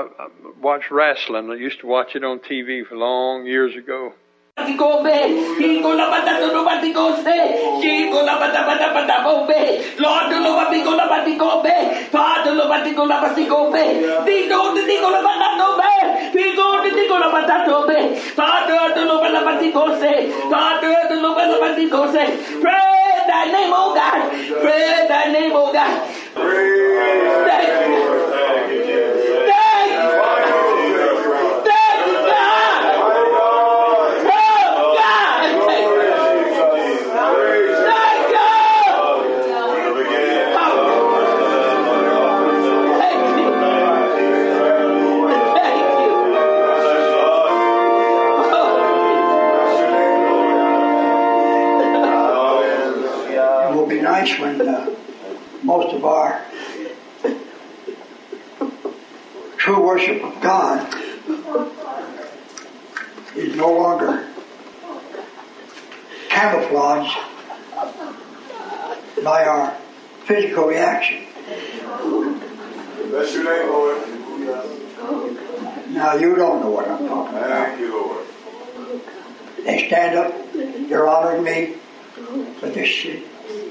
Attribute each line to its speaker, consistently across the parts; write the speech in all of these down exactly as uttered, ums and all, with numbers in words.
Speaker 1: I watch wrestling. I used to watch it on T V for long years ago.
Speaker 2: Lord, do Father, pray thy name, oh God. Pray thy name, oh God. Thank you. Thank you. Thank you, God. Oh, God. Thank you. Thank you.
Speaker 3: Nice when uh, most of our true worship of God is no longer camouflaged by our physical reaction.
Speaker 4: Bless your name, Lord.
Speaker 3: Now you don't know what I'm talking about.
Speaker 4: Thank you, Lord.
Speaker 3: They stand up, they're honoring me, but they're shit.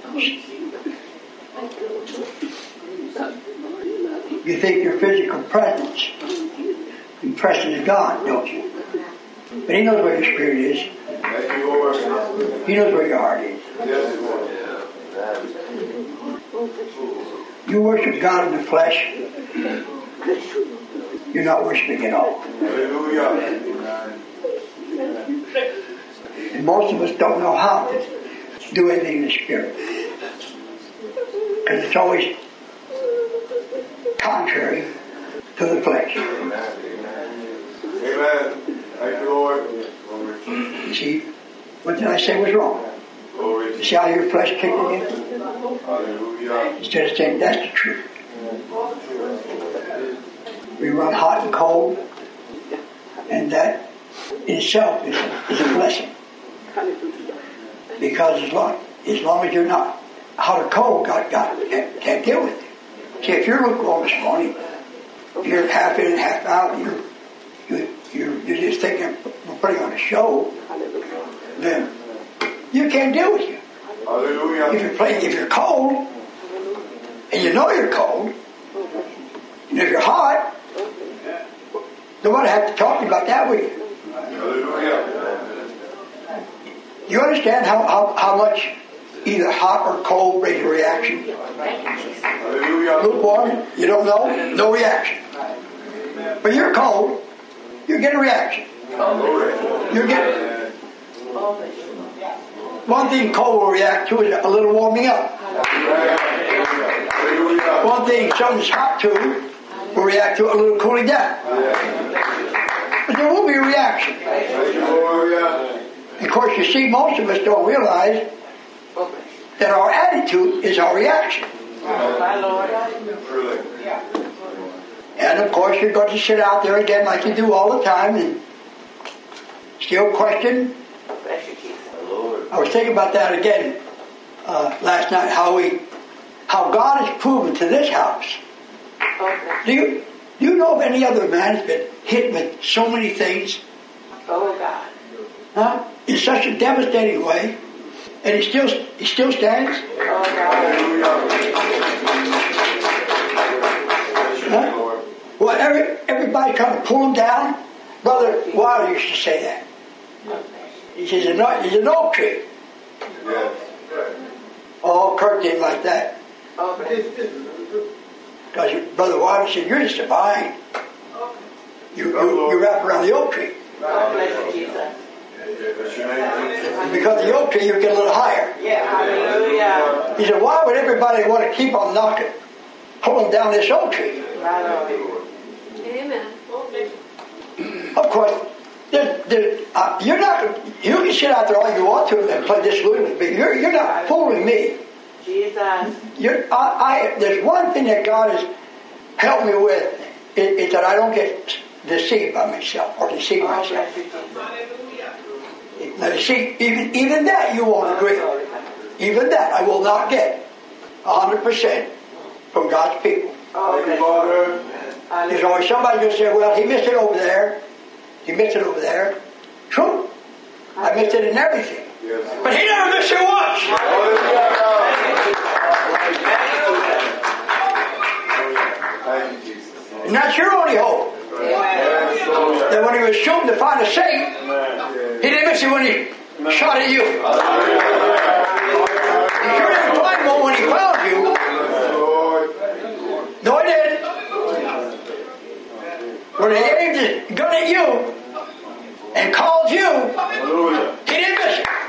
Speaker 3: You think your physical presence impresses God, don't you? But He knows where your spirit is. He knows where your heart is. You worship God in the flesh, you're not worshiping at all. And most of us don't know how to do anything in the spirit. Because it's always contrary to the flesh.
Speaker 4: Amen. Thank you, Lord.
Speaker 3: You see, what did I say was wrong? You see how your flesh kicked again? Instead of saying that's the truth. We run hot and cold, and that in itself is a, is a blessing. Because as long, as long as you're not hot or cold, God, God can't, can't deal with it. See, if you're lukewarm this morning, you're half in and half out, you're, you, you're, you're just thinking of putting on a show, then you can't deal with you.
Speaker 4: Hallelujah.
Speaker 3: If you're playing, if you're cold, and you know you're cold, and if you're hot, nobody have to talk to you about that with you.
Speaker 4: Hallelujah.
Speaker 3: You understand how, how, how much either hot or cold brings a reaction?
Speaker 4: Hallelujah.
Speaker 3: Lukewarm, you don't know, no reaction. But you're cold, you get a reaction. You get one thing cold will react to is a little warming up. One thing something's hot to will react to a little cooling down. But there will be a reaction. Of course, you see, most of us don't realize that our attitude is our reaction. And of course, you're going to sit out there again like you do all the time and still question. I was thinking about that again uh, last night, how we, how God has proven to this house. Do you do you know of any other man has been hit with so many things?
Speaker 2: Oh God.
Speaker 3: Huh? In such a devastating way, and he still he still stands.
Speaker 2: Oh God.
Speaker 3: Huh? Well, every everybody trying to pull him down. Brother Wilder used to say that. He says he's an oak tree. Oh, Kirk didn't like that. Because Brother Wilder said, "You're just a vine. You you, you wrap around the oak tree."
Speaker 2: Oh, bless you, Jesus.
Speaker 3: Because the oak tree, you get a little higher.
Speaker 2: Yeah, hallelujah.
Speaker 3: He said, "Why would everybody want to keep on knocking, pulling down this oak tree?"
Speaker 5: Amen.
Speaker 3: Of course, there, there, uh, you're not. You can sit out there all you want to and play this flute with me. You're you're not fooling me.
Speaker 2: Jesus.
Speaker 3: You're, I, I, there's one thing that God has helped me with. It, it's that I don't get deceived by myself or deceive
Speaker 2: Oh,
Speaker 3: myself.
Speaker 2: bless you, Jesus.
Speaker 3: Now, you see, even even that you won't agree. Even that I will not get a hundred percent from God's people.
Speaker 2: Oh, bless you.
Speaker 3: There's always somebody who say, well, he missed it over there. He missed it over there. True. I missed it in everything. But he never missed it once. And that's your only hope. That when he was shooting to find a saint, he didn't miss it when he shot at you. He sure didn't find one when he found you. No, he didn't. When he aimed his gun at you and called you, he didn't miss it.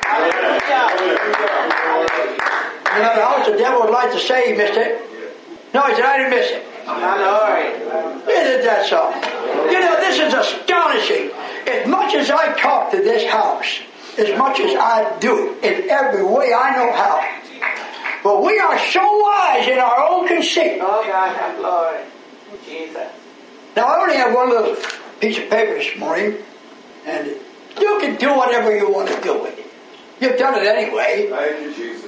Speaker 3: No matter how much the devil would like to say he missed it. No, he said, I didn't miss it. Isn't that so? You know, this is astonishing. As much as I talk to this house, as much as I do in every way I know how, but we are so wise in our own conceit.
Speaker 2: Oh, God, have Lord. Jesus.
Speaker 3: Now, I only have one little piece of paper this morning, and you can do whatever you want to do with it. You've done it anyway.
Speaker 4: Thank you, Jesus.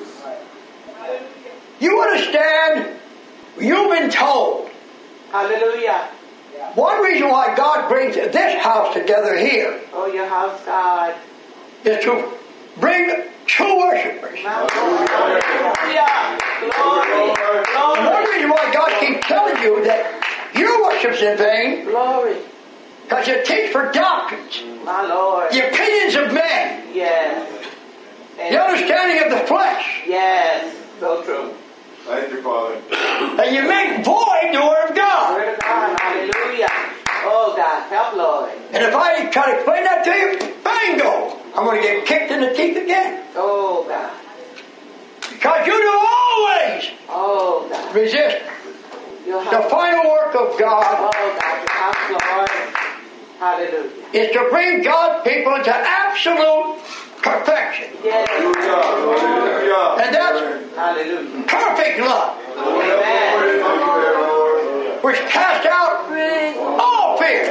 Speaker 3: You understand? You've been told.
Speaker 2: Hallelujah.
Speaker 3: One reason why God brings this house together here
Speaker 2: Oh, your house, God.
Speaker 3: is to bring true worshipers.
Speaker 2: Hallelujah. Glory.
Speaker 3: And one
Speaker 2: Glory.
Speaker 3: reason why God keeps telling you that your worship's in vain,
Speaker 2: Glory.
Speaker 3: because you teach for doctrines,
Speaker 2: My Lord.
Speaker 3: the opinions of men,
Speaker 2: Yes.
Speaker 3: the understanding of the flesh,
Speaker 2: Yes. So true.
Speaker 4: Thank you, Father.
Speaker 3: and you make void the Word of God.
Speaker 2: Word of God. Hallelujah. Oh, God. Help, Lord.
Speaker 3: And if I try to explain that to you, bingo! I'm going to get kicked in the teeth again.
Speaker 2: Oh, God.
Speaker 3: Because you do always
Speaker 2: Oh, God.
Speaker 3: resist
Speaker 2: Your
Speaker 3: the
Speaker 2: house.
Speaker 3: final work of God.
Speaker 2: Oh, God. Your house, Lord. Hallelujah.
Speaker 3: Is to bring God's people into absolute perfection.
Speaker 2: Yes.
Speaker 4: Hallelujah.
Speaker 3: And that's
Speaker 2: Hallelujah.
Speaker 3: perfect love,
Speaker 2: Amen.
Speaker 3: which casts out all fear.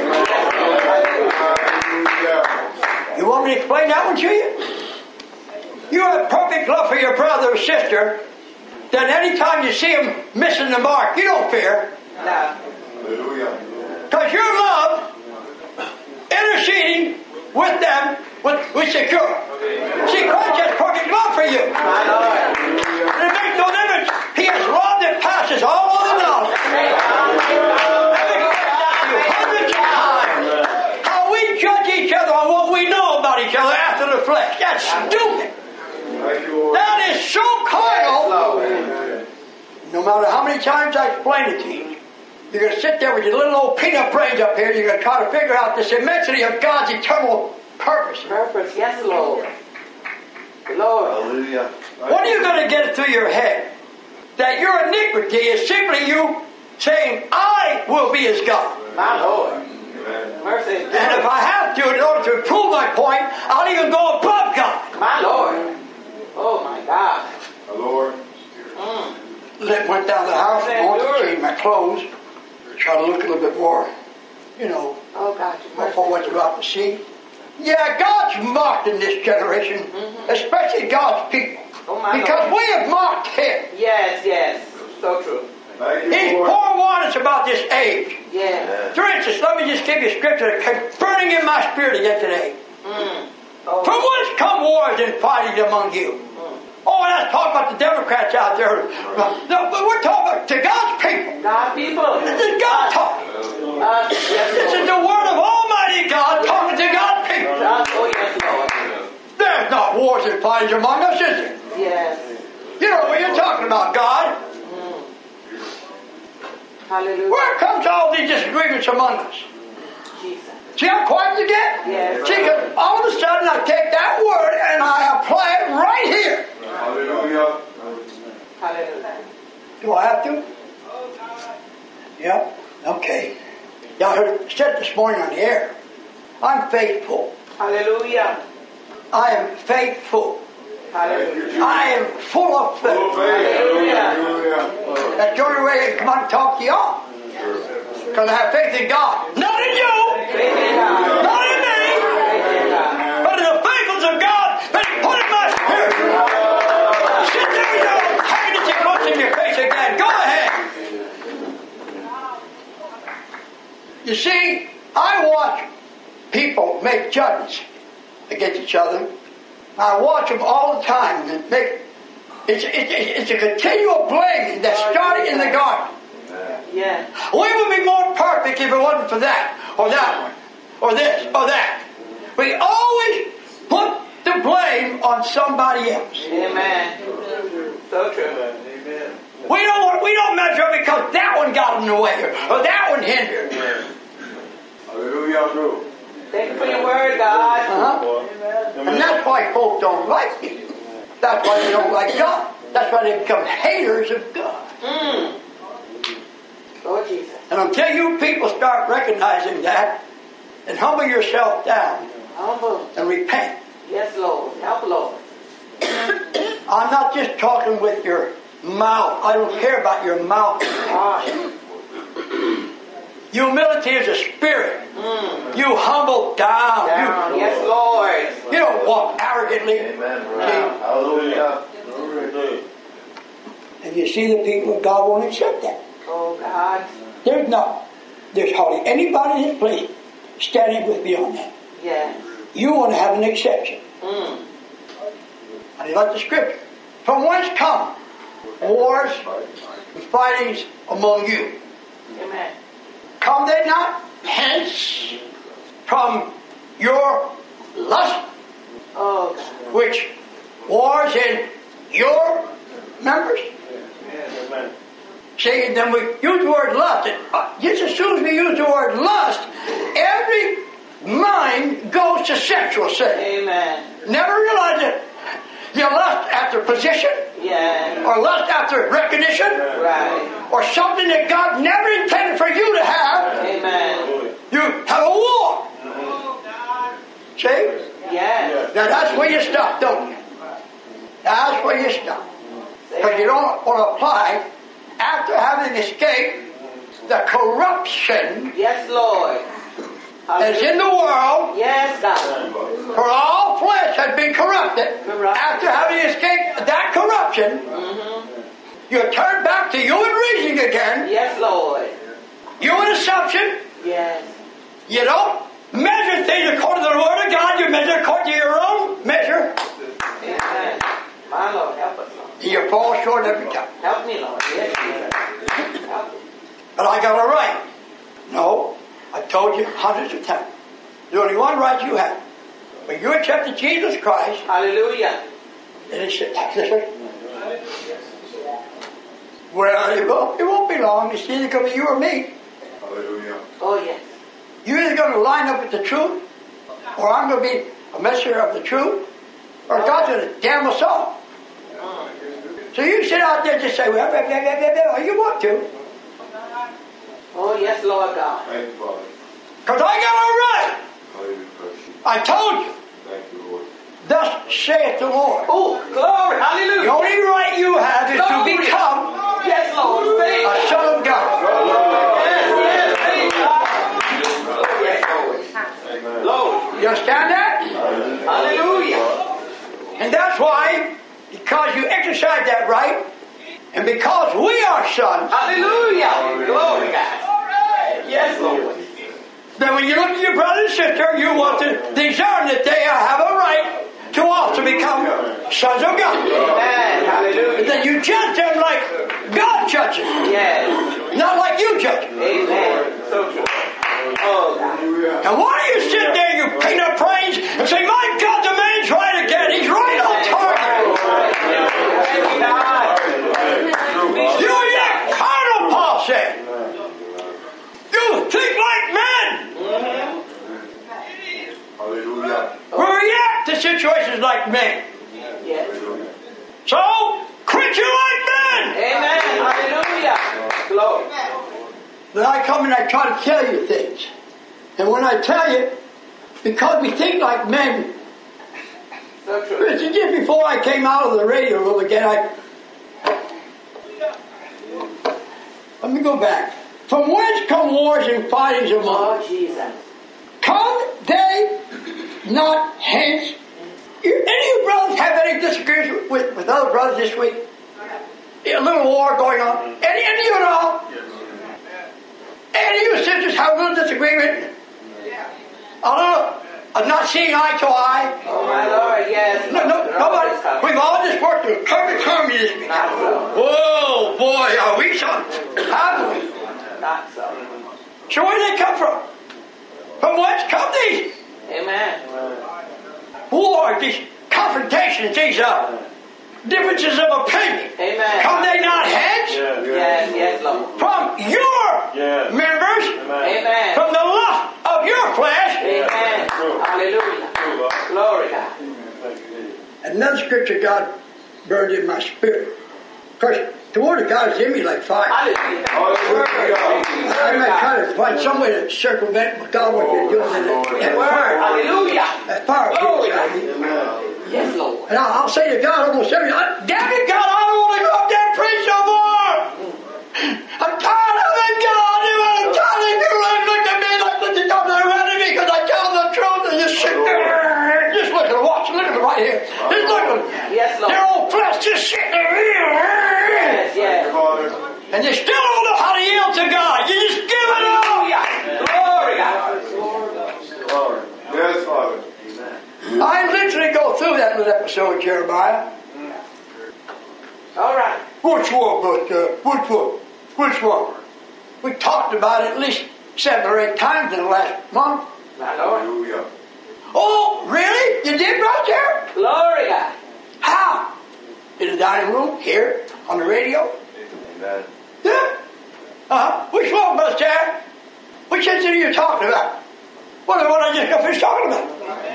Speaker 3: You want me to explain that one to you? You have perfect love for your brother or sister, then anytime you see them missing the mark, you don't fear.
Speaker 2: Now,
Speaker 4: Hallelujah.
Speaker 3: Because your love, interceding with them, will, will secure. See, Christ has perfect love for you.
Speaker 2: my Lord.
Speaker 3: And it makes no difference. He has love that passes all other knowledge. Hundreds of times. How we judge each other on what we know about each other after the flesh. That's stupid.
Speaker 4: Thank you, Lord.
Speaker 3: That is so carnal.
Speaker 2: Lord.
Speaker 3: No matter how many times I explain it to you, you're going to sit there with your little old peanut brains up here. You're going to try to figure out this immensity of God's eternal purpose.
Speaker 2: Purpose. Yes, Lord. Lord.
Speaker 4: Hallelujah.
Speaker 3: When are you going to get it through your head that your iniquity is simply you saying, I will be as God?
Speaker 2: My Lord. Mercy.
Speaker 3: And if I have to, in order to prove my point, I'll even go above God.
Speaker 2: My Lord. Oh, my God.
Speaker 4: My Lord.
Speaker 2: Mm.
Speaker 3: Lit went down to the house and wanted to change my clothes. Try to look a little bit more, you know,
Speaker 2: Oh, God. Your
Speaker 3: before
Speaker 2: mercy.
Speaker 3: what's about to see. Yeah, God's mocked in this generation,
Speaker 2: Mm-hmm.
Speaker 3: especially God's people.
Speaker 2: Oh, my
Speaker 3: Because
Speaker 2: Lord.
Speaker 3: we have mocked Him.
Speaker 2: Yes, yes. So true.
Speaker 4: Thank you,
Speaker 3: He's
Speaker 4: Lord.
Speaker 3: forewarned us about this age.
Speaker 2: Yes.
Speaker 3: For instance, let me just give you a scripture that came burning in my spirit again today.
Speaker 2: Mm. Oh,
Speaker 3: From whence come wars and fighting among you? Oh, that's talking about the Democrats out there. No, but we're talking about to God's people.
Speaker 2: God, people.
Speaker 3: This is God talking.
Speaker 2: Uh, yes,
Speaker 3: This is
Speaker 2: Lord.
Speaker 3: the word of Almighty God talking to God's people.
Speaker 2: God, oh, yes, Lord.
Speaker 3: There's not wars and fighting among us, is there?
Speaker 2: Yes.
Speaker 3: You know what you're talking about, God.
Speaker 2: Mm. Hallelujah.
Speaker 3: Where comes all these disagreements among us?
Speaker 2: Jesus.
Speaker 3: See how quiet you get?
Speaker 2: Yes.
Speaker 3: See, 'cause all of a sudden I take that word and I apply it right here.
Speaker 4: Hallelujah.
Speaker 2: Hallelujah.
Speaker 3: Do I have to? Yep. Okay. Y'all heard it said this morning on the air. I'm faithful.
Speaker 2: Hallelujah.
Speaker 3: I am faithful.
Speaker 2: Hallelujah.
Speaker 3: I am full of
Speaker 4: Full of
Speaker 3: faith.
Speaker 4: faith.
Speaker 2: Hallelujah.
Speaker 4: Hallelujah.
Speaker 3: That's the only way I can come out and talk to y'all. Because I have faith in God. Not in you.
Speaker 2: Faith in God.
Speaker 3: Not in me.
Speaker 2: Faith in God.
Speaker 3: But in the faithfulness of God that He put in my spirit. Sit there, you know, taking it close in your face again. Go ahead. You see, I watch people make judgments against each other. I watch them all the time and make. It's, it's, it's a continual blaming that started in the garden.
Speaker 2: Yeah.
Speaker 3: We would be more perfect if it wasn't for that, or that one, or this, or that. We always put the blame on somebody else.
Speaker 2: Amen. So true.
Speaker 4: Amen.
Speaker 3: We don't want, we don't measure because that one got in the way, or that one hindered.
Speaker 4: Hallelujah, true.
Speaker 2: Thank you for your word, God.
Speaker 3: Uh-huh. And that's why folks don't like me. That's why they don't like God. That's why they become haters of God.
Speaker 2: Mm. Lord Jesus.
Speaker 3: And until you people start recognizing that and humble yourself down
Speaker 2: Humble.
Speaker 3: and repent.
Speaker 2: Yes, Lord. Help, Lord.
Speaker 3: I'm not just talking with your mouth. I don't care about your mouth.
Speaker 2: God.
Speaker 3: Humility is a spirit.
Speaker 2: Mm.
Speaker 3: You humble down.
Speaker 2: Down.
Speaker 3: You,
Speaker 2: Yes, Lord.
Speaker 3: you don't walk arrogantly.
Speaker 4: Amen.
Speaker 3: See?
Speaker 4: Hallelujah.
Speaker 3: And you see the people of God won't accept that.
Speaker 2: Oh, God.
Speaker 3: There's not. There's hardly anybody in this place standing with me on that.
Speaker 2: Yes.
Speaker 3: You want to have an exception.
Speaker 2: Mm.
Speaker 3: And you like the scripture. From whence come wars and fightings among you?
Speaker 2: Amen.
Speaker 3: Come they not hence from your lust,
Speaker 2: Oh, God.
Speaker 3: which wars in your members?
Speaker 4: Amen.
Speaker 3: See, then we use the word lust. And, uh, just as soon as we use the word lust, every mind goes to sexual sin.
Speaker 2: Amen.
Speaker 3: Never realize it. You lust after position,
Speaker 2: Yeah.
Speaker 3: or lust after recognition,
Speaker 2: Right.
Speaker 3: or something that God never intended for you to have.
Speaker 2: Amen.
Speaker 3: You have a war. See?
Speaker 2: Yes.
Speaker 3: Now that's where you stop, don't you? That's where you stop. Because you don't want to apply after having escaped the corruption
Speaker 2: Yes, Lord.
Speaker 3: that's in the world,
Speaker 2: Yes, God.
Speaker 3: for all flesh has been corrupted.
Speaker 2: Corrupt.
Speaker 3: After having escaped that corruption,
Speaker 2: Mm-hmm.
Speaker 3: you turn back to human reasoning again,
Speaker 2: Yes, Lord.
Speaker 3: human assumption.
Speaker 2: Yes.
Speaker 3: You don't measure things according to the Word of God, you measure according to your own measure,
Speaker 2: Amen. My Lord, help us, Lord.
Speaker 3: and you fall short every time.
Speaker 2: Help me, Lord. Yes, Jesus. Help me.
Speaker 3: But I got it right. No, I told you hundreds of times. There's only one right you have. When you accepted Jesus Christ,
Speaker 2: Hallelujah.
Speaker 3: and he said, well, it won't, it won't be long. It's either going to be you or me.
Speaker 4: Hallelujah.
Speaker 2: Oh, yes.
Speaker 3: You're either going to line up with the truth, or I'm going to be a messenger of the truth, or God's going to damn us all. So you sit out there and just say, well, blah, blah, blah, blah, blah, all you want to.
Speaker 2: Oh, yes, Lord God.
Speaker 4: Thank you, Father.
Speaker 3: Because I got it right.
Speaker 4: Hallelujah.
Speaker 3: I told you.
Speaker 4: Thank you, Lord.
Speaker 3: Thus saith the Lord.
Speaker 2: Oh, glory.
Speaker 3: The
Speaker 2: Hallelujah.
Speaker 3: only right you have is to
Speaker 2: Glory.
Speaker 3: become
Speaker 2: Yes, Lord. Thank
Speaker 3: a
Speaker 2: you.
Speaker 3: son of God.
Speaker 2: Yes, yes. Thank you, God. Oh, yes, Lord.
Speaker 4: Amen.
Speaker 2: Lord.
Speaker 3: You understand that?
Speaker 2: Hallelujah.
Speaker 3: And that's why, because you exercise that right, and because we are sons,
Speaker 2: Hallelujah. Glory, God. Yes, Lord.
Speaker 3: then when you look at your brother and sister, you want to discern that they have a right to also become sons of God.
Speaker 2: Amen.
Speaker 3: And
Speaker 2: Hallelujah.
Speaker 3: then you judge them like God judges,
Speaker 2: Yes.
Speaker 3: not like you judge them.
Speaker 2: Amen. So true. Oh, God.
Speaker 3: And why do you sit there, you peanut brains, and say, my God, the man's right again. He's right on target.
Speaker 2: Thank you, God.
Speaker 3: You're yet carnal, Paul said. You think like men.
Speaker 4: Hallelujah.
Speaker 3: We react to situations like men.
Speaker 2: Yes.
Speaker 3: So, quit you like men.
Speaker 2: Amen. Hallelujah. Glory.
Speaker 3: Then I come and I try to tell you things. And when I tell you, because we think like men,
Speaker 2: So true.
Speaker 3: just before I came out of the radio room again, I... Let me go back. From whence come wars and fightings among?
Speaker 2: Oh, Jesus.
Speaker 3: Come they not hence? You, any of you brothers have any disagreements with, with other brothers this week? A little war going on? Any, any of you at all? Any of you sisters have a little disagreement? A little, uh, not seeing eye to eye?
Speaker 2: Oh, my Lord, yes.
Speaker 3: No, no, nobody. We've all just worked through perfect harmony this week.
Speaker 2: Not so.
Speaker 3: Whoa, boy, are we so? Have we?
Speaker 2: Not so.
Speaker 3: So where do they come from? From whence come these?
Speaker 2: Amen.
Speaker 3: Wars, these confrontations, these uh, differences of opinion.
Speaker 2: Amen.
Speaker 3: Come they not hence?
Speaker 2: Yes, yes, Lord.
Speaker 3: From your
Speaker 4: Yes.
Speaker 3: members?
Speaker 2: Amen.
Speaker 3: From the lust of your flesh?
Speaker 2: Amen. Hallelujah. Glory God.
Speaker 3: Another scripture God burned in my spirit. Of course, the word of God is in me like fire.
Speaker 2: Hallelujah.
Speaker 3: I might try to find some way to circumvent what God wants me to do. And that fire,
Speaker 2: Hallelujah.
Speaker 3: that fire
Speaker 2: Glory.
Speaker 3: inside me.
Speaker 2: Yes, Lord.
Speaker 3: And I'll, I'll say to God almost every time, damn it, God, I don't want to go up there and preach no more. I'm tired of it, God. I'm tired of you look at me like the top of the enemy because I tell them the truth and just sit there. Just look at them, watch, look at them right here. Just look at them.
Speaker 2: Yes, Lord.
Speaker 3: Their old flesh just sitting there.
Speaker 2: Yes, yes.
Speaker 3: And you still don't know how to yield to God. You just give it up.
Speaker 2: Glory God.
Speaker 4: Father. Yes, Father.
Speaker 3: I literally go through that little episode of Jeremiah.
Speaker 2: All right.
Speaker 3: Which one, but uh, which one? Which one? We talked about it at least seven or eight times in the last month.
Speaker 2: My Lord.
Speaker 4: Hallelujah.
Speaker 3: Oh, really? You did right there?
Speaker 2: Glory God.
Speaker 3: How? In the dining room? Here? On the radio?
Speaker 4: Amen.
Speaker 3: Yeah. Uh-huh. Which one, Brother Chad? Which incident are you talking about? Well, the one I just got finished talking about.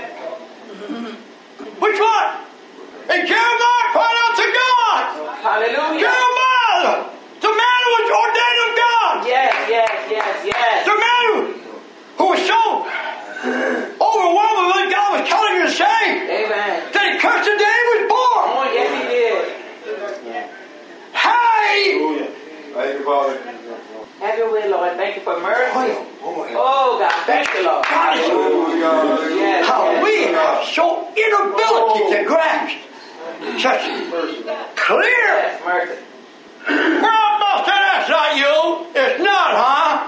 Speaker 3: Which one? And Jeremiah cried out to God.
Speaker 2: Hallelujah.
Speaker 3: Jeremiah, the man who was ordained of God.
Speaker 2: Yes, yes, yes, yes.
Speaker 3: The man who, who was so overwhelmed with what God was telling him to say
Speaker 2: Amen.
Speaker 3: that he cursed the day he was born.
Speaker 2: Oh, yes, he did.
Speaker 3: Hey!
Speaker 4: Thank you, Father.
Speaker 2: Have your way, Lord. Thank you for mercy.
Speaker 3: Oh, boy.
Speaker 2: Oh, God. Thank you, Lord.
Speaker 3: God is
Speaker 4: Hallelujah.
Speaker 2: Yes,
Speaker 3: how
Speaker 2: yes.
Speaker 3: we have so inability to grasp such clear.
Speaker 2: Yes, mercy.
Speaker 3: Well, Buster, that's not you. It's not, huh?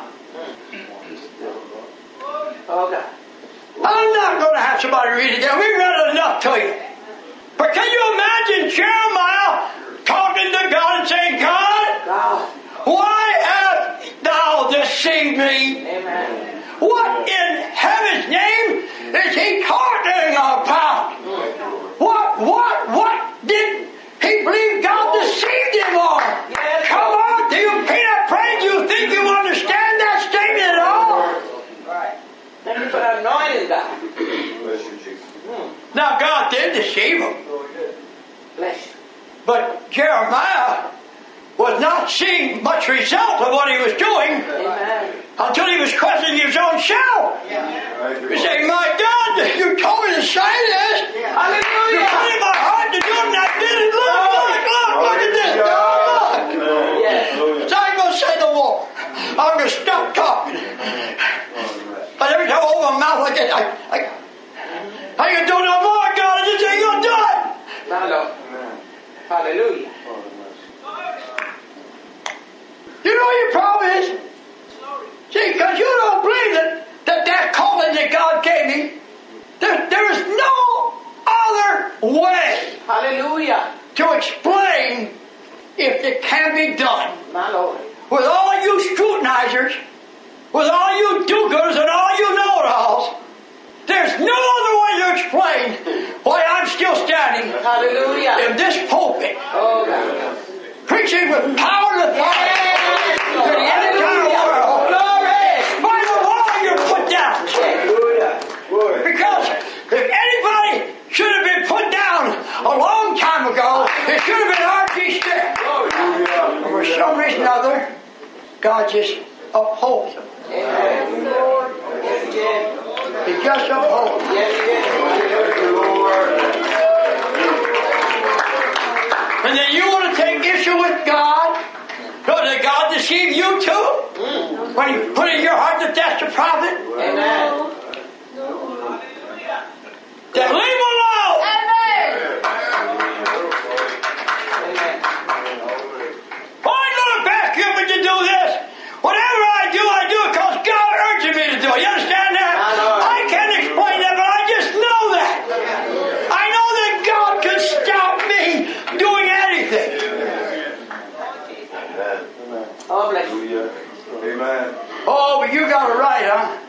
Speaker 2: Oh, God.
Speaker 3: I'm not going to have somebody read it again. We read enough to you. But can you imagine Jeremiah talking to God and saying, God,
Speaker 2: God.
Speaker 3: why hast thou deceived me?
Speaker 2: Amen.
Speaker 3: What in heaven's name is he talking about? What, what, what did he believe God deceived him on?
Speaker 2: Yes,
Speaker 3: Come
Speaker 2: Lord.
Speaker 3: on, do you repeat that praise? Do you think you understand that statement at all?
Speaker 2: Right. Thank you for the anointing, God.
Speaker 4: Bless you, Jesus.
Speaker 3: Now, God did deceive him,
Speaker 2: Bless you.
Speaker 3: but Jeremiah was not seeing much result of what he was doing
Speaker 2: Amen.
Speaker 3: until he was questioning his own self.
Speaker 4: Thank you,
Speaker 3: He
Speaker 4: Father.
Speaker 3: said, my God, you told me to say this. You
Speaker 2: Hallelujah.
Speaker 3: put in my heart to do it, and I did it. Look, look, look, look at this. God, look.
Speaker 2: Yes.
Speaker 3: So I ain't going to say no more. I'm going to stop talking. But every time I open my mouth like that, I, I, I ain't going to do no more, God. I just ain't going to do it.
Speaker 2: My Lord. Hallelujah.
Speaker 3: You know what your problem is? See, because you don't believe that, that that calling that God gave me, there, there is no other way
Speaker 2: Hallelujah.
Speaker 3: to explain if it can be done.
Speaker 2: My Lord.
Speaker 3: With all you scrutinizers, with all you do-gooders and all you know-it-alls, there's no other way to explain why I'm still standing
Speaker 2: Hallelujah.
Speaker 3: in this pulpit,
Speaker 2: Oh, God.
Speaker 3: preaching with power and authority to the entire world.
Speaker 2: Glory.
Speaker 3: By the wall you're put down. Because if anybody should have been put down a long time ago, it should have been R G Stick. And for some reason or other, God just upholds him.
Speaker 2: Amen. Yes, he did.
Speaker 3: He just upholds him.
Speaker 2: Yes, he did.
Speaker 3: And then you want to take issue with God? So did God deceive you too?
Speaker 2: Mm.
Speaker 3: When He put in your heart that that's the prophet?
Speaker 2: Amen.
Speaker 3: Then leave him alone.
Speaker 2: Amen.
Speaker 3: I ain't going to back you up when you do this. Whatever I do, I do you got it right, huh?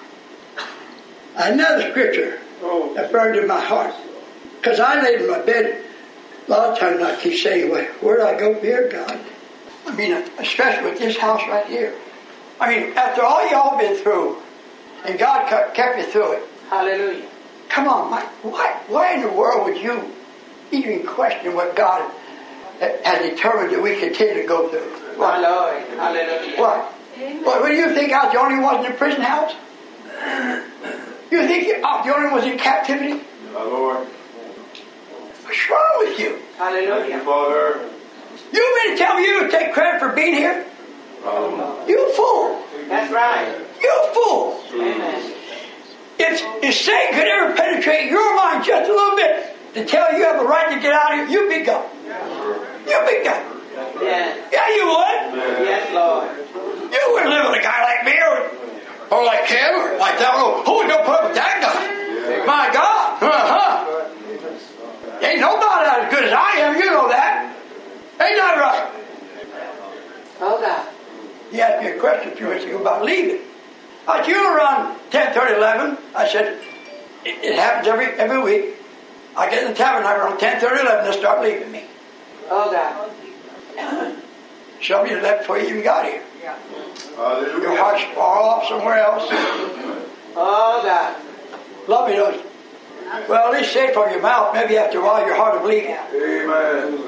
Speaker 3: Another scripture that burned in my heart. Because I laid in my bed, a lot of times I keep saying, well, where do I go from here, God? I mean, especially with this house right here. I mean, after all y'all been through, and God kept you through it.
Speaker 2: Hallelujah.
Speaker 3: Come on, Mike, why, why in the world would you even question what God has determined that we continue to go through?
Speaker 2: My Lord. Hallelujah.
Speaker 3: What? What, what do you think I was the only one in the prison house? You think I was the only one in captivity?
Speaker 4: My Lord.
Speaker 3: What's wrong with you?
Speaker 2: Hallelujah.
Speaker 4: Father.
Speaker 3: You mean to tell me you would take credit for being here?
Speaker 4: Um,
Speaker 3: You fool.
Speaker 2: That's right.
Speaker 3: You fool.
Speaker 2: Amen.
Speaker 3: If, if Satan could ever penetrate your mind just a little bit to tell you have a right to get out of here, you'd be gone. You'd be gone.
Speaker 2: Yes.
Speaker 3: Yeah, you would.
Speaker 2: Yes, Lord.
Speaker 3: You wouldn't live with a guy like me or, or like him or like that. Oh, who would go put up with that guy? My God. Uh-huh. Ain't nobody as good as I am. You know that. Ain't that right?
Speaker 2: Oh, God.
Speaker 3: He asked me a question a few minutes ago about leaving. I was around ten thirty, eleven. I said, it, it happens every every week. I get in the tabernacle around ten thirty, eleven, they start leaving me.
Speaker 2: Oh, God.
Speaker 3: Some of you left before you even got here.
Speaker 4: Hallelujah.
Speaker 3: Your heart's far off somewhere else.
Speaker 2: Oh, God.
Speaker 3: Love me those. Well, at least say it from your mouth. Maybe after a while your heart will believe you.
Speaker 4: Amen.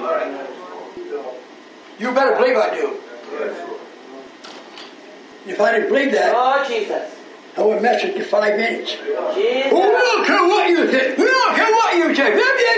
Speaker 3: You better believe I do. If I didn't believe that,
Speaker 2: Oh, Jesus.
Speaker 3: I would mess with you five minutes.
Speaker 2: Jesus.
Speaker 3: Oh, we don't care what you think. We don't care what you think.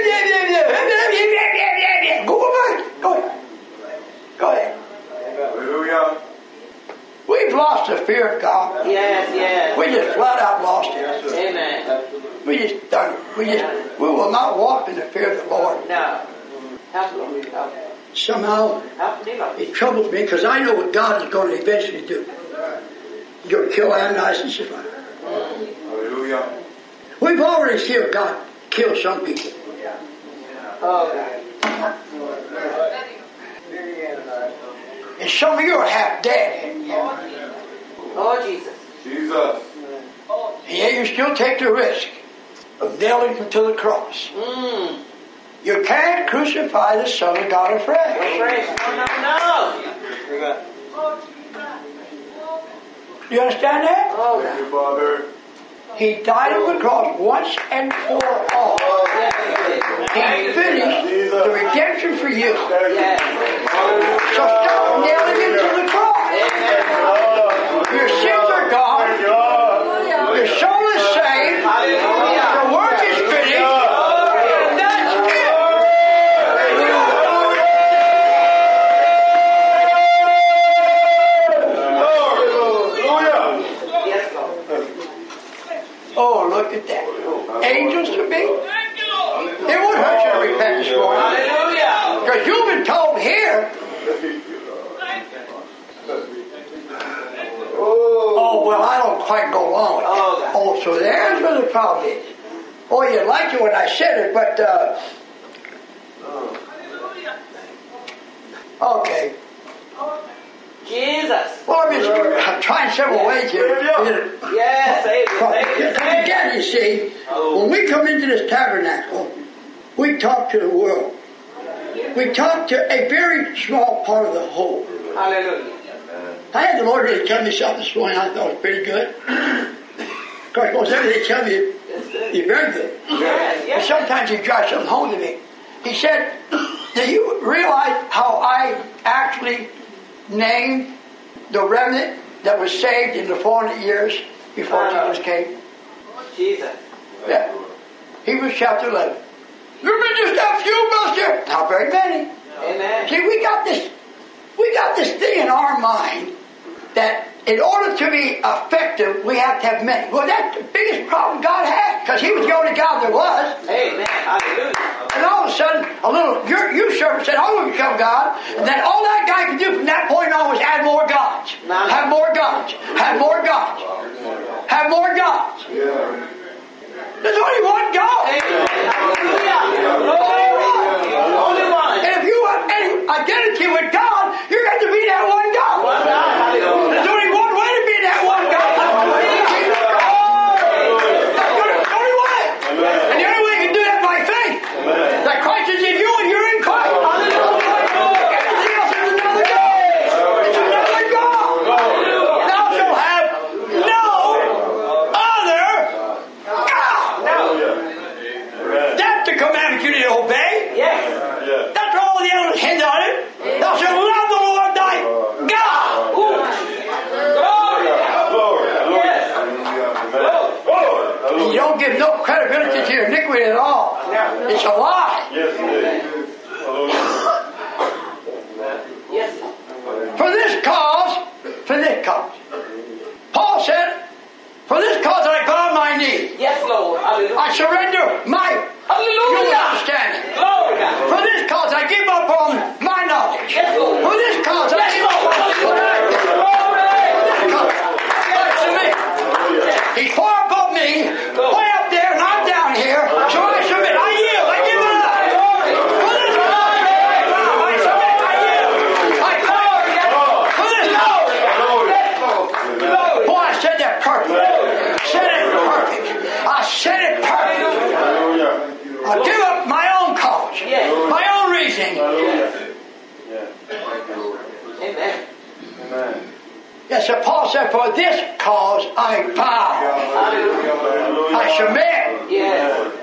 Speaker 3: Go ahead. Go ahead. Go ahead.
Speaker 4: Hallelujah.
Speaker 3: We've lost the fear of God.
Speaker 2: Yes, yes.
Speaker 3: We just flat out lost it.
Speaker 2: Amen.
Speaker 3: We just done it. We just we will not walk in the fear of the Lord.
Speaker 2: No. Help me, Lord.
Speaker 3: Somehow
Speaker 2: Help me, Lord.
Speaker 3: it troubles me because I know what God is going to eventually do. He's going to kill Ananias and Sapphira.
Speaker 4: Hallelujah.
Speaker 3: We've already seen God kill some people.
Speaker 2: Oh, God.
Speaker 3: And some of you are half dead.
Speaker 2: Oh, Jesus.
Speaker 4: Jesus.
Speaker 3: And yet you still take the risk of nailing him to the cross.
Speaker 2: Mmm.
Speaker 3: You can't crucify the Son of God afresh.
Speaker 2: Fresh. No, no, no.
Speaker 3: Do you understand that?
Speaker 2: Oh,
Speaker 4: Thank
Speaker 2: God.
Speaker 4: you, Father.
Speaker 3: He died on the cross once and for all. He finished the redemption for you.
Speaker 2: Yes.
Speaker 3: So stop nailing him to the cross. Your sins are gone. Your soul is saved. Your work is finished. And that's it.
Speaker 4: Hallelujah.
Speaker 2: Yes, Lord.
Speaker 3: Oh, look at that. Angels to me. It would hurt you to repent this morning.
Speaker 2: Hallelujah.
Speaker 3: Because you've been told here, oh, well, I don't quite go along with that. Oh, so there's where the problem is. Oh, you liked it when I said it, but, uh, okay.
Speaker 2: Jesus.
Speaker 3: Well, I'm just I'm trying several ways here.
Speaker 2: Yes, save it, save it, save it.
Speaker 3: Again, you see, when we come into this tabernacle, we talk to the world. We talk to a very small part of the whole.
Speaker 2: Hallelujah.
Speaker 3: I had the Lord really tell me something this morning I thought was pretty good. Of course, most everything he tells me is very good.
Speaker 2: Yes,
Speaker 3: But
Speaker 2: yes.
Speaker 3: sometimes he drives something home to me. He said, do you realize how I actually named the remnant that was saved in the four hundred years before
Speaker 2: Uh-huh.
Speaker 3: Jesus came?
Speaker 2: Jesus.
Speaker 3: Yeah. Hebrews chapter eleven. There been just a few, Buster. Not very many.
Speaker 2: Amen.
Speaker 3: See, we got this, we got this thing in our mind that in order to be effective, we have to have many. Well, that's the biggest problem God had, because He was the only God there was.
Speaker 2: Amen. Hallelujah.
Speaker 3: And all of a sudden, a little your usurper said, "I will become God." And then all that guy could do from that point on was add more gods, have more gods, have more gods, have more gods. There's only one God.
Speaker 2: Hallelujah.
Speaker 3: Only one.
Speaker 2: Only one.
Speaker 3: And if you have any identity with God, you're going to be that one God.
Speaker 2: One God. Hallelujah.
Speaker 3: There's only one way to be that You don't give no credibility to your iniquity at all. It's a lie.
Speaker 4: Yes, indeed.
Speaker 2: Yes.
Speaker 3: For this cause, for this cause. Paul said, for this cause I bow my knee.
Speaker 2: Yes, Lord. Hallelujah.
Speaker 3: I surrender my human
Speaker 2: Hallelujah.
Speaker 3: understanding.
Speaker 2: Glory God.
Speaker 3: For this cause I give up on my knowledge.
Speaker 2: Yes, Lord.
Speaker 3: For this cause I
Speaker 2: Yes,
Speaker 3: give up
Speaker 2: Lord.
Speaker 3: on my
Speaker 2: Glory.
Speaker 3: Listen to me. He's far above me, way up there, and I'm down here. So I submit. I yield. I give it up. For this cause, I submit. I yield. I come. For this cause. Boy, I said that perfect. Said it perfect. I said it perfect. I give up my own cause, my own reasoning.
Speaker 2: Amen.
Speaker 4: Amen.
Speaker 3: Yes, sir. Paul said, for this cause I bow. I submit.
Speaker 2: Yes.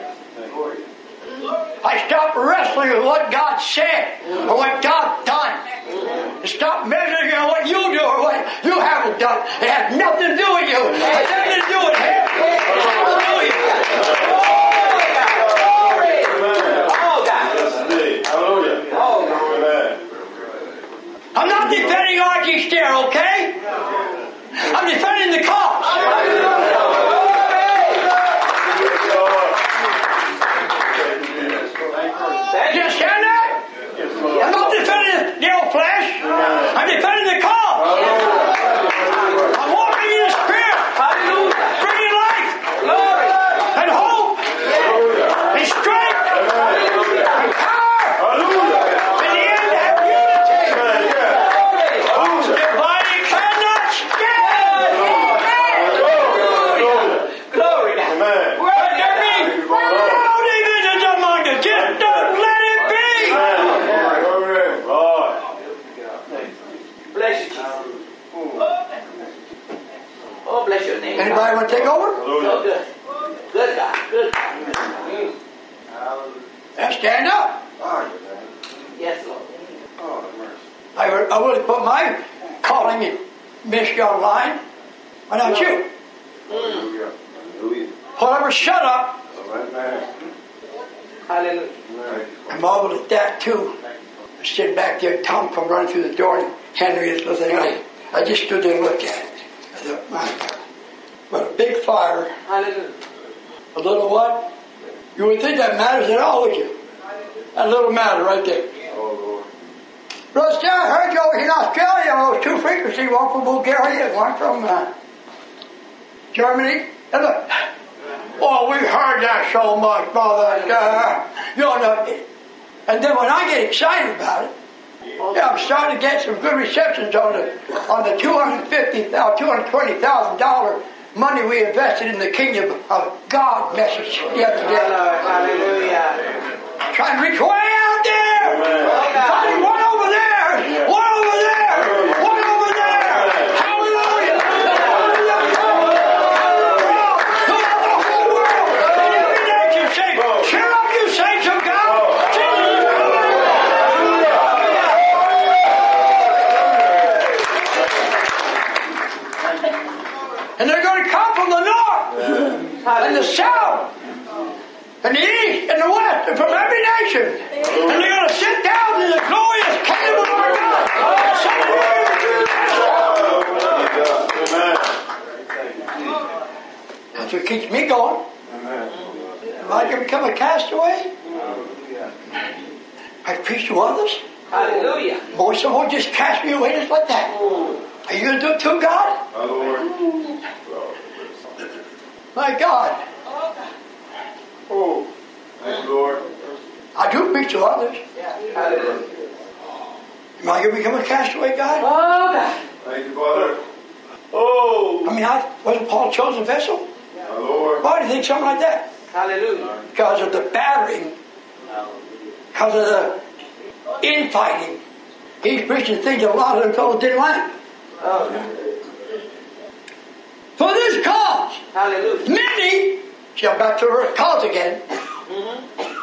Speaker 3: I stop wrestling with what God said or what God done. Stop measuring on what you do or what you haven't done. It has nothing to do with you. It has nothing to do with Him. Hallelujah.
Speaker 2: Oh, God.
Speaker 4: Hallelujah.
Speaker 2: Oh, God.
Speaker 3: I'm not defending R G Stair, okay? I'm defending the cause. You understand that? I'm not defending the old flesh. I'm defending the cause. I'm walking in the Spirit, bringing life and hope and strength and power. In the end, to have unity. Your body cannot stand.
Speaker 2: Glory God.
Speaker 3: What that means? No divisions among you. Just don't let it be.
Speaker 2: Bless you, Jesus. Oh, bless your name.
Speaker 3: Anybody want to take over?
Speaker 2: So good. Good God. Good God.
Speaker 3: Now stand up.
Speaker 2: Yes, Lord.
Speaker 3: I would, I would have put my calling in ministry online. Why not you? Whoever shut up,
Speaker 2: Hallelujah.
Speaker 3: I marveled at that too. I stood back there, Tom come running through the door and handed me this little thing. I, I just stood there and looked at it. I thought, my God. But a big fire,
Speaker 2: Hallelujah.
Speaker 3: a little what? You would think that matters at all, would you? That little matter right there. Brother Stan, I heard you over here in Australia on those two frequencies, one from Bulgaria and one from uh, Germany. And look, oh, we heard that so much, brother. Uh, you know, and then when I get excited about it, yeah, I'm starting to get some good receptions on the on the two hundred fifty thousand, two hundred twenty thousand dollar money we invested in the Kingdom of God message the other day.
Speaker 2: Hallelujah.
Speaker 3: Trying to reach way out there. Finding one over there, one over there, one over there. Hallelujah. Hallelujah. Throughout the whole world, in every nation, say, cheer up, you saints of God. Jesus is coming. And they're going to come from the north and the south and the east and the west and from every nation. And they're going to sit down in the glorious kingdom of our God. That's what keeps me going. Am I going to become a castaway? I preach to others.
Speaker 2: Hallelujah.
Speaker 3: Boy, someone just cast me away just like that. Are you going to do it too, God? My God.
Speaker 4: Oh, thank you, Lord.
Speaker 3: I do preach to others.
Speaker 2: Hallelujah.
Speaker 3: Am I going to become a castaway, God?
Speaker 2: Oh, God.
Speaker 4: Thank you, Father. Oh,
Speaker 3: I mean, I wasn't Paul a chosen vessel?
Speaker 4: my Lord.
Speaker 3: Why do you think something like that?
Speaker 2: Hallelujah.
Speaker 3: Because of the battering. Because of the infighting. He's preaching things a lot of them fellows didn't like.
Speaker 2: Oh,
Speaker 3: For this cause,
Speaker 2: hallelujah.
Speaker 3: many, shall back to her cause again.
Speaker 2: Mm-hmm.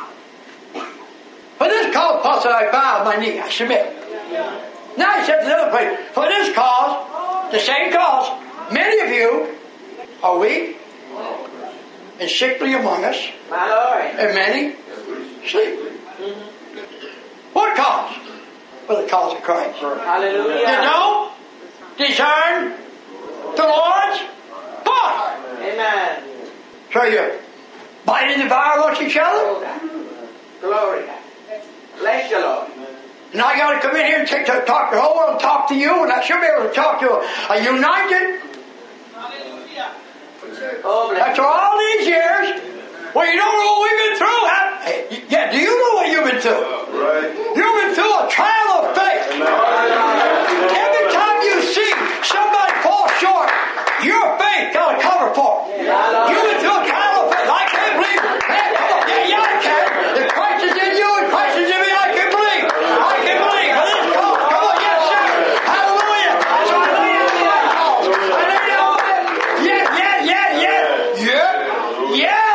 Speaker 3: For this cause, Paul said, I bow my knee, I submit. Now he said to the other place, for this cause, the same cause, many of you are weak, and sickly among us,
Speaker 2: My Lord.
Speaker 3: and many sleep. What cause? For the cause of Christ.
Speaker 2: Hallelujah.
Speaker 3: You don't discern the Lord's cause.
Speaker 2: Amen.
Speaker 3: So you bite and devour amongst each other.
Speaker 2: Oh, God. Glory, God. Bless you, Lord.
Speaker 3: Now I got to come in here and take, to talk to the whole world and talk to you, and I should be able to talk to a, a united.
Speaker 2: Oh, bless
Speaker 3: After all these years, well, you don't know what we've been through. Have, yeah, do you know what you've been through?
Speaker 4: Right.
Speaker 3: You've been through a trial of faith. Every time you see somebody fall short, your faith got a cover for it. You've been through a trial of faith. I can't believe it. Man, come on. Yeah, yeah, I can. If Christ is in you and Christ is in me, I can believe. I can believe. For this cause. Come on, yes, sir. Hallelujah. So I lay down my cause. I lay down my Yeah, yeah, yeah, yeah. Yeah. Yeah.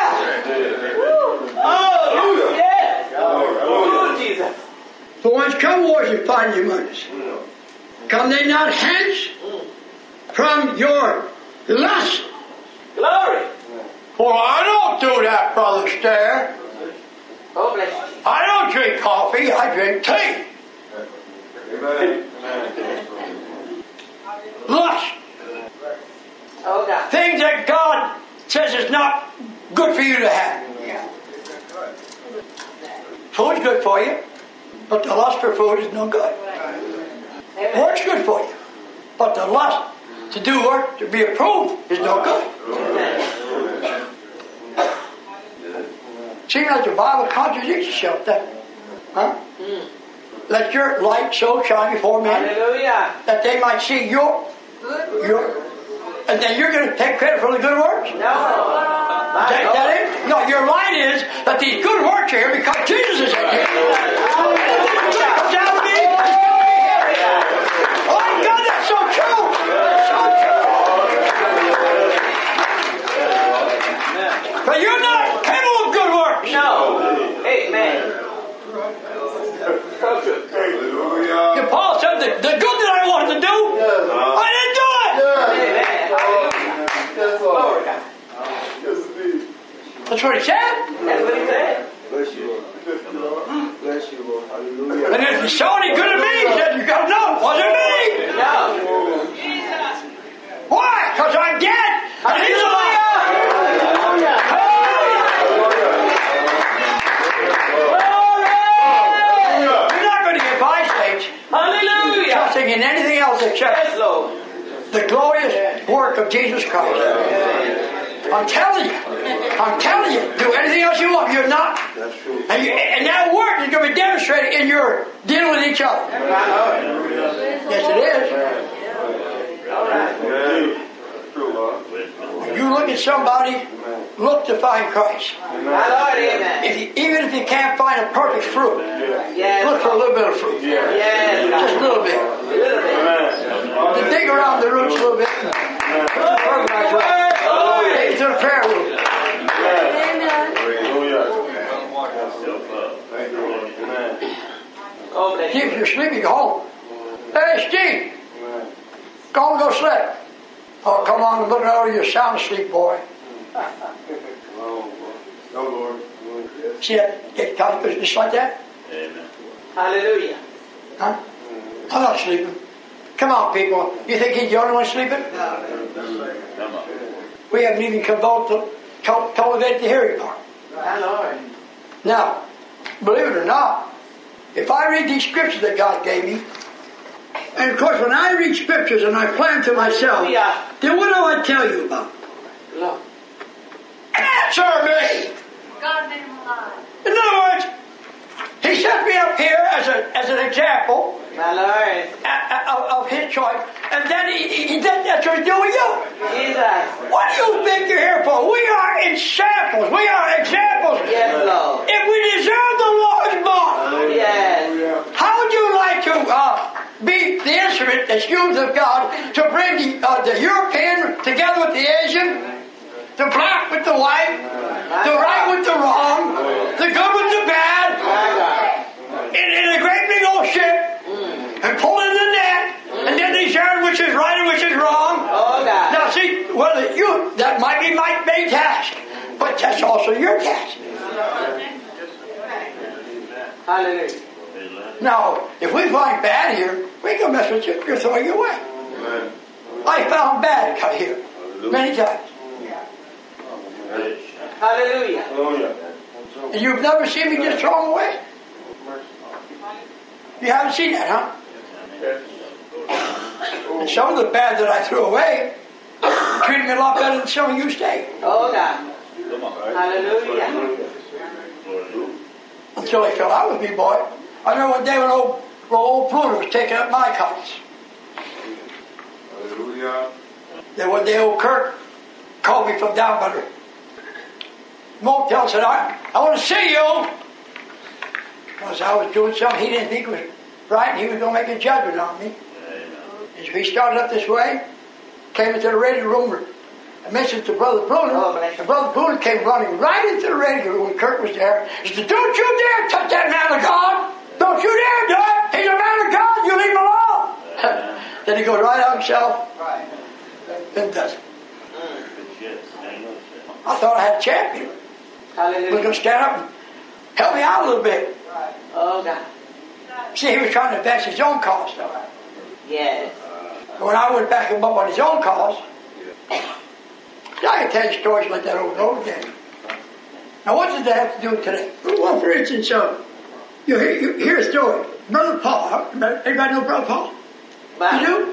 Speaker 2: Oh, yes. Oh, Jesus.
Speaker 3: For once come wars and fighting among us. Come they not hence from your lust.
Speaker 2: Glory.
Speaker 3: Well, I don't do that, Brother Stair.
Speaker 2: Oh, bless you.
Speaker 3: I don't drink coffee, I drink tea.
Speaker 4: Amen.
Speaker 3: Lust.
Speaker 2: Oh, God.
Speaker 3: Things that God says is not good for you to have. Food's good for you, but the lust for food is no good.
Speaker 2: Amen.
Speaker 3: Work's good for you, but the lust to do work, to be approved, is no good.
Speaker 2: Amen.
Speaker 3: Seems like the Bible contradicts itself, that, huh?
Speaker 2: Mm.
Speaker 3: Let your light so shine before men
Speaker 2: Hallelujah.
Speaker 3: that they might see your, your, and then you're going to take credit for the good works.
Speaker 2: No.
Speaker 3: That, that is, no, your line is that these good works are here because Jesus is in here. Comes out of me, he's going to be here. Oh my God, that's so true. So true. But you're not capable of good works.
Speaker 2: No. Amen. So true.
Speaker 4: Hallelujah.
Speaker 3: And Paul said that the good that I wanted to do, I didn't do it.
Speaker 2: Amen. Hallelujah. Glory, God.
Speaker 3: That's what he said.
Speaker 2: That's what he said.
Speaker 4: Bless you, Lord. Bless you, Lord. Hallelujah.
Speaker 3: And if you saw any good in me, he said, you got to know it wasn't me.
Speaker 2: No.
Speaker 3: Why? Because I'm dead. And he's alive. You're not going to get by, saints,
Speaker 2: Hallelujah.
Speaker 3: trusting in anything else except
Speaker 2: Yes, Lord.
Speaker 3: the glorious work of Jesus Christ. I'm telling you. I'm telling you. Do anything else you want. You're not.
Speaker 4: That's true.
Speaker 3: And, you, and that work is going to be demonstrated in your dealing with each other. Yes, it is.
Speaker 2: All right.
Speaker 4: Yeah. True, Lord.
Speaker 3: If you look at somebody, look to find Christ.
Speaker 2: My Lord, amen.
Speaker 3: If you, even if you can't find a perfect fruit,
Speaker 2: Yes.
Speaker 3: look for a little bit of fruit.
Speaker 2: Yes.
Speaker 3: Just a little bit.
Speaker 2: A little bit.
Speaker 3: To dig around the roots a little bit. Organize right. Take it to the prayer room.
Speaker 2: Oh, bless
Speaker 3: See,
Speaker 2: you.
Speaker 3: if you're sleeping, go home. Hey, Steve, go on and go sleep. Oh, come on and look over, you're sound asleep, boy.
Speaker 4: Oh, Lord.
Speaker 3: See that? Get comfortable just like that?
Speaker 2: Hallelujah.
Speaker 3: Huh? I'm not sleeping. Come on, people. You think he's the only one sleeping? We haven't even cultivated the hearing part.
Speaker 2: My Lord.
Speaker 3: Now, believe it or not, if I read these scriptures that God gave me, and of course when I read scriptures and I plan to myself, then what do I tell you about?
Speaker 2: Lord.
Speaker 3: Answer me!
Speaker 5: God made him alive.
Speaker 3: In other words, he set me up here as, a, as an example
Speaker 2: My Lord.
Speaker 3: of, of his choice, and then he, he, he did that's what he's doing with you.
Speaker 2: Jesus.
Speaker 3: What do you think you're here for? We are examples. We are examples.
Speaker 2: Yes, Lord.
Speaker 3: If we deserve the Lord's mark,
Speaker 2: Yes.
Speaker 3: how would you like to uh, be the instrument that's used of God to bring the, uh, the European together with the Asian, the black with the white, the right with the wrong, the good with the bad, in, in a great big old ship, and pull in the net, and then discern which is right and which is wrong?
Speaker 2: Oh, God.
Speaker 3: Now see, well, you, that might be my main task. But that's also your test.
Speaker 2: Hallelujah.
Speaker 3: Now, if we find bad here, we can mess with you. You're throwing it away. Amen. I found bad here many times.
Speaker 2: Hallelujah.
Speaker 3: And you've never seen me just throw them away? You haven't seen that, huh? And some of the bad that I threw away treated me a lot better than some of you stayed.
Speaker 2: Oh, God. Hallelujah.
Speaker 3: Until they fell out with me, boy. I remember one day when old, when old Pluto was taking up my cause.
Speaker 4: Hallelujah.
Speaker 3: Then one day old Kirk called me from down by the motel and said, I, I want to see you. Because I was doing something he didn't think was right, and he was going to make a judgment on me. And so he started up this way, came into the radio room, and mentioned to Brother Bruner,
Speaker 2: oh,
Speaker 3: and Brother Bruner came running right into the radio room when Kirk was there. He said, don't you dare touch that man of God! Don't you dare do it! He's a man of God, you leave him alone! Then he goes right out himself, and does it. I thought I had a champion.
Speaker 2: Hallelujah.
Speaker 3: He was going to stand up and help me out a little bit.
Speaker 2: Oh, God.
Speaker 3: See, he was trying to advance his own cause, though.
Speaker 2: Yes.
Speaker 3: When I went back him up on his own cause, I can tell you stories like that over and over again. Now, what does that have to do with today? Well, for instance, uh, you, hear, you hear a story. Brother Paul. Huh? Everybody know Brother Paul?
Speaker 2: Wow.
Speaker 3: You do?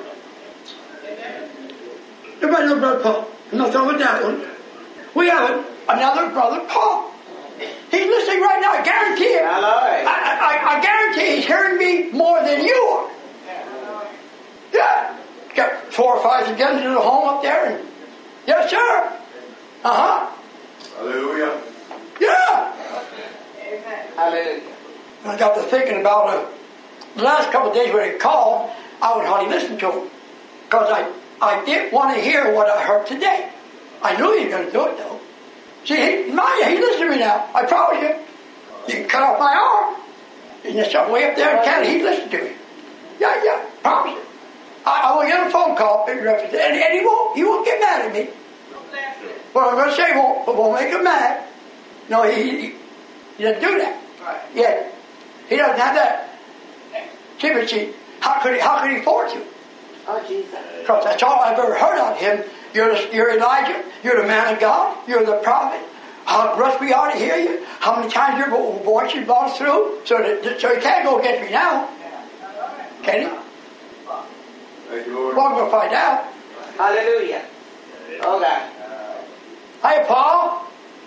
Speaker 3: Everybody know Brother Paul? I'm not talking about that one. We have another Brother Paul. He's listening right now. I guarantee it. I, I, I guarantee he's hearing me more than you are. Yeah. Got four or five together to the home up there. And, yes, sir. Uh-huh.
Speaker 4: Hallelujah.
Speaker 3: Yeah.
Speaker 2: Hallelujah.
Speaker 3: I got to thinking about uh, the last couple of days when he called, I would hardly listen to him. Because I, I didn't want to hear what I heard today. I knew he was going to do it, though. See, he, mind you, he listened to me now. I promise you. You can cut off my arm. And just way up there in Canada, he listened to me. Yeah, yeah, promise you. I, I will get a phone call, and, and he won't, he won't get mad at me. What I'm going to say won't, won't make him mad. No, he, he, he doesn't do that. Yet, he doesn't have that. See, but see, how could he, how could he afford to?
Speaker 2: Oh, Jesus.
Speaker 3: Because that's all I've ever heard of him. You're, the, you're Elijah. You're the man of God. You're the prophet. How blessed we are to hear you. How many times your voice is brought us through. So that, so he can't go against me now. Can he?
Speaker 4: Thank you, Lord.
Speaker 3: Well, we'll find out.
Speaker 2: Hallelujah. Oh, God.
Speaker 3: Hi, Paul.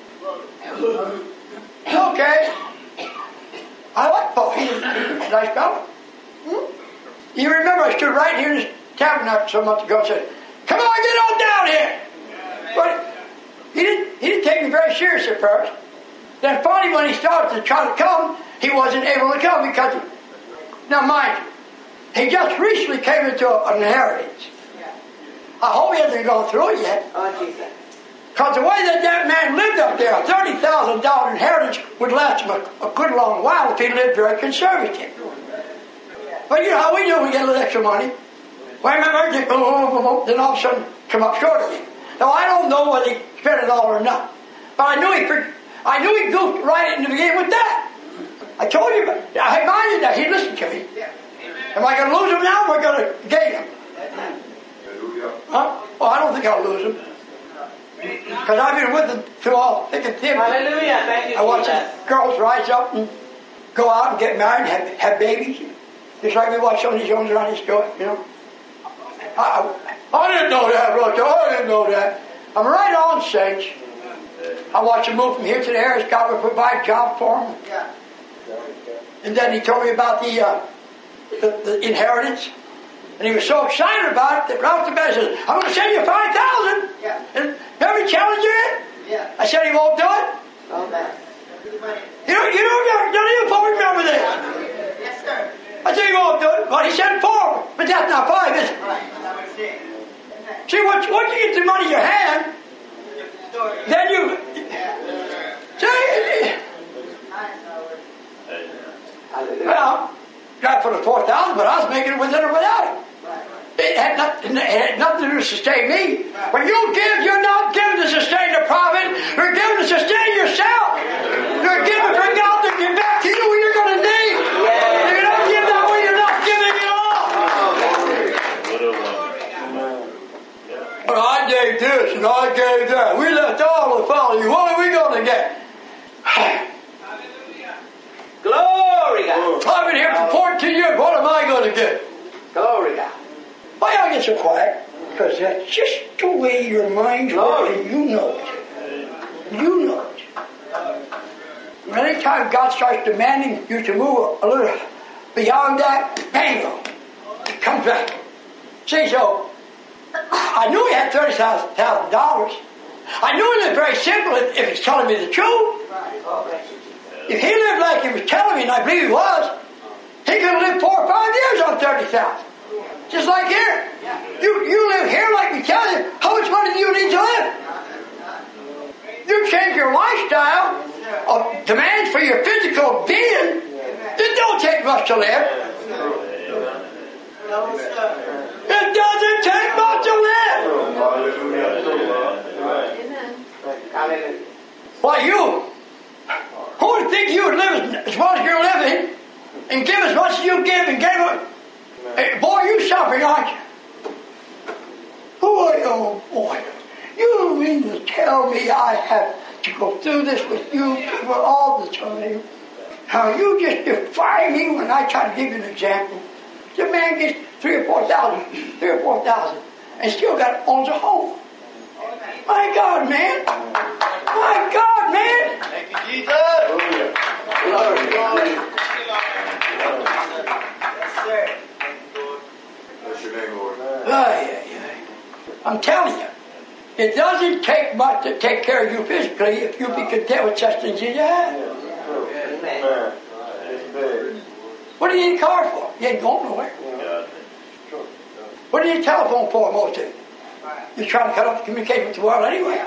Speaker 3: Okay. I like Paul. He's a nice fellow. Hmm? You remember I stood right here in this tabernacle some months ago and said, come on, get on down here. But he didn't, he didn't take me very serious at first. Then finally when he started to try to come, he wasn't able to come because, now mind you, he just recently came into an inheritance. I hope he hasn't gone through it yet.
Speaker 2: Oh, Jesus.
Speaker 3: Because the way that that man lived up there, a thirty thousand dollars inheritance would last him a, a good long while if he lived very conservative. But you know how we do when we get a little extra money. Well, remember, then all of a sudden come up short again. Now, I don't know whether he spent it all or not. But I knew he I knew he goofed right in the beginning with that. I told you, but I reminded that. He listened to me. Am I going to lose him now or am I going to gain him? Huh? Well, I don't think I'll lose him. Because I've been with him through all thick and thin.
Speaker 2: Hallelujah. Thank you,
Speaker 3: I watch
Speaker 2: Jesus.
Speaker 3: girls rise up and go out and get married and have, have babies. Just like we watch some of these youngsters around this store, you know. I, I, I didn't know that, brother. I didn't know that. I'm right on, saints. I watched him move from here to there. God would provide jobs for him.
Speaker 2: Yeah.
Speaker 3: And then he told me about the, uh, the, the inheritance. And he was so excited about it that right off the bat he says, I'm going to send you five thousand.
Speaker 2: Yeah.
Speaker 3: And every challenge you in?
Speaker 2: Yeah.
Speaker 3: I said he won't do it.
Speaker 2: Oh, man.
Speaker 3: You don't, you don't, don't even folks remember this.
Speaker 2: Yes, sir.
Speaker 3: I said he won't do it. But he said four. But that's not five, is it?
Speaker 2: Right.
Speaker 3: See, once, once you get the money in your hand, then you... See? Well, got for the four thousand, but I was making it with it or without it. It had, nothing, it had nothing to do to sustain me. When you give, you're not giving to sustain the prophet. You're giving to right, we left all to follow you. What are we going to get?
Speaker 2: Glory God.
Speaker 3: I've been here for fourteen years. What am I going to get?
Speaker 2: Glory God.
Speaker 3: Why y'all get so quiet? Because that's just the way your mind's working. You know it. You know it. Anytime God starts demanding you to move a little beyond that, bingo, it comes back. See, so I knew he had thirty thousand dollars. I knew it was very simple if he's telling me the truth. If he lived like he was telling me, and I believe he was, he could have lived four or five years on thirty thousand. Just like here. You you live here like we tell you. How much money do you need to live? You change your lifestyle of demands for your physical being. It don't take much to live. It doesn't take much to live.
Speaker 5: Amen.
Speaker 3: Why you? Who would think you would live as well as you're living and give as much as you give and give it? Hey, boy, you suffering, aren't you? Boy, oh boy. You mean to tell me I have to go through this with you for all the time? How you just defy me when I try to give you an example. The man gets three or four thousand, three or four thousand, and still got owns a home. My God, man! My God, man!
Speaker 4: Thank you, Jesus.
Speaker 2: Glory God.
Speaker 4: Yes, sir. Bless your name, Lord.
Speaker 3: Ay, ay, ay. I'm telling you, it doesn't take much to take care of you physically if you be content with such things as you have.
Speaker 2: Amen.
Speaker 3: What do you need a car for? You ain't going nowhere. What do you need a telephone for, most of you? You're trying to cut off the communication with the world anyway.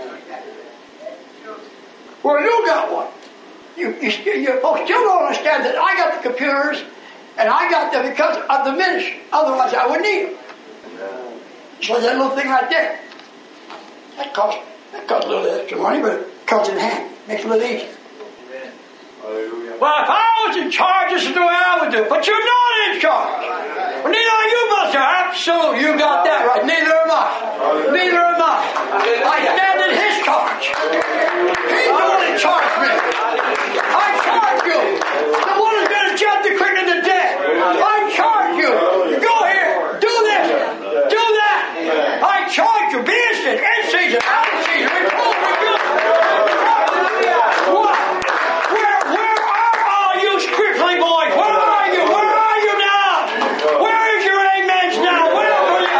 Speaker 3: Well, you got one. You, you, you folks still don't understand that I got the computers and I got them because of the ministry. Otherwise, I wouldn't need them. So that little thing right there, that costs, that costs a little extra money, but it comes in hand. Makes it a little easier. Well, if I was in charge, this is the way I would do it. But you're not in charge. Well, neither are you, Buster. Absolutely, you got that right. Neither am I. Neither am I. I stand in his charge. He's the one that charged me. I charge you. The one who's going to judge the quick and the dead. I charge you. Go here. Do this. Do that. I charge you. Be instant. In season. Out of season. Reprove. Rebuke. What? Where, where are all you scribbly boys? Where are you? Where are you now? Where is your amens now? Where are you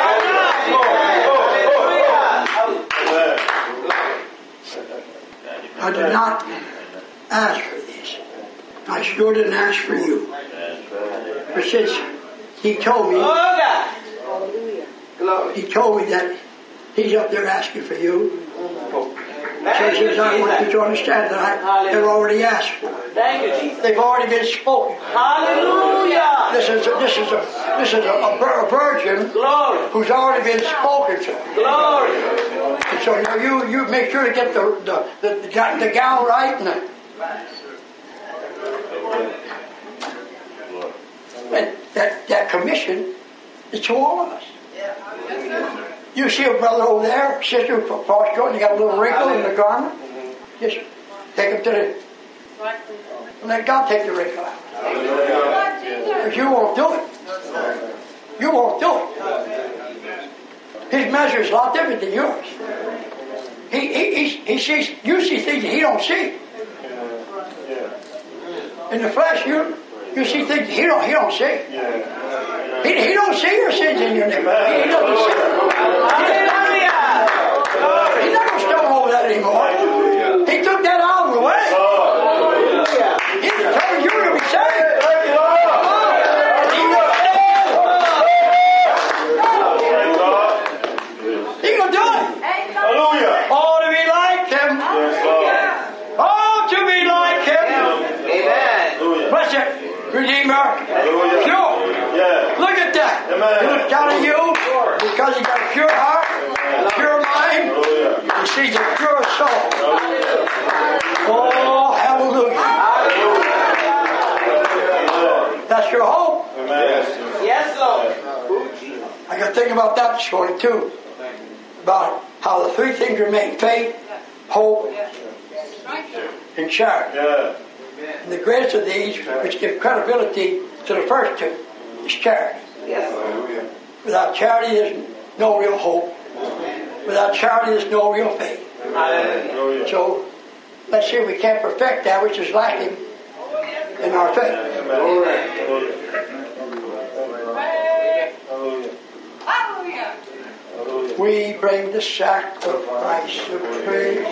Speaker 3: now? I did not ask for this. I sure didn't ask for you. But since he told me, he told me that he's up there asking for you. So he says, I want you to understand that I, they're already asked for.
Speaker 2: Thank you, Jesus.
Speaker 3: They've already been spoken.
Speaker 2: Hallelujah.
Speaker 3: This is a, this is a this is a, a, a virgin
Speaker 2: Glory.
Speaker 3: who's already been spoken to.
Speaker 2: Glory.
Speaker 3: And so now you you make sure to get the the the, the, the gal right and the, and that that commission is to all of us. You see a brother over there, sister across short, and you got a little wrinkle in the garment. Just take him to the. Let God take the wrinkle out. But you won't do it. You won't do it. His measure is a lot different than yours. He he he, he sees you see things that he don't see. In the flesh, you you see things he don't he don't see. He, he don't see your sins in your neighbor. He, he doesn't see them. He's not going to stone over that anymore. He took that out of the way. He told you to be saved. He's going to do it. Oh, to be like him. Oh, to be like him.
Speaker 2: Amen.
Speaker 3: Bless it. Redeemer. Pure. Look at that. He looks down at you because you got a pure heart, a pure mind. He sees a pure soul. Oh, hallelujah. That's your hope.
Speaker 2: Yes, Lord.
Speaker 3: I got to think about that this morning too. About how the three things remain: faith, hope, and charity.
Speaker 4: Yeah.
Speaker 3: And the greatest of these, which give credibility to the first two, is charity.
Speaker 4: Hallelujah.
Speaker 3: Without charity, there's no real hope. Without charity, there's no real faith.
Speaker 4: Hallelujah.
Speaker 3: So, let's see if we can't perfect that which is lacking in our faith.
Speaker 4: Hallelujah.
Speaker 3: We bring the sacrifice of praise.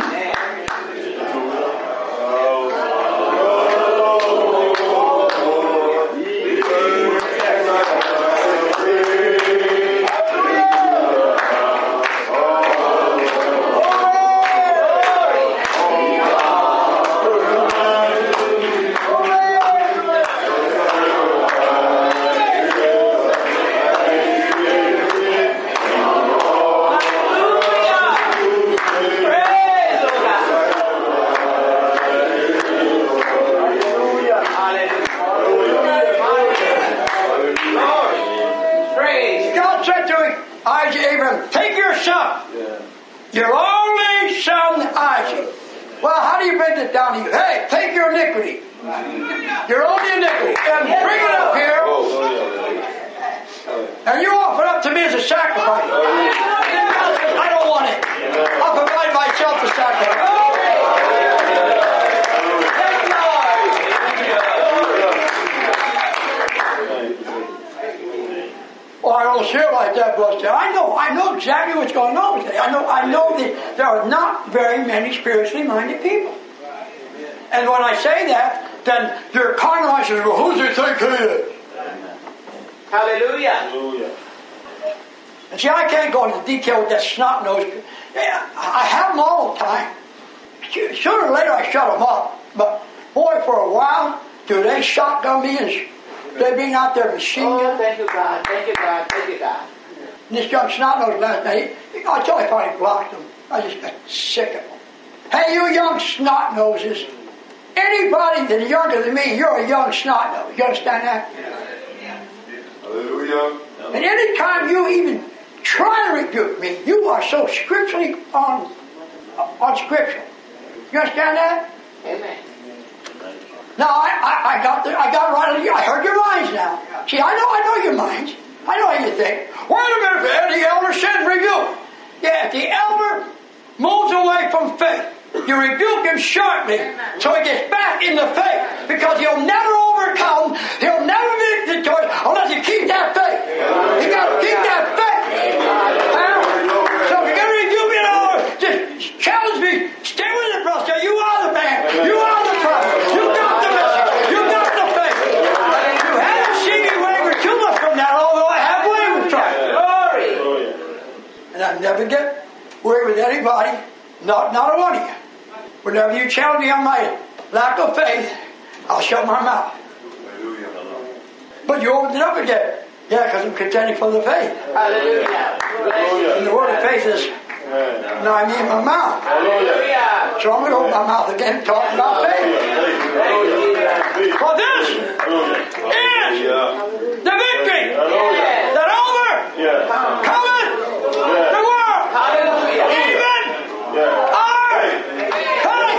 Speaker 3: Your only son Isaac. Well, how do you bring it down to you? Hey, take your iniquity, your only iniquity, and bring it up here, and you offer it up to me as a sacrifice. I don't want it. I'll provide myself the sacrifice. Well, I don't feel like that, Buster. I know, I know exactly what's going on with it. I know, I know that there are not very many spiritually minded people. And when I say that, then your carnal mind says, well, who's it think he is?
Speaker 2: Hallelujah.
Speaker 4: Hallelujah.
Speaker 3: And see, I can't go into detail with that snot nose. I have them all the time. Sooner or later, I shut them up. But boy, for a while, do they shotgun me and they being out there machine gun.
Speaker 2: Oh, thank you, God. Thank you, God. Thank you, God.
Speaker 3: And this young snot-nosed last night, I tell you, I finally blocked him. I just got sick of him. Hey, you young snot-noses. Anybody that's younger than me, you're a young snot-nose. You understand that?
Speaker 4: Hallelujah.
Speaker 3: And any time you even try to rebuke me, you are so scripturally on, on scriptural. You understand that?
Speaker 2: Amen.
Speaker 3: Now I, I, I got the, I got right on you. I heard your minds now. See, I know I know your minds. I know how you think. Wait a minute, the elder said rebuke. Yeah, if the elder moves away from faith, you rebuke him sharply so he gets back in the faith, because he'll never overcome, he'll never be victorious unless you keep that faith. You got to keep that faith. Huh? So if you're going to rebuke me, Lord, just challenge me. Stay with it, brother. You are the man. You are the prophet. You got the message. You got the faith. You haven't seen me waver too much from that, although I have wavered from it.
Speaker 2: Glory.
Speaker 3: And I never get worried with anybody, not not a one of you. Whenever you challenge me on my lack of faith, I'll shut my mouth. But you opened it up again. Yeah, because I'm contending for the faith.
Speaker 2: Hallelujah.
Speaker 3: And the word of faith is nigh me in my mouth.
Speaker 2: Hallelujah.
Speaker 3: So I'm going to open my mouth again and talk about faith. For this is the victory that overcometh the world.
Speaker 2: Hallelujah.
Speaker 3: Even our faith.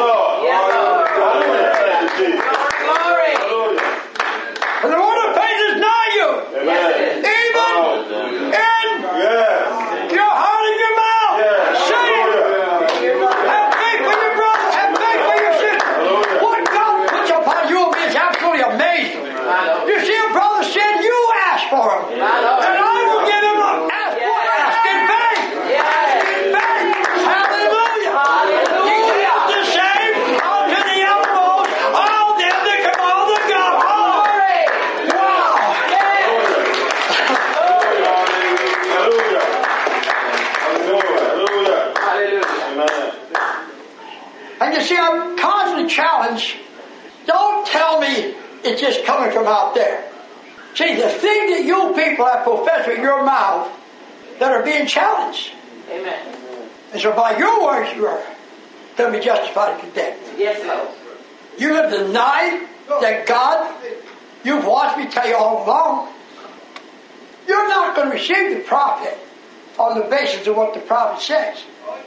Speaker 2: Glory.
Speaker 3: And the word of faith is nigh you. Even in your heart and your mouth. Say it. Have faith for your brother. Have faith for your sister. What God puts upon you is absolutely amazing. You see a brother sin, you ask for him. And I will give him a ask for ask in faith. Ask in faith. Hallelujah. He is the same unto the uttermost. All them that come all the gospel. Wow. And you see, I'm constantly challenged. Don't tell me it's just coming from out there. See, the thing that you people have professed with your mouth that are being challenged.
Speaker 2: Amen.
Speaker 3: And so by your words you are going to be justified and condemned.
Speaker 2: Yes, Lord.
Speaker 3: You have denied that God, you've watched me tell you all along, you're not going to receive the prophet on the basis of what the prophet says.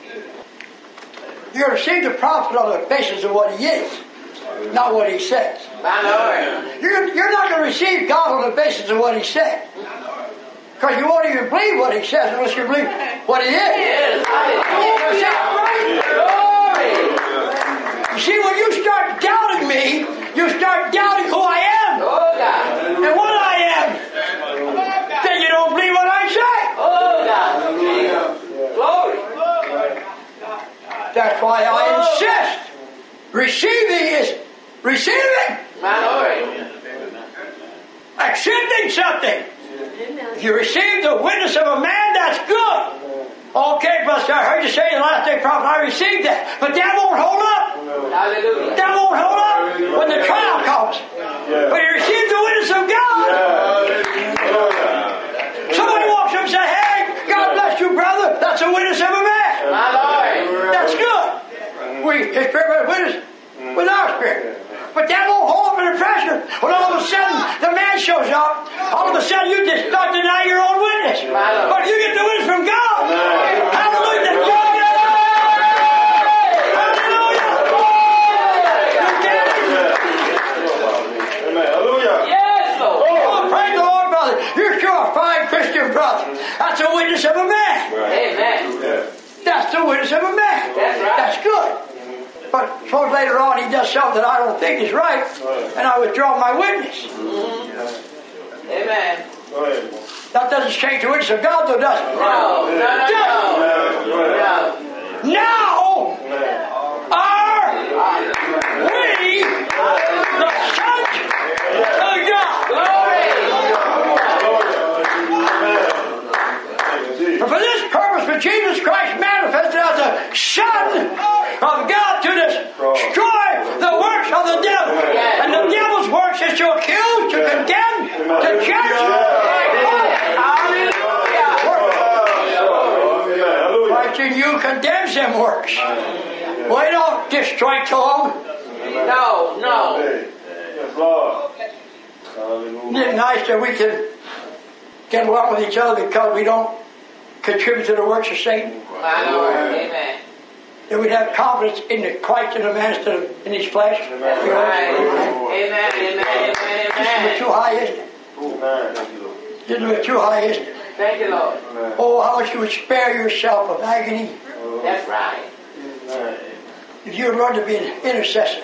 Speaker 3: You receive the prophet on the basis of what he is, not what he says.
Speaker 2: My Lord.
Speaker 3: You're, you're not going to receive God on the basis of what he said. Because you won't even believe what he says unless you believe what he is.
Speaker 2: Yes.
Speaker 3: Is that right?
Speaker 2: Glory.
Speaker 3: You see, when you start doubting me, you start doubting who I am
Speaker 2: Oh God.
Speaker 3: and what I am. Then you don't believe what I say.
Speaker 2: Oh God. Glory.
Speaker 3: That's why I insist. Receiving is receiving.
Speaker 2: My Lord.
Speaker 3: Accepting something. If you receive the witness of a man, that's good. Okay, Buster, I heard you say in the last day prophet, I received that. But that won't hold up.
Speaker 2: Hallelujah.
Speaker 3: That won't hold up when the trial comes. But you receive the witness of God. Somebody walks up and says, hey, God bless you, brother. That's a witness of a man.
Speaker 2: My Lord.
Speaker 3: That's good. We, his spirit was witness with our spirit. But that won't hold up under pressure. When all of a sudden the man shows up, all of a sudden you just start to deny your own witness. But you get the witness from God. Hallelujah. Hallelujah. You get it?
Speaker 2: Yes, Lord.
Speaker 3: Oh, praise the Lord, brother. You're sure a fine Christian brother. That's a witness of a man.
Speaker 2: Amen.
Speaker 3: That's the witness of a man.
Speaker 2: That's right.
Speaker 3: That's good. But suppose later on he does something that I don't think is right, and I withdraw my witness.
Speaker 2: Mm-hmm. Amen.
Speaker 3: That doesn't change the witness of God, though, does it?
Speaker 2: No, no, no, no. No.
Speaker 3: Now are we the sons of God?
Speaker 2: Glory.
Speaker 3: For this purpose, for Jesus Christ manifested as a Son of God to destroy the works of the devil. And the devil's works is to accuse, to condemn, to judge.
Speaker 2: Hallelujah.
Speaker 3: Watching you condemns them works. We don't destroy to them.
Speaker 2: No, no.
Speaker 4: Yes, Lord.
Speaker 3: Isn't it nice that we can get along with each other because we don't contribute to the works of Satan?
Speaker 2: My Lord. Amen.
Speaker 3: That we'd have confidence in the Christ in the man instead of in his flesh.
Speaker 2: That's right. Amen, amen, amen,
Speaker 3: This is a
Speaker 2: amen.
Speaker 3: bit too high, isn't it? This is a bit too high, isn't it?
Speaker 2: Thank you, Lord.
Speaker 3: Oh, how much you would spare yourself of agony
Speaker 2: That's right.
Speaker 3: if you would learn to be an intercessor.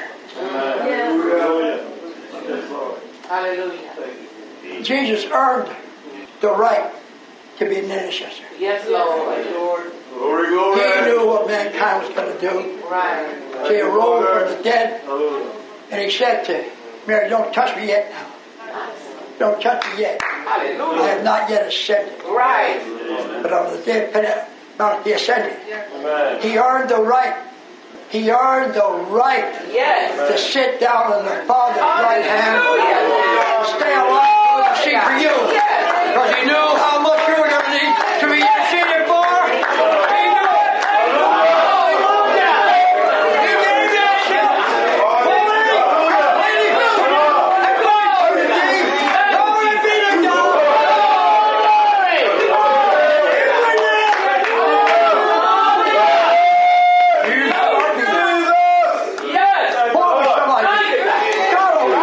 Speaker 2: Hallelujah.
Speaker 3: Jesus earned the right to be an intercessor.
Speaker 2: Yes, Lord. Lord.
Speaker 4: Glory, glory.
Speaker 3: He knew what mankind was going to do.
Speaker 2: Right.
Speaker 3: So he arose from the dead, and he said to Mary, don't touch me yet now. Don't touch me yet. I
Speaker 2: Hallelujah.
Speaker 3: have not yet ascended.
Speaker 2: Right.
Speaker 3: But on the day of Pentecost, Mount he ascended. He earned the right. He earned the right
Speaker 2: Yes.
Speaker 3: to sit down on the Father's right hand. Stay alive to see for you. Because he knew how much you were going to need to be interceded for. He knew it. Oh, he loved that. He gave himself. Holy, holy, and glory to thee. Glory be to God.
Speaker 2: Yes.
Speaker 3: What was somebody? God, oh,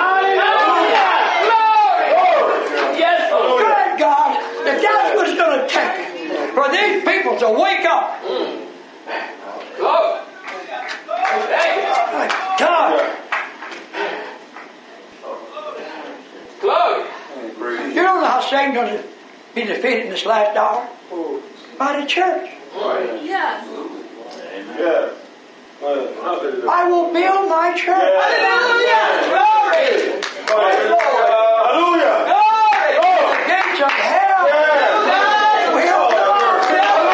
Speaker 2: Yes, Lord.
Speaker 3: good God, if that's what it's going to take for these people to wake up.
Speaker 2: Glory. Thank you.
Speaker 3: My God.
Speaker 2: Glory.
Speaker 3: You don't know how Satan's going to be defeated in this last hour? By the church.
Speaker 5: Yes.
Speaker 4: Yes.
Speaker 3: I will build my church.
Speaker 2: Hallelujah. Glory.
Speaker 4: Hallelujah.
Speaker 2: Glory.
Speaker 3: The gates of hell will not prevail.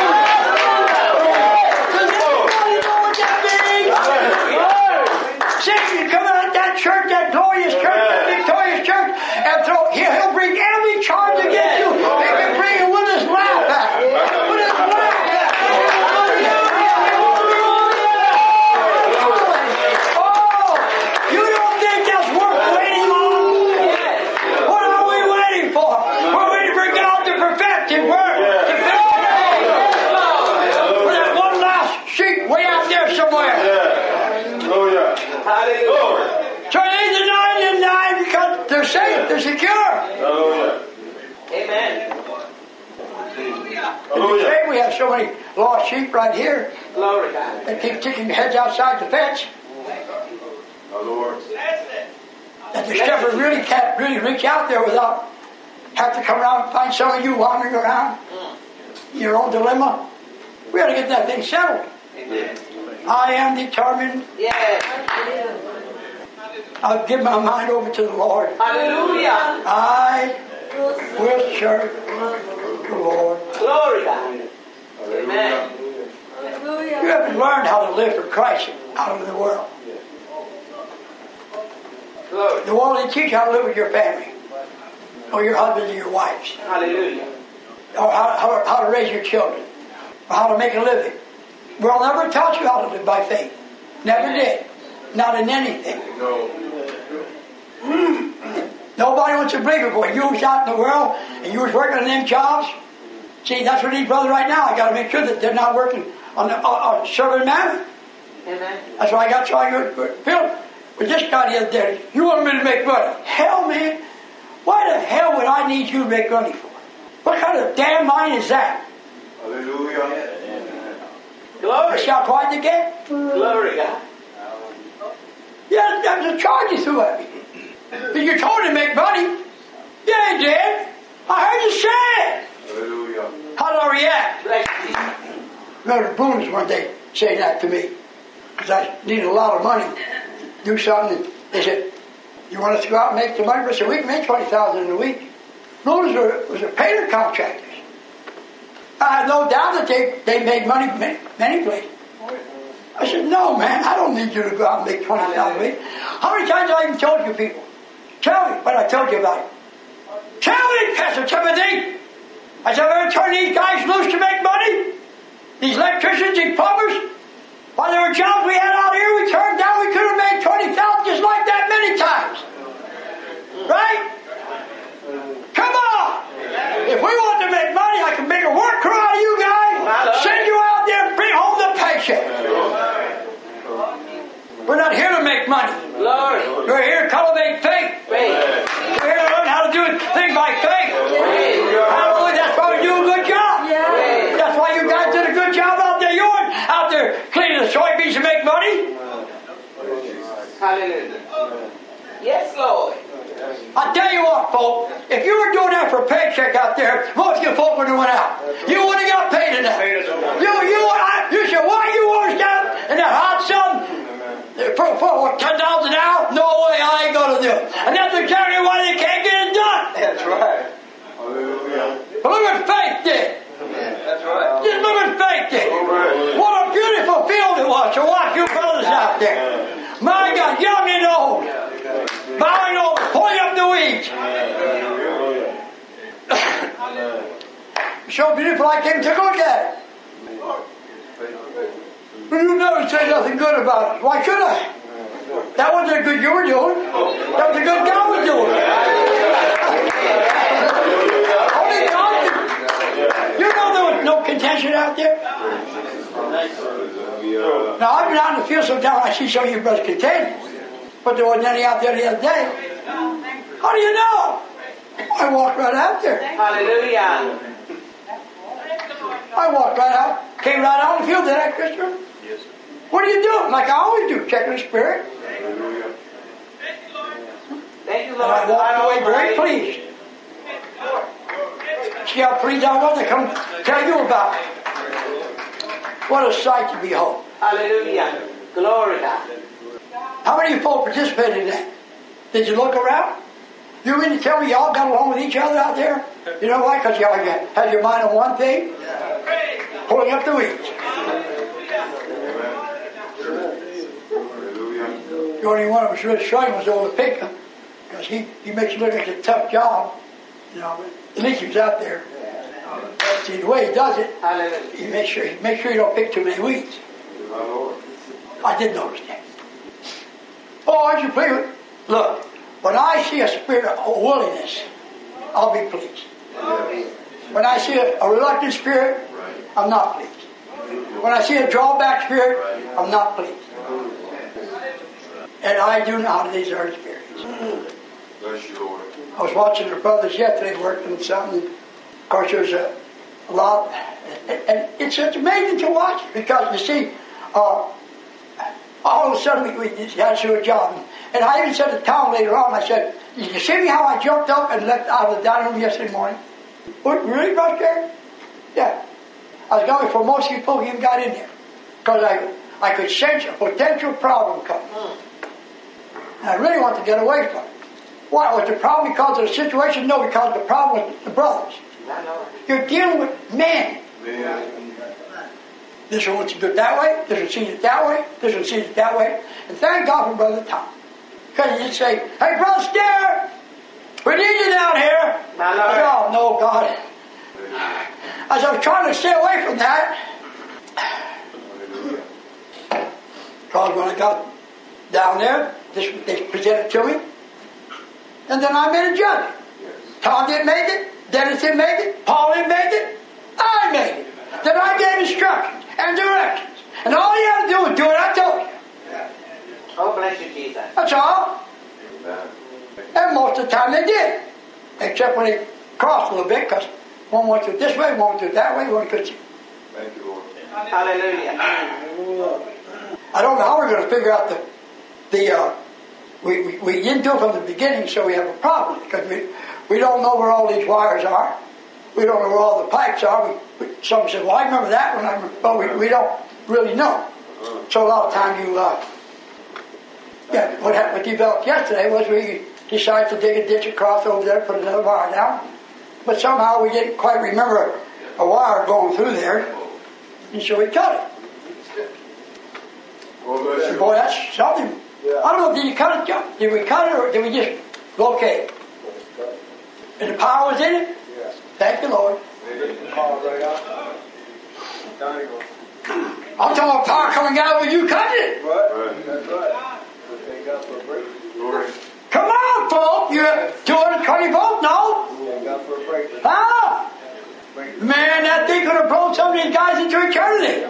Speaker 3: Does anybody know what that means? Satan come out of that church, that glorious church, that victorious church, and throw, he'll, he'll bring every charge against you. He can bring it with his laugh at it. With his laugh at it. Oh, you don't think that's worth waiting on? What are we somewhere.
Speaker 4: Hallelujah.
Speaker 2: Hallelujah.
Speaker 3: So they leave the ninety-nine because they're safe, they're secure.
Speaker 4: Hallelujah.
Speaker 2: Amen.
Speaker 3: It's a shame we have so many lost sheep right here
Speaker 2: Glory God.
Speaker 3: that keep sticking their heads outside the fence.
Speaker 4: Our Lord.
Speaker 3: That the shepherd really can't really reach out there without have to come around and find some of you wandering around in your own dilemma. We ought to get that thing settled. I am determined.
Speaker 2: Yes.
Speaker 3: I'll give my mind over to the Lord.
Speaker 2: Hallelujah.
Speaker 3: I will serve the Lord.
Speaker 2: Glory God. Amen.
Speaker 3: You haven't learned how to live for Christ out of the world.
Speaker 2: Glory.
Speaker 3: The world will teach you how to live with your family, or your husbands or your wives,
Speaker 2: Hallelujah.
Speaker 3: or how, how, how to raise your children, or how to make a living. The world never taught you how to live by faith. Never did. Not in anything. Nobody wants to believe it, boy. You was out in the world and you was working on them jobs. See, that's what these brothers right now. I got to make sure that they're not working on the on, on serving mammon.
Speaker 2: Amen.
Speaker 3: That's why I got trying to Phil with this guy the other day. You want me to make money? Hell, man. Why the hell would I need you to make money for? What kind of damn mind is that?
Speaker 4: Hallelujah.
Speaker 2: Glory.
Speaker 3: Shall quite the get?
Speaker 2: Glory God.
Speaker 3: Yeah, that's a charge you threw at me. Did you told him to make money? Yeah, he did. I heard you say it.
Speaker 4: Hallelujah.
Speaker 3: How did I react?
Speaker 2: Bless you.
Speaker 3: Remember Boone's one day saying that to me. Because I needed a lot of money to do something. And they said, you want us to go out and make the money? I said, we can make twenty thousand dollars in a week. Boone's was, was a painter contractors. I had no doubt that they, they made money many, many places. I said, no, man, I don't need you to go out and make twenty thousand dollars a week. How many times have I even told you people? Tell me what I told you about it. Tell me, Pastor Timothy. I said, I'm going to turn these guys loose to make money. These electricians, these plumbers. While there were jobs we had out here, we turned down, we could have made twenty thousand dollars just like that many times. Right? Come on. If we want to make money, I can make a work crew out of you guys. Send you out there and bring home the paycheck. We're not here to make money.
Speaker 2: Glory.
Speaker 3: We're here to cultivate faith.
Speaker 2: Faith.
Speaker 3: We're here to learn how to do things by faith. Hallelujah. That's why we do a good job. That's why you guys did a good job out there. You weren't out there cleaning the soybeans to make money.
Speaker 2: Hallelujah. Yes, Lord.
Speaker 3: I tell you what, folks, if you were doing that for a paycheck out there, most of you folk would have went out. You would have got paid enough. You, you, I, you said, why you always down in that hot sun? For, for what, ten dollars an hour? No way, I ain't gonna do it. And that's exactly why they can't get it done.
Speaker 4: That's right. Hallelujah.
Speaker 3: But look what faith did.
Speaker 4: That's right.
Speaker 3: Just look what faith did. What a beautiful field it was to watch you brothers out there. My God, young and old. Bowing over, pulling up the weeds. So beautiful, I came to look at it. But you never say nothing good about it. Why should I? That wasn't a good you were doing. That was a good God was doing. Only God could. You know there was no contention out there? Now, I've been out in the field sometimes I see some of you brothers contend. But there wasn't any out there the other day. How do you know? I walked right out there.
Speaker 2: Hallelujah.
Speaker 3: I walked right out. Came right out in the field, did I, Christopher?
Speaker 4: Yes.
Speaker 3: What are you doing? Like I always do, checking the spirit.
Speaker 2: Thank you,
Speaker 3: And
Speaker 2: Lord.
Speaker 3: I walked away very pleased. See how pleased I was to come tell you about it. What a sight to behold.
Speaker 2: Hallelujah. Glory God.
Speaker 3: How many of you folk participated in that? Did you look around? You mean to tell me y'all got along with each other out there? You know why? Because y'all had your mind on one thing? Pulling up the weeds. The only one that was really showing was old Pickup. Because he, he makes it look like a tough job. You know, but at least he was out there. See, the way he does it,
Speaker 2: Hallelujah.
Speaker 3: he makes sure, he makes sure you don't pick too many weeds. I did notice that. Oh, aren't you pleased? Look, when I see a spirit of willingness, I'll be pleased. When I see a, a reluctant spirit, I'm not pleased. When I see a drawback spirit, I'm not pleased. And I do know how to discern spirits.
Speaker 4: Bless you, Lord.
Speaker 3: I was watching the brothers yesterday working on something. Of course, there's a, a lot, and, and it's, it's amazing to watch because you see, uh, all of a sudden we, we had to do a job. And I even said to Tom later on, I said, "Did you see me how I jumped up and left out of the dining room yesterday morning?" What, really, Brother Jerry? Yeah. I was going before most people even got in there. Because I, I could sense a potential problem coming. And I really wanted to get away from it. Why? Was the problem because of the situation? No, because the problem was the brothers. You're dealing with men. This one wants to do it that way. This one sees it that way. This one sees it that way. And thank God for Brother Tom. Because he'd say, "Hey, Brother Stair, we need you down here." I said, "Oh, no, God." As I was trying to stay away from that, because when I got down there, this they presented to me, and then I made a judgment. Tom didn't make it, Dennis didn't make it, Paul didn't make it, I made it. Then I gave instructions and directions, and all you had to do was do what I told you.
Speaker 5: Oh, bless you, Jesus.
Speaker 3: That's all. And most of the time they did, except when they crossed a little bit, because one went through this way, one went through that way, one could see.
Speaker 4: Thank you, Lord.
Speaker 5: Hallelujah.
Speaker 3: I don't know how we're going to figure out the the. Uh, we, we we didn't do it from the beginning, so we have a problem because we we don't know where all these wires are. We don't know where all the pipes are. We, we, some say, "Well, I remember that one," I remember, but we we don't really know. So a lot of time you. Uh, yeah, what happened? What developed yesterday was we decided to dig a ditch across over there, put another wire down. But somehow we didn't quite remember a wire going through there, and so we cut it. And boy, that's something. I don't know, did you cut it, John? Did we cut it or did we just locate it? And the power was in it?
Speaker 4: Yes.
Speaker 3: Thank you, Lord. I'm talking about power coming out when you cut it.
Speaker 4: Right. That's right. Thank God for a breakthrough.
Speaker 3: Come on, folks. You're two hundred twenty volts, no?
Speaker 4: Thank God for a breakthrough.
Speaker 3: Huh? Man, that thing could have blown some of these guys into eternity.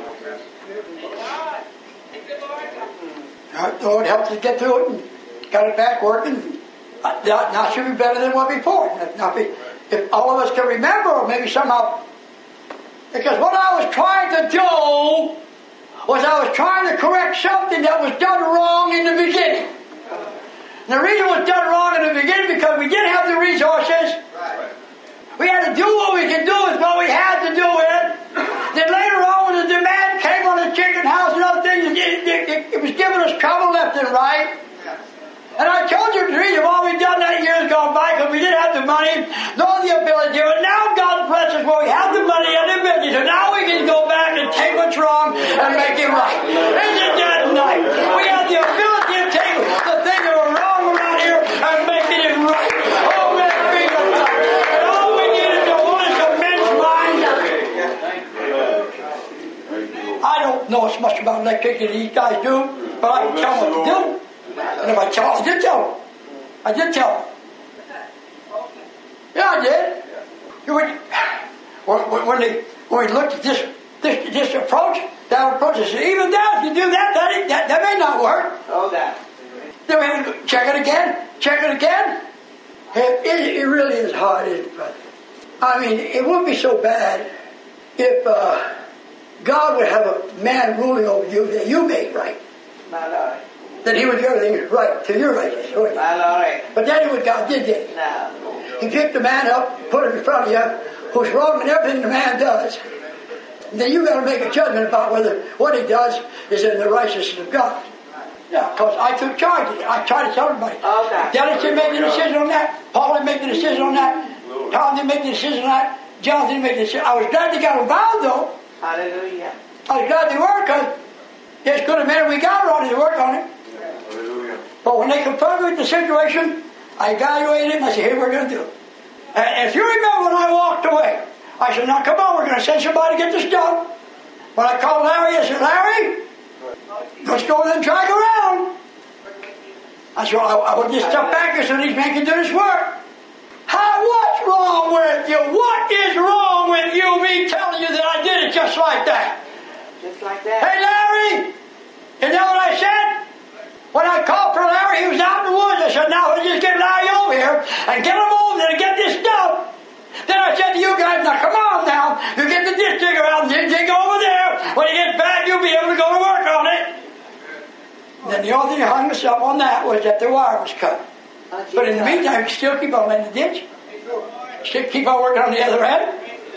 Speaker 3: The Lord helped us get through it and got it back working. Now it should be better than what before. Now, if, if all of us can remember, or maybe somehow, because what I was trying to do was I was trying to correct something that was done wrong in the beginning. And the reason it was done wrong in the beginning because we didn't have the resources. We had to do what we could do with what we had to do with. Then later on, when the demand came on the chicken house and other things, it, it, it, it was giving us trouble left and right. And I told you the reason why we've done that years gone by, because we didn't have the money, nor the ability to do it. Now God bless us where we have the money and the ability. So now we can go back and take what's wrong and make it right. Isn't that nice? We have the ability to take the things that were wrong around here and making it right. Oh, man, be the God. And all we need is to want some men's mind. I don't know as much about electricity as these guys do, but I can tell them what to do. And if I tell them, I did tell them. I did tell them. Yeah, I did. When, when, they, when we looked at this, this, this approach, that approach, I said, even now, if you do that, that, that, that may not work.
Speaker 5: Oh, that.
Speaker 3: Then we have to check it again, check it again. It, it, it really is hard, isn't it, brother? I mean, it wouldn't be so bad if uh, God would have a man ruling over you that you made right.
Speaker 5: My Lord.
Speaker 3: That he would do everything right to your righteousness, wouldn't he?
Speaker 5: My Lord.
Speaker 3: But that is what God did, did he?
Speaker 5: No.
Speaker 3: He picked a man up, put him in front of you, who's wrong in everything the man does. And then you got to make a judgment about whether what he does is in the righteousness of God. Yeah, because I took charge of it. I tried to tell everybody.
Speaker 5: Okay.
Speaker 3: Dennis didn't make the decision on that. Paul didn't make the decision on that. Tom didn't make the decision on that. John didn't make the decision. I was glad they got involved, though.
Speaker 5: Hallelujah.
Speaker 3: I was glad they were, because it's good a minute we got on it to work on it.
Speaker 4: Hallelujah.
Speaker 3: But when they confronted me with the situation, I evaluated it and I said, here we're going to do it. And if you remember when I walked away, I said, now come on, we're going to send somebody to get this done. When I called Larry, I said, Larry, let's go and drag around. I said, I, I would just step back and say, these men can do this work. How, what's wrong with you? What is wrong with you, me telling you that I did it just like that?
Speaker 5: Just like that.
Speaker 3: Hey, Larry! You know what I said? When I called for Larry, he was out in the woods. I said, now we'll just get Larry over here and get him over there to get this stuff. Then I said to you guys, now come on now. You get the ditch digger out and dig over there. When it gets bad, you'll be able to go to work on it. And then the only thing that hung us up on that was that the wire was cut.
Speaker 5: Oh,
Speaker 3: But in the meantime, you can still keep on in the ditch. Still keep on working on the other end.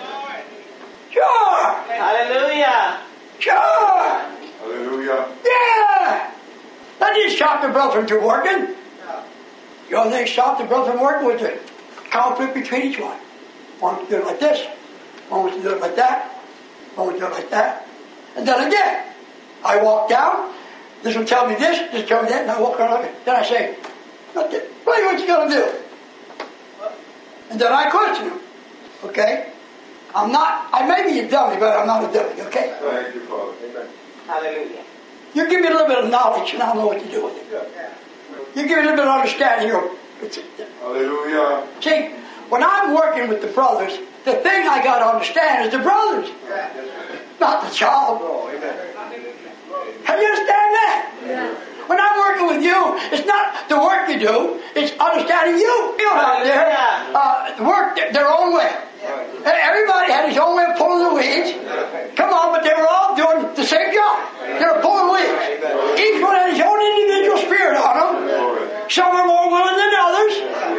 Speaker 3: Sure.
Speaker 5: Hallelujah.
Speaker 3: Sure.
Speaker 4: Hallelujah.
Speaker 3: Yeah. That didn't stop the brother from working. The only thing that stopped the brother from working was the conflict between each one. One was to do it like this. One was to do it like that. One was to do it like that. And then again, I walk down. This will tell me this. This will tell me that. And I walk around like it. Then I say, what the, what you going to do? And then I question him. Okay? I'm not, I may be a dummy, but I'm not a dummy, okay?
Speaker 4: Thank you, Father. Amen.
Speaker 5: Hallelujah.
Speaker 3: You give me a little bit of knowledge and I'll know what to do with it. You give me a little bit of understanding. You'll,
Speaker 4: Hallelujah.
Speaker 3: see, when I'm working with the brothers, the thing I got to understand is the brothers, not the child. Have you understand that? When I'm working with you, it's not the work you do, it's understanding you. You know out there, uh, work their own way. Everybody had his own way of pulling the weeds. Come on, but they were all doing the same job. They were pulling weeds. Each one had his own individual spirit on them. Some are more willing than others.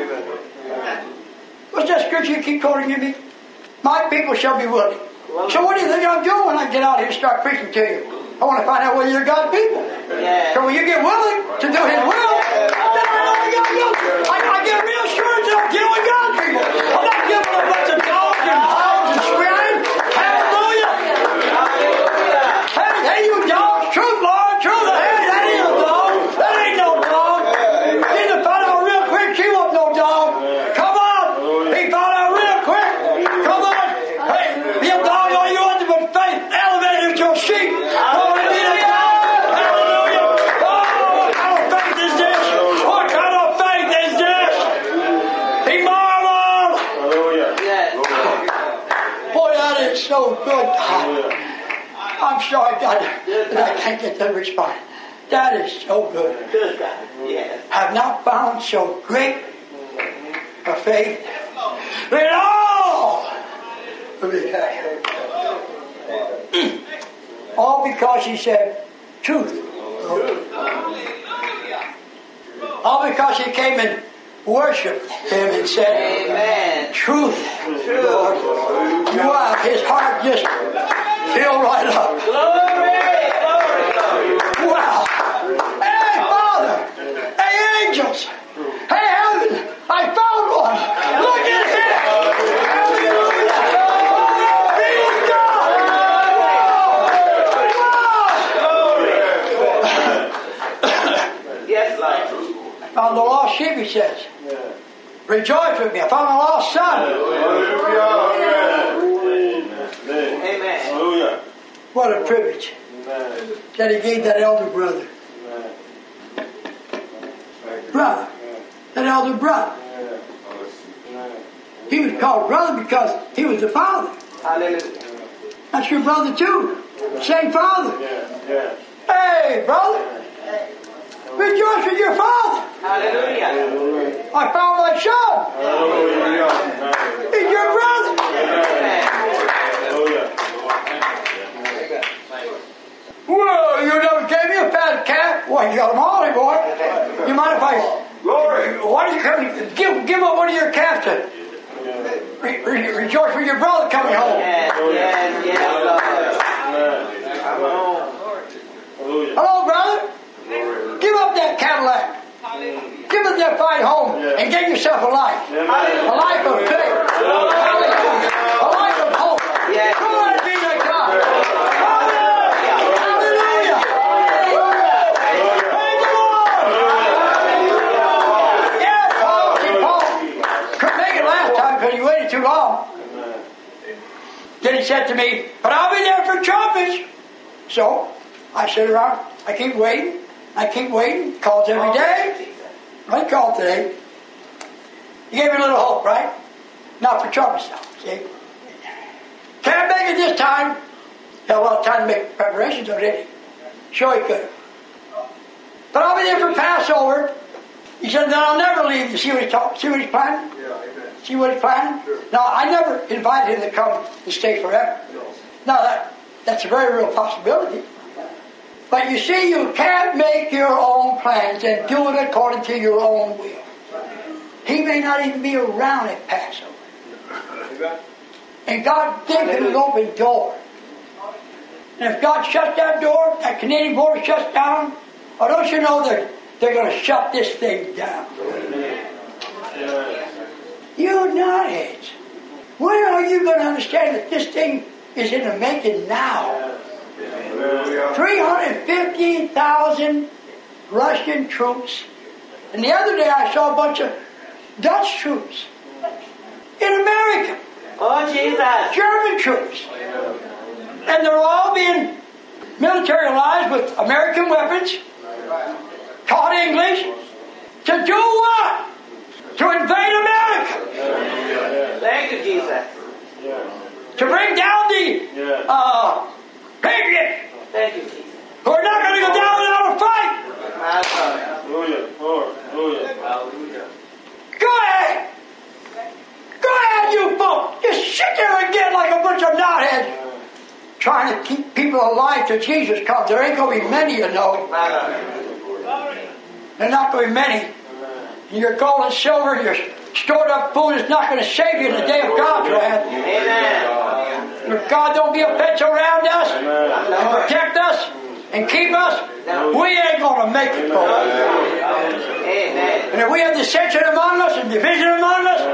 Speaker 3: What's that scripture you keep quoting to me? My people shall be willing. So what do you think I'm doing when I get out here and start preaching to you? I want to find out whether you're God's people. So when you get willing to do His will, then I know what you got to do. I, I get reassurance that I'm dealing with God's people. I'm not dealing with a bunch of dogs and hogs and swearing. Hallelujah. Hey, hey, you dogs, truth, Lord, truth. Hey, that ain't no dog. That ain't no dog. He to find out real quick she wasn't no dog. Come on. He found out real quick. Come on. Hey, be a dog all you want to, but faith elevated your sheep. Glory be to God. Hallelujah. Oh, what kind of faith is this? What kind of faith is this? He marveled.
Speaker 5: Yes.
Speaker 3: Boy, that is so good. I'm sorry, God, that I can't get the response. That is so good.
Speaker 5: Good God. Yes.
Speaker 3: Have not found so great a faith in all. All because he said truth. All because he came and worshipped him and said,
Speaker 5: Amen.
Speaker 3: truth, Lord. Wow, his heart just filled right up.
Speaker 5: Glory. Glory. Glory.
Speaker 3: Wow. Hey, Father. Hey, angels. Hey, heaven. I found one. Look at him. Hallelujah. Glory be to God. Wow.
Speaker 5: Yes, Lord.
Speaker 3: I found the lost sheep, he says. Rejoice with me. I found a lost son.
Speaker 5: Amen.
Speaker 3: What a privilege that he gave that elder brother. Brother. That elder brother. He was called brother because he was the father.
Speaker 5: Hallelujah.
Speaker 3: That's your brother too. Same father. Hey, brother. Rejoice with your father.
Speaker 5: Hallelujah.
Speaker 3: I found my son. He's your brother. Well, you never gave me a fat calf. Well, you got them all, boy. You mind if I... Glory. Why don't you come give, give up one of your calves to re, re, rejoice with your brother coming home?
Speaker 5: Yes, yes, yes, Lord.
Speaker 3: Hello, brother. Give up that Cadillac. Give up that fine home and get yourself a life. A life of faith. Hallelujah. A life of hope. Glory be to God. Hallelujah. Hallelujah. Thank you, Lord. Yeah, Paul. See, Paul couldn't make it last time because he waited too long. Then he said to me, but I'll be there for trumpets. So I sit around. I keep waiting. I keep waiting. Calls every day. I called today. He gave me a little hope, right? Not for trumpets, though. See? Can't make it this time. Had a lot of time to make preparations, though, didn't he? Sure he could. But I'll be there for Passover. He said, then I'll never leave. You see what he's talking? See what he's planning?
Speaker 4: Yeah, amen.
Speaker 3: See what he's planning?
Speaker 4: Sure.
Speaker 3: Now, I never invited him to come and stay forever.
Speaker 4: No.
Speaker 3: Now, that, that's a very real possibility. But you see, you can't make your own plans and do it according to your own will. He may not even be around at Passover. And God gave him an open door. And if God shuts that door, that Canadian border shuts down, or don't you know that they're going to shut this thing down? You nutheads. When are you going to understand that this thing is in the making now? three hundred fifty thousand Russian troops. And the other day I saw a bunch of Dutch troops in America.
Speaker 5: Oh, Jesus.
Speaker 3: German troops. And they're all being militarized with American weapons, taught English, to do what? To invade America.
Speaker 5: Thank you, Jesus.
Speaker 3: To bring down the uh, patriots
Speaker 5: Thank you, Jesus.
Speaker 3: who are not going to go down without a fight.
Speaker 5: Hallelujah.
Speaker 4: Hallelujah.
Speaker 3: Go ahead. Go ahead, you folks. Just sit there again like a bunch of knotheads trying to keep people alive till Jesus comes. There ain't going to be many, you know. There's not going to be many. And your gold and silver, your stored up food is not going to save you in the day of God's wrath.
Speaker 5: Amen.
Speaker 3: If God don't be a fence around us and protect us and keep us, we ain't going to make it, folks.
Speaker 5: Amen.
Speaker 3: And if we have dissension among us and division among us,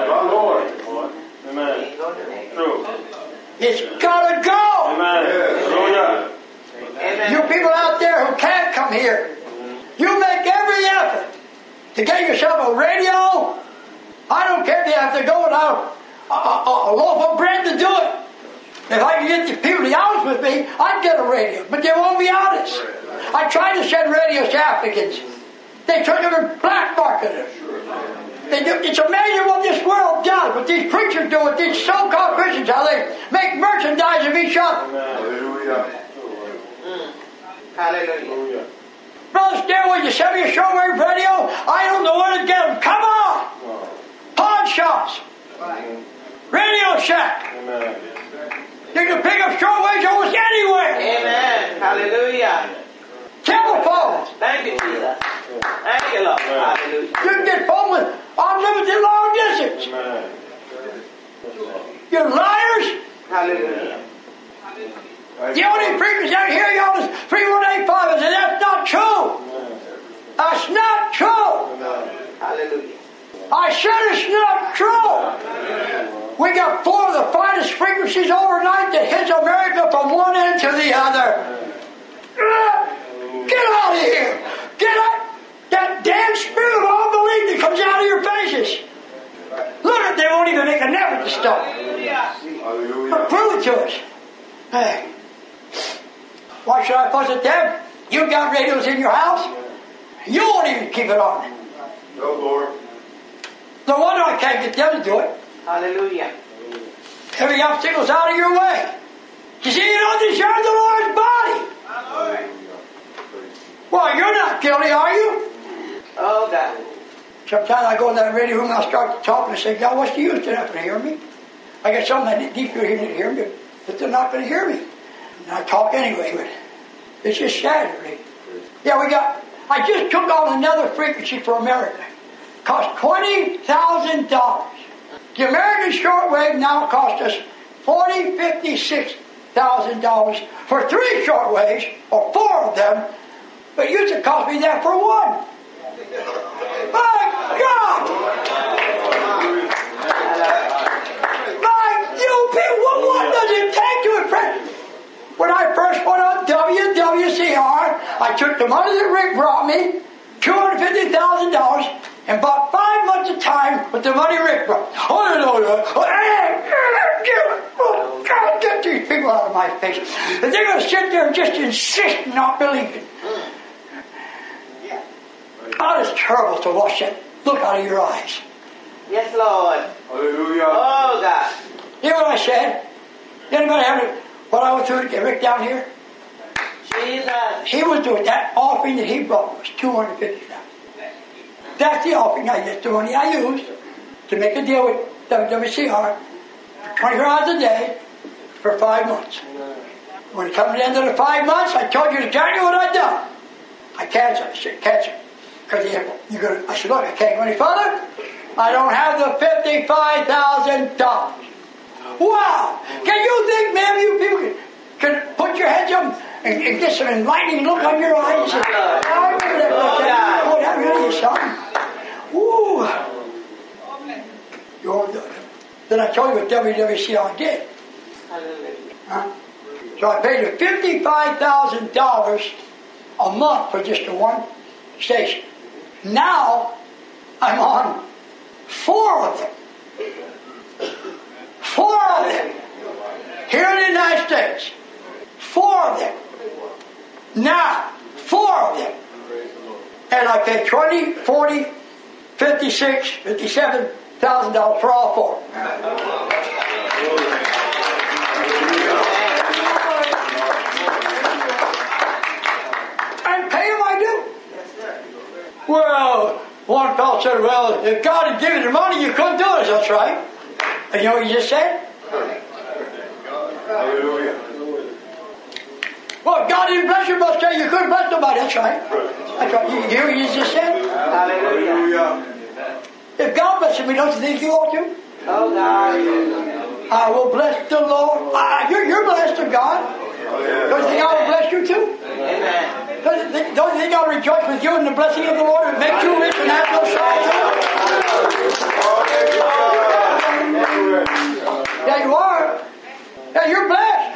Speaker 4: Amen. True.
Speaker 3: it's got to go.
Speaker 4: Hallelujah.
Speaker 5: Amen.
Speaker 3: You people out there who can't come here, you make every effort to get yourself a radio. I don't care if you have to go without a, a, a loaf of bread to do it. If I could get the people to be honest with me, I'd get a radio. But they won't be honest. I tried to send radios to Africans. They took them and black marketed them. They do, it's amazing what this world does, what these preachers do with these so-called Christians, how they make merchandise of each other.
Speaker 4: Hallelujah.
Speaker 5: Mm. Hallelujah.
Speaker 3: Brother Stairway, you send me a shortwave radio? I don't know where to get them. Come on! Pawn shops. Radio Shack. You can pick up shortwaves almost anywhere.
Speaker 5: Amen. Hallelujah.
Speaker 3: Telephones.
Speaker 5: Thank you, Jesus. Thank you, Lord. Hallelujah.
Speaker 3: You can get phone with unlimited long distance. You liars.
Speaker 5: Hallelujah.
Speaker 3: The only preachers out here you on is three one eight five, and that's not true. That's not true.
Speaker 5: Hallelujah.
Speaker 3: I said it's not true. We got four of the finest frequencies overnight that hits America from one end to the other. Get out of here. Get out. That damn spirit of unbelief that comes out of your faces. Look at, they won't even make an effort to stop. But prove it to us. Hey. Why should I fuss at them? You got radios in your house. You won't even keep it on.
Speaker 4: No, Lord.
Speaker 3: No wonder I can't get them to do it.
Speaker 5: Hallelujah.
Speaker 3: Every obstacle's out of your way. You see, you don't deserve the Lord's body. Well, you're not guilty, are you?
Speaker 5: Oh, God.
Speaker 3: Sometimes I go in that radio room and I start to talk and I say, God, what's the use? They're not going to hear me. I got something that deep here to hear me, but they're not going to hear me. And I talk anyway, but it's just sad, really. Yeah, we got, I just took on another frequency for America. Cost twenty thousand dollars. The American shortwave now costs us forty, fifty, six thousand dollars for three shortwaves, or four of them, but it used to cost me that for one. My God! My, you people, what, what does it take to impress? When I first went on W W C R, I took the money that Rick brought me, two hundred fifty thousand dollars, and bought five months of time with the money Rick brought. Oh, no, no. Oh, God, get these people out of my face. And they're going to sit there and just insist not believing. God, it's terrible to watch that look out of your eyes.
Speaker 5: Yes, Lord.
Speaker 4: Hallelujah.
Speaker 5: Oh, God.
Speaker 3: You know what I said? Anybody have it? what I went through to get Rick down here?
Speaker 5: Jesus.
Speaker 3: He was doing that offering that he brought was two hundred fifty dollars. That's the offering I used, the money I used to make a deal with W W C R for twenty-four hours a day for five months. When it comes to the end of the five months, I told you exactly what I'd done. I canceled. I said, cancel. Because you're going to, I said, look, I can't go any further. I don't have the fifty-five thousand dollars. Wow! Can you think, man, you people can, can put your heads up and, and get some enlightening look on your eyes? And, I remember that. Oh, that really is something. Woo! You're all done. Then I told you what W W C R did. Huh? So I paid her fifty-five thousand dollars a month for just the one station. Now I'm on four of them. Four of them. Here in the United States. Four of them. Now, four of them. And I pay twenty, forty, fifty-six, fifty-seven thousand dollars for all four. And pay them I do. Well, one fellow said, well, if God had given you money, you couldn't do it. That's right. And you know what you just said?
Speaker 4: Hallelujah.
Speaker 3: Well, if God didn't bless you, must say you couldn't bless nobody. That's right. That's right. You hear what you just said?
Speaker 5: Hallelujah.
Speaker 3: If God blesses me, don't you think you ought to?
Speaker 5: Oh, God.
Speaker 3: I will bless the Lord. Ah, you're, you're blessed of God. Don't you think I will bless you too?
Speaker 5: Amen.
Speaker 3: Don't you think, don't you think I'll rejoice with you in the blessing of the Lord and make you rich and have no sorrow? Yeah, you are. Yeah, you're blessed.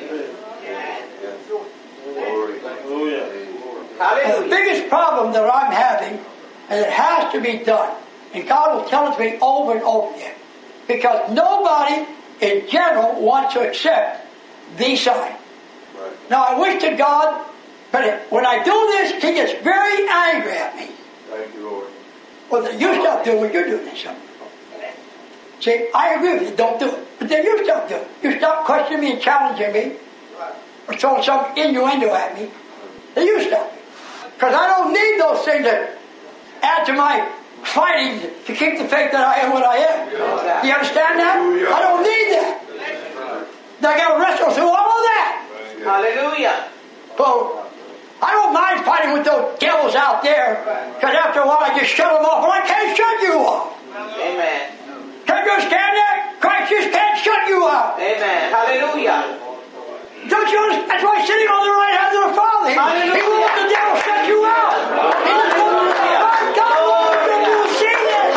Speaker 3: And the biggest problem that I'm having, and it has to be done, and God will tell it to me over and over again, because nobody in general wants to accept the sign. Now I wish to God, but when I do this, He gets very angry at me.
Speaker 4: Thank you, Lord.
Speaker 3: Well, then you stop doing what you're doing this something. See, I agree with you, don't do it. But then you stop doing it. You stop questioning me and challenging me, or throwing some innuendo at me. Then you stop. Because I don't need those things to add to my fighting to keep the faith that I am what I am. Do you understand that? I don't need that. I got to wrestle through all of that.
Speaker 5: Hallelujah.
Speaker 3: Well, I don't mind fighting with those devils out there, because after a while I just shut them off. Well, I can't shut you off.
Speaker 5: Amen.
Speaker 3: Can you understand that? Christ just can't shut you off.
Speaker 5: Amen. Hallelujah.
Speaker 3: Don't you understand? That's why he's sitting on the right hand of the Father. He, he won't let the devil shut you out. He just won't let the God wants you to see this.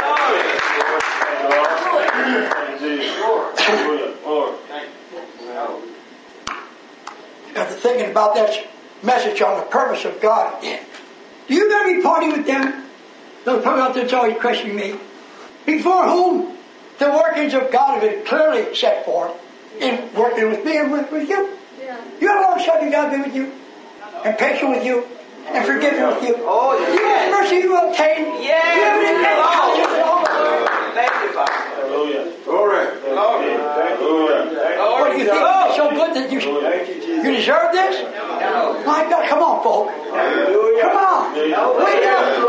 Speaker 3: After thinking about that message on the purpose of God again, do you got to be partying with them? Those people out there that's always questioning me. Before whom the workings of God have been clearly set forth in working with me and with, with you. Yeah. You have a long suffering God be with you, and patient with you, and forgiving with you.
Speaker 5: Oh, yes.
Speaker 3: You have mercy you obtain.
Speaker 5: Yes.
Speaker 3: You have an
Speaker 5: Oh. Thank you, Father.
Speaker 4: Hallelujah. Glory. Glory. Hallelujah.
Speaker 3: What do you think? It's so good that you, you deserve this? My God, come on, folks. Come on. Wake up.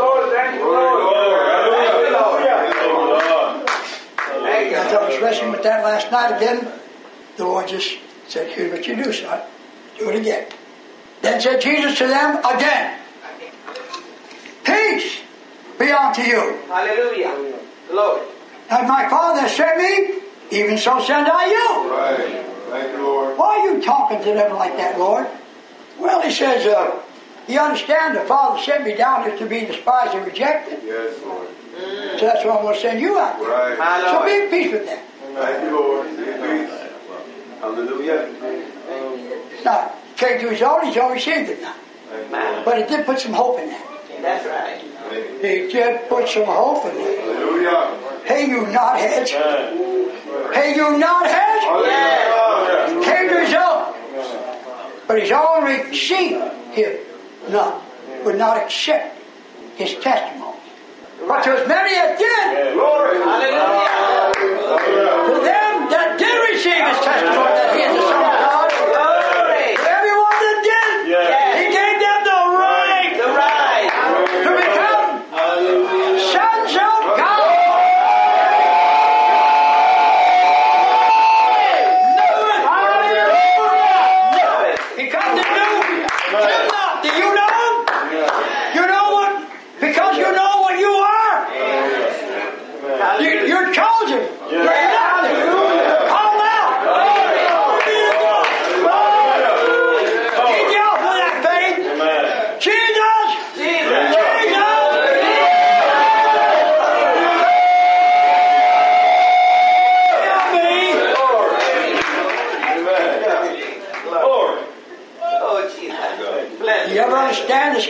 Speaker 3: As I was wrestling with that last night again, the Lord just said, here's what you do, son. Do it again. Then said Jesus to them again, peace be unto you.
Speaker 5: Hallelujah. Glory.
Speaker 3: As my Father sent me, even so send I you.
Speaker 4: Right. Thank you, Lord.
Speaker 3: Why are you talking to them like that, Lord? Well, he says, uh, you understand the Father sent me down here to be despised and rejected.
Speaker 4: Yes, Lord.
Speaker 3: Mm. So that's why I'm going to send you out there.
Speaker 4: Right.
Speaker 3: So be at peace with them.
Speaker 4: Thank you, Lord. Be at peace. Hallelujah.
Speaker 3: Now, came to his own, his own received it now.
Speaker 5: Amen.
Speaker 3: But it did put some hope in that.
Speaker 5: That's right.
Speaker 3: He did put some hope in that.
Speaker 4: Hallelujah.
Speaker 3: Hey, you knotheads. Hey, you knotheads.
Speaker 4: Hallelujah.
Speaker 3: Came to his own. But his own received him not, would not accept his testimony. But to as many as did,
Speaker 4: Glory.
Speaker 5: Hallelujah.
Speaker 3: to them that did receive his testimony that he is the Son of God,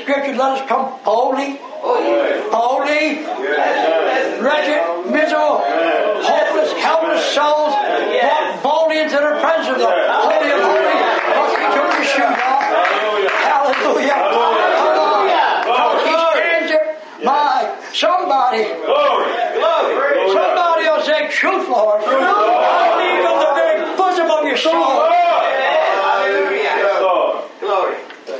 Speaker 3: scripture, let us come boldly, boldly, wretched, miserable, hopeless, helpless souls, walk boldly into the presence of the Holy of Holies. Because he took his shoes off. Hallelujah. Come on. Because he stands there. My, somebody, somebody will say, truth, Lord. I need from the very bosom of your soul.
Speaker 5: Glory.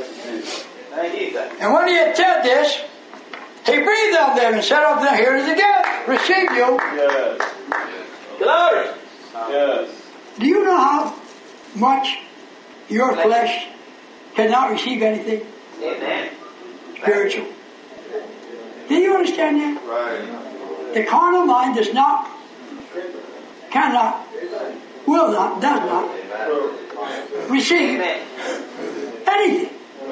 Speaker 3: And when he had said this, he breathed on them and said unto them, here it is again, receive you.
Speaker 4: Yes.
Speaker 5: Glory.
Speaker 4: Yes.
Speaker 3: Do you know how much your flesh cannot receive anything
Speaker 5: Amen.
Speaker 3: spiritual? Do you understand that?
Speaker 4: Right.
Speaker 3: The carnal mind does not, cannot, will not, does not receive
Speaker 5: Amen.
Speaker 3: anything.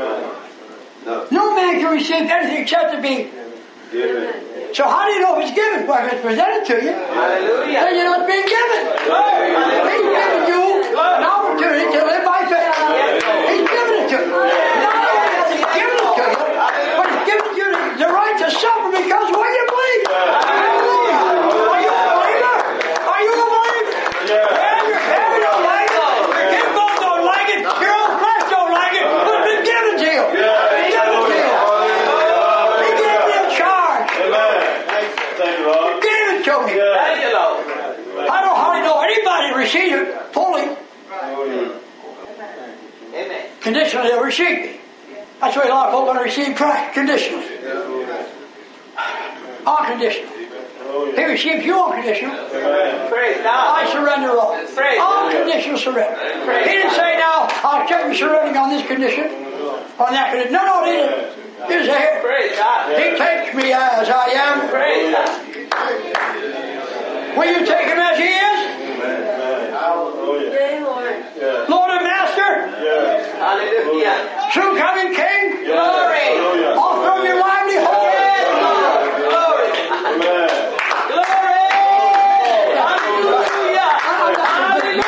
Speaker 3: No man can receive anything except to be. So how do you know if it's given? Well, if it's presented to you,
Speaker 5: Hallelujah.
Speaker 3: then you're not being given. He's given you an opportunity to live by faith. He's given it to you. Not only has he given it to you, but he's given you the right to suffer because of what you believe. Hallelujah. Are you a believer? Are you a believer? Yeah, your family don't like it. Your kinfolk don't like it. Your own flesh don't like it. But it's been given to you. It's given to you. He gave me a charge.
Speaker 4: Thank you, Lord.
Speaker 3: He gave it to me.
Speaker 5: Thank you, Lord.
Speaker 3: I don't hardly know anybody receive it fully.
Speaker 5: Amen.
Speaker 3: Conditionally, they'll receive it. That's why a lot of folk want to receive Christ conditionally. Unconditional. He receives you unconditional.
Speaker 5: Praise God.
Speaker 3: I surrender all.
Speaker 5: Praise
Speaker 3: Unconditional surrender. He didn't say, now, I'll check your surrendering on this condition, on that condition. No, no, he didn't. He just said,
Speaker 5: Praise God.
Speaker 3: he takes me as I am.
Speaker 5: Praise God.
Speaker 3: Will you take him as he is? Lord and Master?
Speaker 5: Hallelujah.
Speaker 3: True coming King?
Speaker 5: Glory.
Speaker 3: Offer of your livelihood?
Speaker 5: Glory. Glory. Hallelujah. Hallelujah.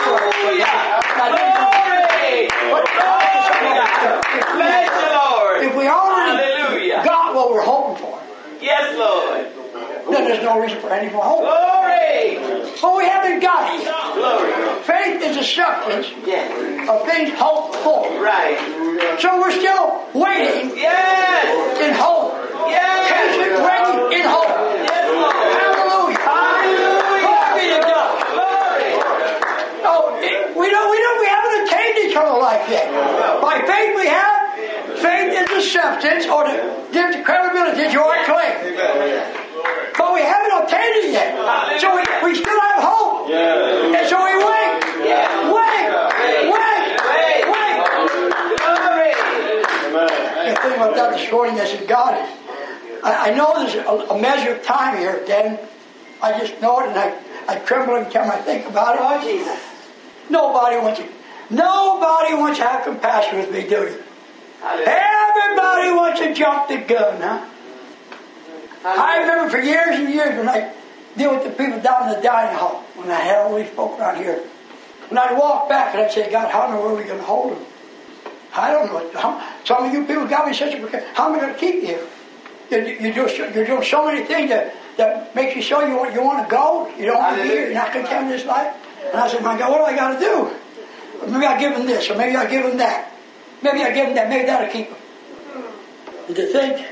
Speaker 5: Glory. Praise the Lord.
Speaker 3: If we already
Speaker 5: Hallelujah.
Speaker 3: got what we're hoping for,
Speaker 5: Yes, Lord.
Speaker 3: then there's no reason for any more hope.
Speaker 5: Glory.
Speaker 3: But we haven't got it.
Speaker 5: Glory.
Speaker 3: Faith is a substance
Speaker 5: Yes.
Speaker 3: of things hoped for.
Speaker 5: Right.
Speaker 3: So we're still waiting
Speaker 5: Yes.
Speaker 3: in hope.
Speaker 5: Yes.
Speaker 3: Patient waiting in hope.
Speaker 5: Yes, Lord.
Speaker 3: Hallelujah.
Speaker 5: Hallelujah.
Speaker 3: Glory be to God.
Speaker 5: Glory.
Speaker 3: No, it- we don't. We don't. We haven't attained eternal life yet. By faith, we have. Faith is the substance, or the, the credibility to your claim. But we haven't obtained it yet. So we, we still have hope. And so we wait. Wait. Wait. Wait.
Speaker 5: Glory.
Speaker 3: The thing about that this morning, I said, God, I, I know there's a, a measure of time here, then. I just know it, and I, I tremble every time I think about it.
Speaker 5: Oh, Jesus.
Speaker 3: Nobody wants to, nobody wants to have compassion with me, do you?
Speaker 5: Hallelujah.
Speaker 3: Everybody wants to jump the gun, huh? I remember for years and years when I deal with the people down in the dining hall, when I had all these folk around here, and I'd walk back and I'd say, God, how in the world are we going to hold them? I don't know. How, some of you people got me such a precarious. How am I going to keep you? You, you do, you're doing so many things that, that makes you so you want, you want to go. You don't want to be here. You're not content with this life. And I said, my God, what do I got to do? Maybe I'll give them this, or maybe I'll give them that. Maybe I'll give them that. Maybe that'll keep them. And to think,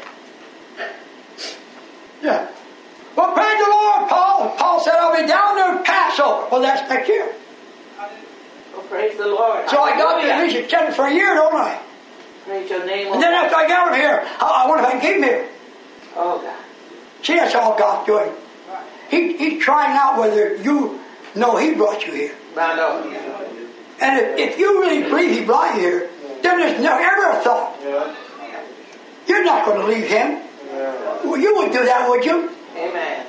Speaker 3: yeah. Well, praise the Lord, Paul. Paul said, I'll be down there at Passover. Well, that's next year.
Speaker 5: Oh, praise the Lord.
Speaker 3: So I got
Speaker 5: Hallelujah.
Speaker 3: to he's extended for a year, don't I?
Speaker 5: Praise your name.
Speaker 3: And then after I got him here, I, I wonder if I can keep him here.
Speaker 5: Oh, God.
Speaker 3: See, that's all God's doing. He, he's trying out whether you know He brought you here.
Speaker 5: I know.
Speaker 3: And if, if you really believe He brought you here, then there's never ever a thought. You're not going to leave Him. Well, you wouldn't do that, would you?
Speaker 5: Amen.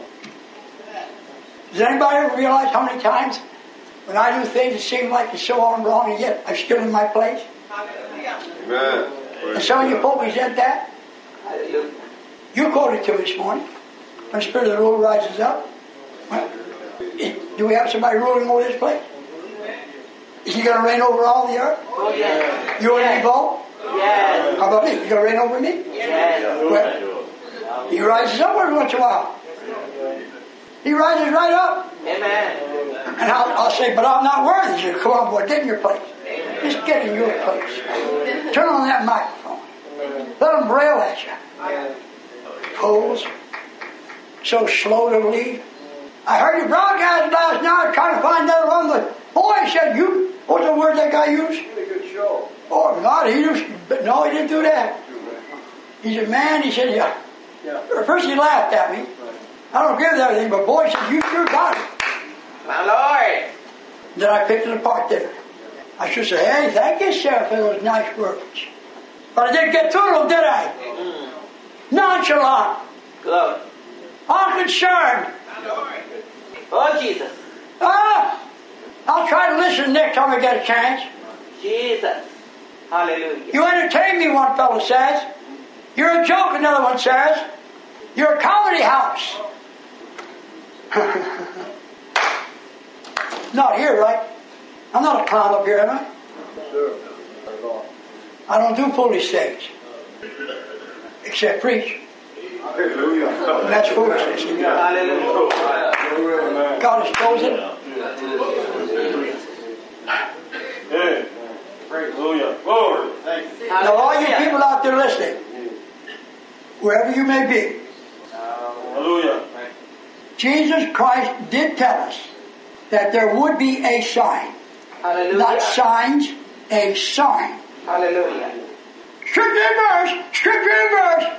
Speaker 3: Does anybody ever realize how many times when I do things that seem like it's so all wrong and yet I'm still in my place?
Speaker 4: Amen.
Speaker 3: And some of you folk resent that.
Speaker 5: Hallelujah.
Speaker 3: You quoted to me this morning. When the Spirit of the Lord rises up. Well, is, do we have somebody ruling over this place? Is He going to reign over all the earth?
Speaker 5: Oh, yes.
Speaker 3: You and me
Speaker 5: Yes.
Speaker 3: both?
Speaker 5: Yes.
Speaker 3: How about me? You gonna reign over me?
Speaker 5: Yes.
Speaker 3: Well, he rises up every once in a while. He rises right up.
Speaker 5: Amen.
Speaker 3: And I'll, I'll say, but I'm not worthy. He said, come on, boy, get in your place. Just get in your place. Turn on that microphone. Let them rail at you. Fools. So slow to leave. I heard you broadcast last night trying to find another one. The boy said, you, what's the word that guy used?
Speaker 4: Good show.
Speaker 3: Oh, God, he used, but no, he didn't do that. He said, man, he said, yeah.
Speaker 4: Yeah.
Speaker 3: First he laughed at me. I don't give everything, but boy said, you sure got it.
Speaker 5: My Lord.
Speaker 3: Then I picked it apart, didn't I? I should say, hey, thank you, sir, for those nice words. But I didn't get through them, did I?
Speaker 5: Mm.
Speaker 3: Nonchalant.
Speaker 5: Glory.
Speaker 3: Unconcerned.
Speaker 5: Oh, Jesus.
Speaker 3: Ah! I'll try to listen next time I get a chance.
Speaker 5: Jesus. Hallelujah.
Speaker 3: You entertain me, one fellow says. You're a joke, another one says. You're a comedy house. Not here, right? I'm not a clown up here, am I?
Speaker 4: Sure. Not at all.
Speaker 3: I don't do foolish things. Except preach.
Speaker 4: Hallelujah.
Speaker 3: And that's foolishness.
Speaker 5: Hallelujah.
Speaker 3: God has chosen.
Speaker 4: Hey. Hallelujah. Glory.
Speaker 3: Now all you people out there listening, wherever you may be,
Speaker 4: Hallelujah.
Speaker 3: Jesus Christ did tell us that there would be a sign.
Speaker 5: Hallelujah.
Speaker 3: Not signs, a sign.
Speaker 5: Hallelujah.
Speaker 3: Scripture and verse, scripture and verse.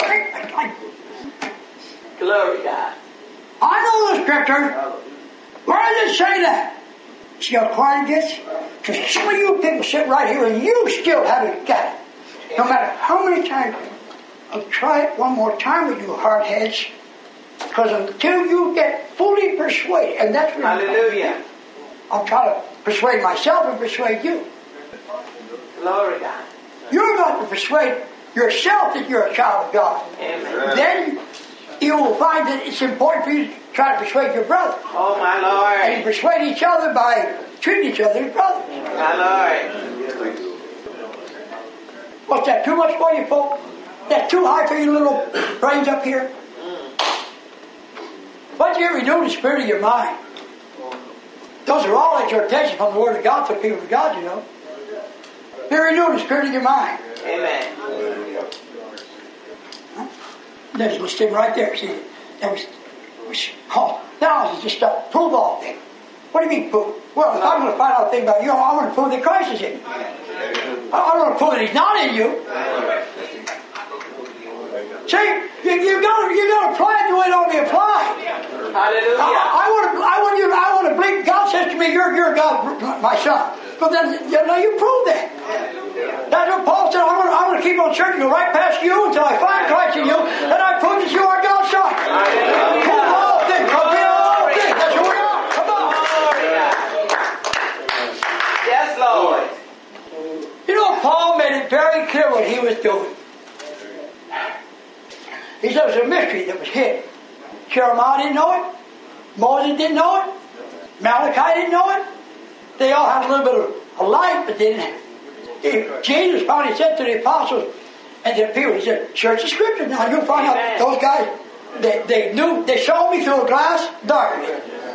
Speaker 5: Glory God.
Speaker 3: I know the scripture. Where does it say that? See how quiet it gets? Because some of you people sit right here and you still haven't got it. No matter how many times. I'll try it one more time with you hardheads. Because until you get fully persuaded, and that's what
Speaker 5: Hallelujah.
Speaker 3: I'll try to persuade myself and persuade you.
Speaker 5: Glory God.
Speaker 3: You're got to persuade yourself that you're a child of God.
Speaker 5: Amen.
Speaker 3: Then you will find that it's important for you to try to persuade your brother.
Speaker 5: Oh, my
Speaker 3: And you
Speaker 5: Lord.
Speaker 3: persuade each other by treating each other as brothers.
Speaker 5: My Lord.
Speaker 3: What's that, too much for you folk? That's too high for your little brains up here? Once you renew the spirit of your mind, those are all at your attention from the Word of God for people of God, you know. You renew the spirit of your mind.
Speaker 5: Amen.
Speaker 3: Huh? Then we'll stay right there. See, that was, was oh, now it's just to prove all things. What do you mean prove? Well, if I'm going to find out a thing about you, I'm going to prove that Christ is in you. I'm going to prove that He's not in you. See, you, you got to you got to apply it the way it ought to be applied.
Speaker 5: Hallelujah.
Speaker 3: I, I want to I want you I want to believe. God says to me, "You're you're God, my son." But then you know you prove that. That's what Paul said. I'm going to, I'm going to keep on searching, go right past you until I find Christ in you, and I prove that you are God's son. Prove all things. Reveal all things. That's who we are. Come on.
Speaker 5: Yes, Lord.
Speaker 3: You know, Paul made it very clear what he was doing. He said it was a mystery that was hidden. Jeremiah didn't know it. Moses didn't know it. Malachi didn't know it. They all had a little bit of a light, but they didn't. If Jesus finally said to the apostles and to the people, he said, search the scriptures. Now you'll find out those guys, they, they knew, they saw me through a glass darkly.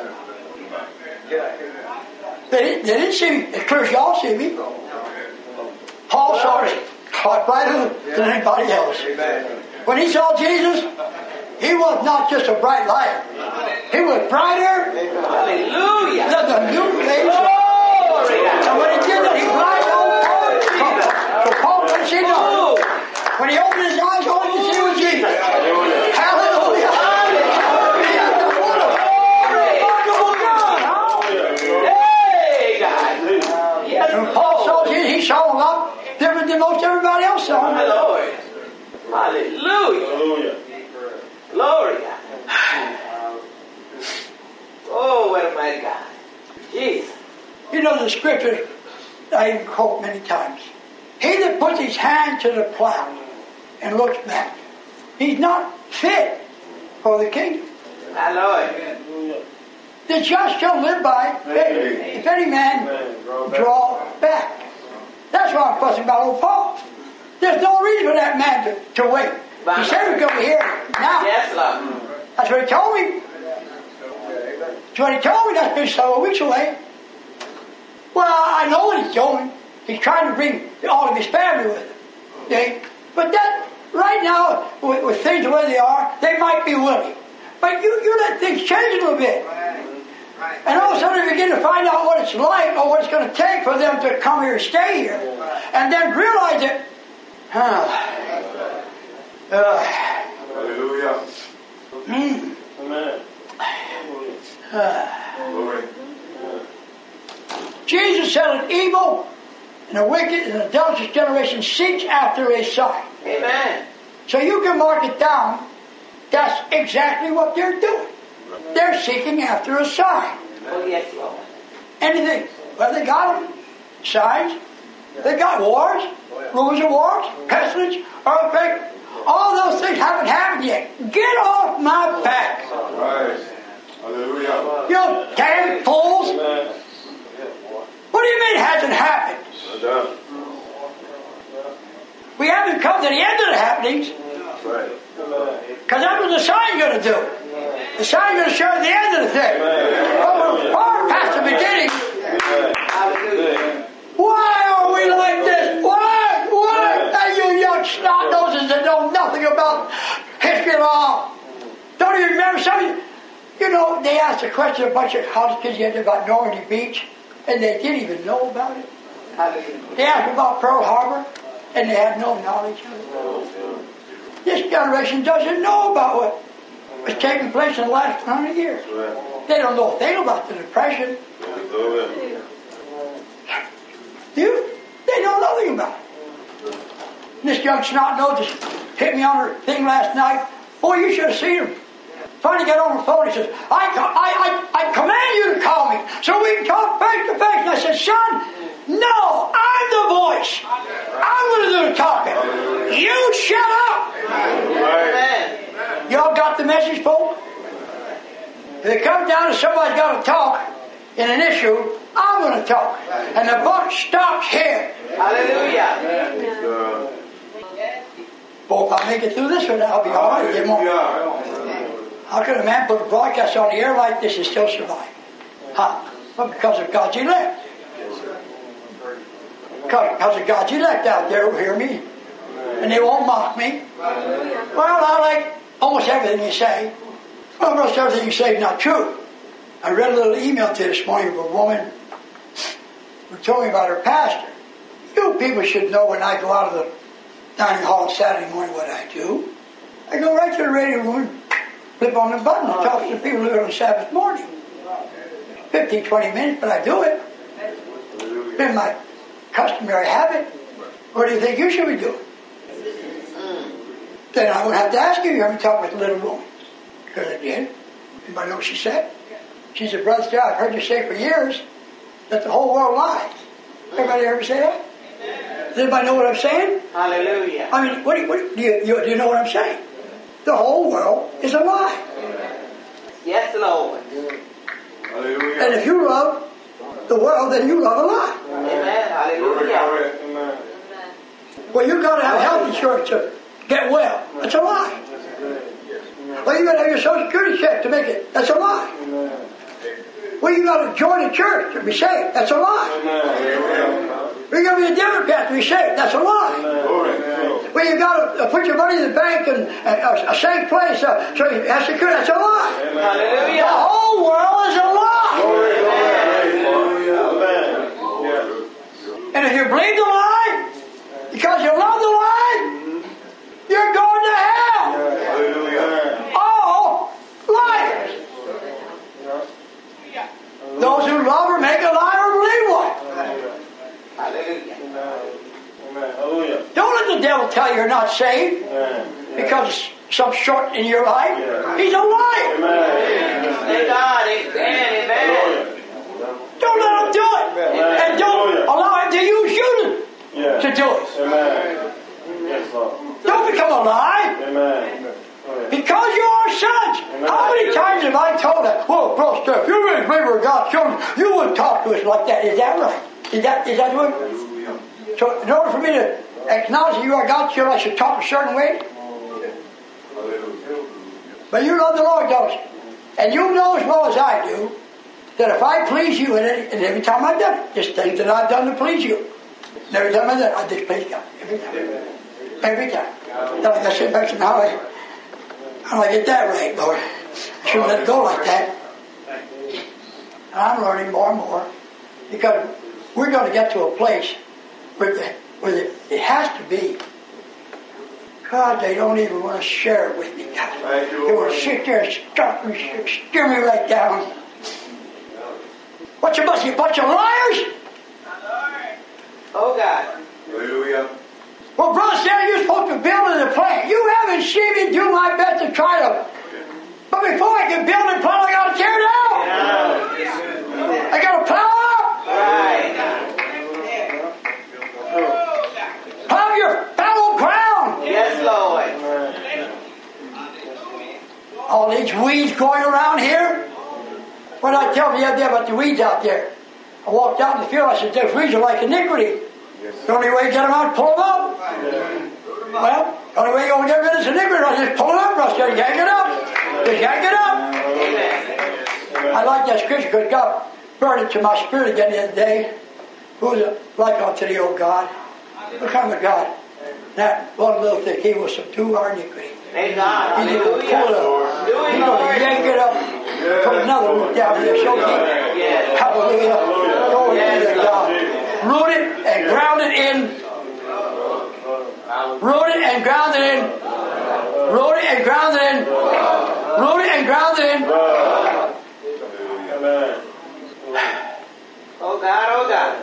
Speaker 3: They didn't, they didn't see me as clear as y'all see me. Paul saw it caught brighter than anybody else. When he saw Jesus, he was not just a bright light. He was brighter
Speaker 5: Hallelujah.
Speaker 3: than the noonday sun. And when he did that, he blinded all Paul. So Paul couldn't see nothing. When he opened his eyes, all he could see was Jesus. Hallelujah. Remarkable God, huh?
Speaker 5: Hey, God. Yes,
Speaker 3: And when Paul saw Jesus, he saw a lot different than most everybody else saw
Speaker 5: my
Speaker 3: him.
Speaker 5: Lord. Hallelujah.
Speaker 4: Hallelujah.
Speaker 5: Glory, God. Oh, what a mighty God. Jesus.
Speaker 3: You know the scripture I even quote many times. He that puts his hand to the plow and looks back, he's not fit for the kingdom.
Speaker 5: My Lord.
Speaker 3: The just shall live by faith. If any man draw back. That's why I'm fussing about old Paul. There's no reason for that man to, to wait. He said he's going to hear now.
Speaker 5: Yes, Lord.
Speaker 3: That's what he told me. That's what he told me. That's been several weeks away. Well, I know what he's doing. He's trying to bring all of his family with him. Okay? But that, right now, with, with things the way they are, they might be willing. But you, you let things change a little bit. And all of a sudden you begin to find out what it's like or what it's going to take for them to come here and stay here. And then realize it. Huh. Uh,
Speaker 4: Hallelujah.
Speaker 3: Mm.
Speaker 4: Amen.
Speaker 3: Uh, Jesus said an evil and a wicked and adulterous generation seeks after a sign.
Speaker 5: Amen.
Speaker 3: So you can mark it down. That's exactly what they're doing. They're seeking after a sign.
Speaker 5: Oh, yes, Lord.
Speaker 3: Anything. Well, they got them. Signs. They got wars. Rumors of wars. Pestilence. Earthquake. All those things haven't happened yet. Get off my back.
Speaker 4: Right. Hallelujah.
Speaker 3: You damn fools. What do you mean it hasn't happened? We haven't come to the end of the happenings. Because that's what the sign's going to do. The sign's going to show the end of the thing. But we're far past the beginning. Why are we like this? Why? Why? And you young snot noses that know nothing about history at all. Don't even remember something. You know, they asked a question a bunch of college kids yesterday about Normandy Beach, and they didn't even know about it. They asked about Pearl Harbor, and they had no knowledge of it. This generation doesn't know about what was taking place in the last hundred years. They don't know a thing about the Depression. You? They know nothing about it. This young snot nose just hit me on her thing last night. Boy, you should have seen him. Finally got on the phone. He says, I, I, I, I command you to call me so we can talk face to face. And I said, son, no, I'm the voice. I'm going to do the talking. You shut up.
Speaker 5: Amen.
Speaker 3: Y'all got the message, folks? If it comes down to somebody's got to talk in an issue, I'm going to talk. And the buck stops here.
Speaker 5: Hallelujah.
Speaker 3: Boy, if I make it through this one, I'll be all right. It won't. How can a man put a broadcast on the air like this and still survive? Huh? Well, because of God's elect. Because of God's elect out there who hear me. And they won't mock me. Well, I like almost everything you say. Well, almost everything you say is not true. I read a little email to you this morning of a woman who told me about her pastor. You people should know when I go out of the dining hall on Saturday morning what I do. I go right to the radio room and flip on the button and talk to the people who are on Sabbath morning. fifteen, twenty minutes, but I do it. It's been my customary habit. What do you think you should be doing? Then I would have to ask you, you heard me talk with the little woman. Because I did. Anybody know what she said? She said, Brother Star, I've heard you say for years that the whole world lies. Everybody ever say that? Does anybody know what I'm saying?
Speaker 5: Hallelujah.
Speaker 3: I mean, what do you, what do you, you, do you know what I'm saying? The whole world is a lie.
Speaker 5: Yes, Lord.
Speaker 4: Hallelujah.
Speaker 3: And if you love the world, then you love a lie.
Speaker 5: Amen. Hallelujah.
Speaker 3: Well, you've got to have health insurance to get well. That's a lie. Well, you've got to have your Social Security check to make it. That's a lie. Well, you've got to join a church to be saved. That's a lie. Well, you've got to be a Democrat to be saved. That's a lie. Well, you've got to put your money in the bank and uh, a safe place uh, so you have security. That's a lie.
Speaker 5: Hallelujah.
Speaker 3: The whole world is a lie. And if you believe the lie, because you love the lie, you're going to hell. All liars. Those who love her make a lie or believe one.
Speaker 5: Hallelujah.
Speaker 3: Don't let the devil tell you you're not saved because of some short in your life. He's a liar.
Speaker 5: Thank God. Amen. Amen.
Speaker 3: Don't let him do it. And don't allow him to use you to, to do it. Don't become a lie. Because you are sons. How many times have I told her, well, bro, if you really believe we're God's children, you wouldn't talk to us like that. Is that right? Is that, is that what? So in order for me to acknowledge you are God, you I should talk a certain way. But you love the Lord, don't you? And you know as well as I do that if I please you, and, it, and every time I've done it, there's things that I've done to please you. And every time I've done it, I displease God. Every time. Every time. Then I sit back and how I, how do I get that right, Lord? I shouldn't let it go like that. And I'm learning more and more because we're going to get to a place where, the, where the, it has to be. God, they don't even want to share it with me, God. They want to sit there and stop me, steer me right down. What you must be, a bunch of liars?
Speaker 5: Oh, God.
Speaker 4: Hallelujah.
Speaker 3: Well, Brother Sarah, you're supposed to build in the plant. You haven't seen me do my best to try to. But before I can build and plow, I got to tear it out.
Speaker 5: Yeah.
Speaker 3: I got to plow up.
Speaker 5: Right.
Speaker 3: Plow your fallow ground.
Speaker 5: Yes, Lord.
Speaker 3: All these weeds going around here. What did I tell you the other day about the weeds out there? I walked out in the field. I said, "Those weeds are like iniquity. The only way to get them out is pull them up." Well, the only way you're going to get rid of this iniquity is just pull it up, Rusty. Yank it up. Just yank it up. I like that scripture because God burned it to my spirit again the other day. Who is it like unto thee, O God? What kind of God? That one little thing, He will subdue our iniquity.
Speaker 5: Thank God.
Speaker 3: He's going to pull it up.
Speaker 5: Do it,
Speaker 3: He's going
Speaker 5: Lord.
Speaker 3: to yank it up. Put another root down here. Show me.
Speaker 5: Yes.
Speaker 3: Hallelujah. Glory be to God. Root it and ground it in. Root it and ground it in. Root it and ground it in. Root it and ground it in.
Speaker 4: Amen.
Speaker 5: Oh, God. Oh, God.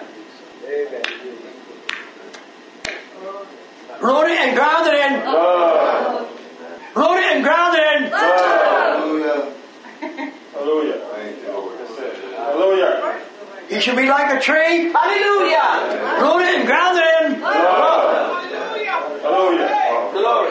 Speaker 3: Root it and ground it in. Root it and ground it in.
Speaker 4: Hallelujah. Hallelujah. Thank you, Lord. Hallelujah.
Speaker 3: You should be like a tree.
Speaker 5: Hallelujah.
Speaker 3: Root it and ground it in.
Speaker 4: Hallelujah.
Speaker 5: Glory.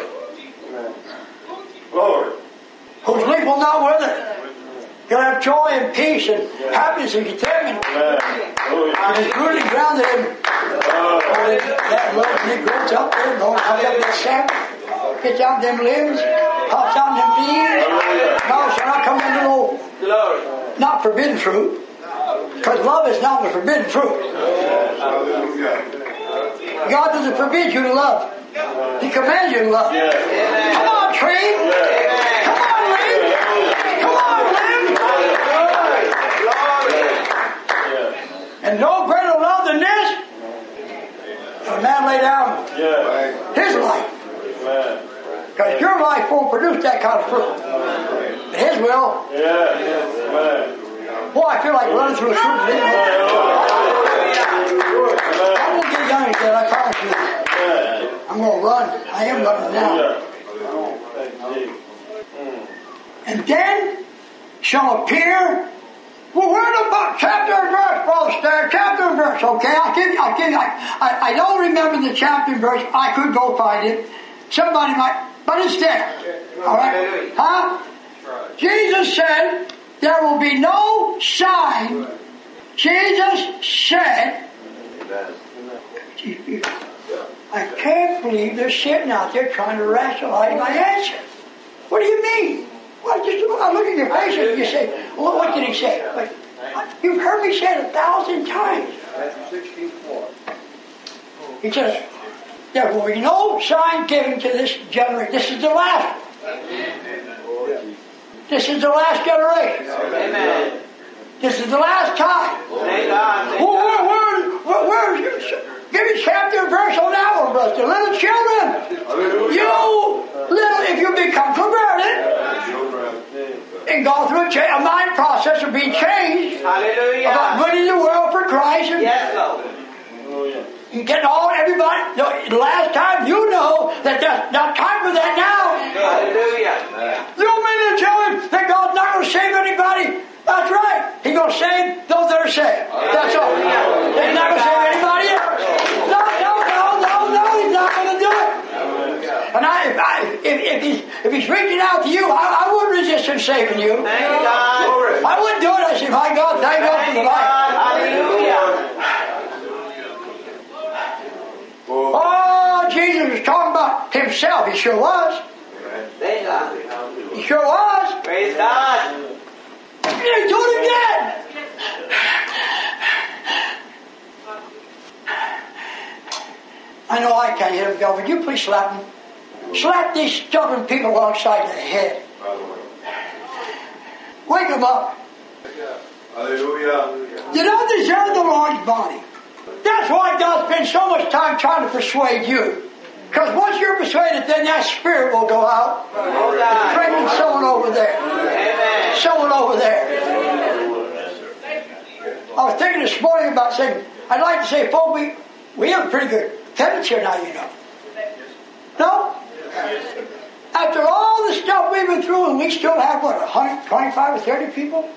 Speaker 4: Glory.
Speaker 3: Whose leaf will not wither. You'll have joy and peace and happiness and contentment.
Speaker 4: Amen. Hallelujah.
Speaker 3: And it's rooted and grounded in. Oh, that little Negroes up there, Lord, comes up that sap, gets out them limbs, pops out them leaves. No, shall not come into the Lord.
Speaker 5: Glory.
Speaker 3: Not forbidden fruit. Because love is not the forbidden fruit. God doesn't forbid you to love. He commands you to love. Come on, tree. Come on, limb. Come on, limb. And no greater love than this. A man lay down his life. Because your life won't produce that kind of fruit. But His will. Boy, I feel like running through a fruit. I won't get young again, I promise you. I'm going to run. I am running now. And then shall appear. Well, where the book? Chapter and verse, Brother Stair. Chapter and verse. Okay, I'll give you. I'll give you. I, I, I don't remember the chapter and verse. I could go find it. Somebody might, but it's there. All right, huh? Jesus said there will be no sign. Jesus said. I can't believe they're sitting out there trying to rationalize my answer. What do you mean? Well, just I look at your face and you say, well, what did he say? But you've heard me say it a thousand times. He says, there will be no sign given to this generation. This is the last. This is the last generation.
Speaker 5: Amen.
Speaker 3: This is the last time.
Speaker 5: Thank God.
Speaker 3: Well, where, where, where, where is your, give me chapter and verse on that one, brother. Little children, you little, if you become converted and go through a, cha- a mind process of being changed,
Speaker 5: Hallelujah.
Speaker 3: about winning the world for Christ and,
Speaker 5: Yes, Lord.
Speaker 3: and getting all everybody. The last time, you know that there's not time for that now.
Speaker 5: Hallelujah.
Speaker 3: You mean to tell him that God's not going to save anybody? That's right. He's going to save those that are saved. That's all. He's not going to save anybody else. No, no, no, no, no. He's not going to do it. And I, if, I, if, if, he's, if he's reaching out to you, I, I wouldn't resist him saving you.
Speaker 5: Thank you, God.
Speaker 3: I wouldn't do it. I say, my God, thank God for the life.
Speaker 5: Hallelujah.
Speaker 3: Oh, thought Jesus was talking about himself. He sure was.
Speaker 5: Thank God.
Speaker 3: He sure was.
Speaker 5: Praise God.
Speaker 3: He do it again. I know I can't hit him, God. Would you please slap him? Slap these stubborn people alongside the head. Wake them up.
Speaker 4: Hallelujah.
Speaker 3: You don't deserve the Lord's body. That's why God spends so much time trying to persuade you. Because once you're persuaded, then that spirit will go out. Bringing someone over there.
Speaker 5: Amen.
Speaker 3: Someone over there. I was thinking this morning about saying, I'd like to say, folks, we, we have a pretty good attendance here now, you know. No? After all the stuff we've been through, and we still have, what, one hundred twenty-five or thirty people?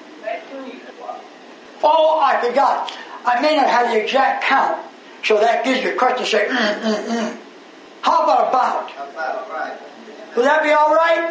Speaker 3: Oh, I forgot. I may not have the exact count, so that gives you a question to say, mm, mm, mm. How about about? Will that be all right?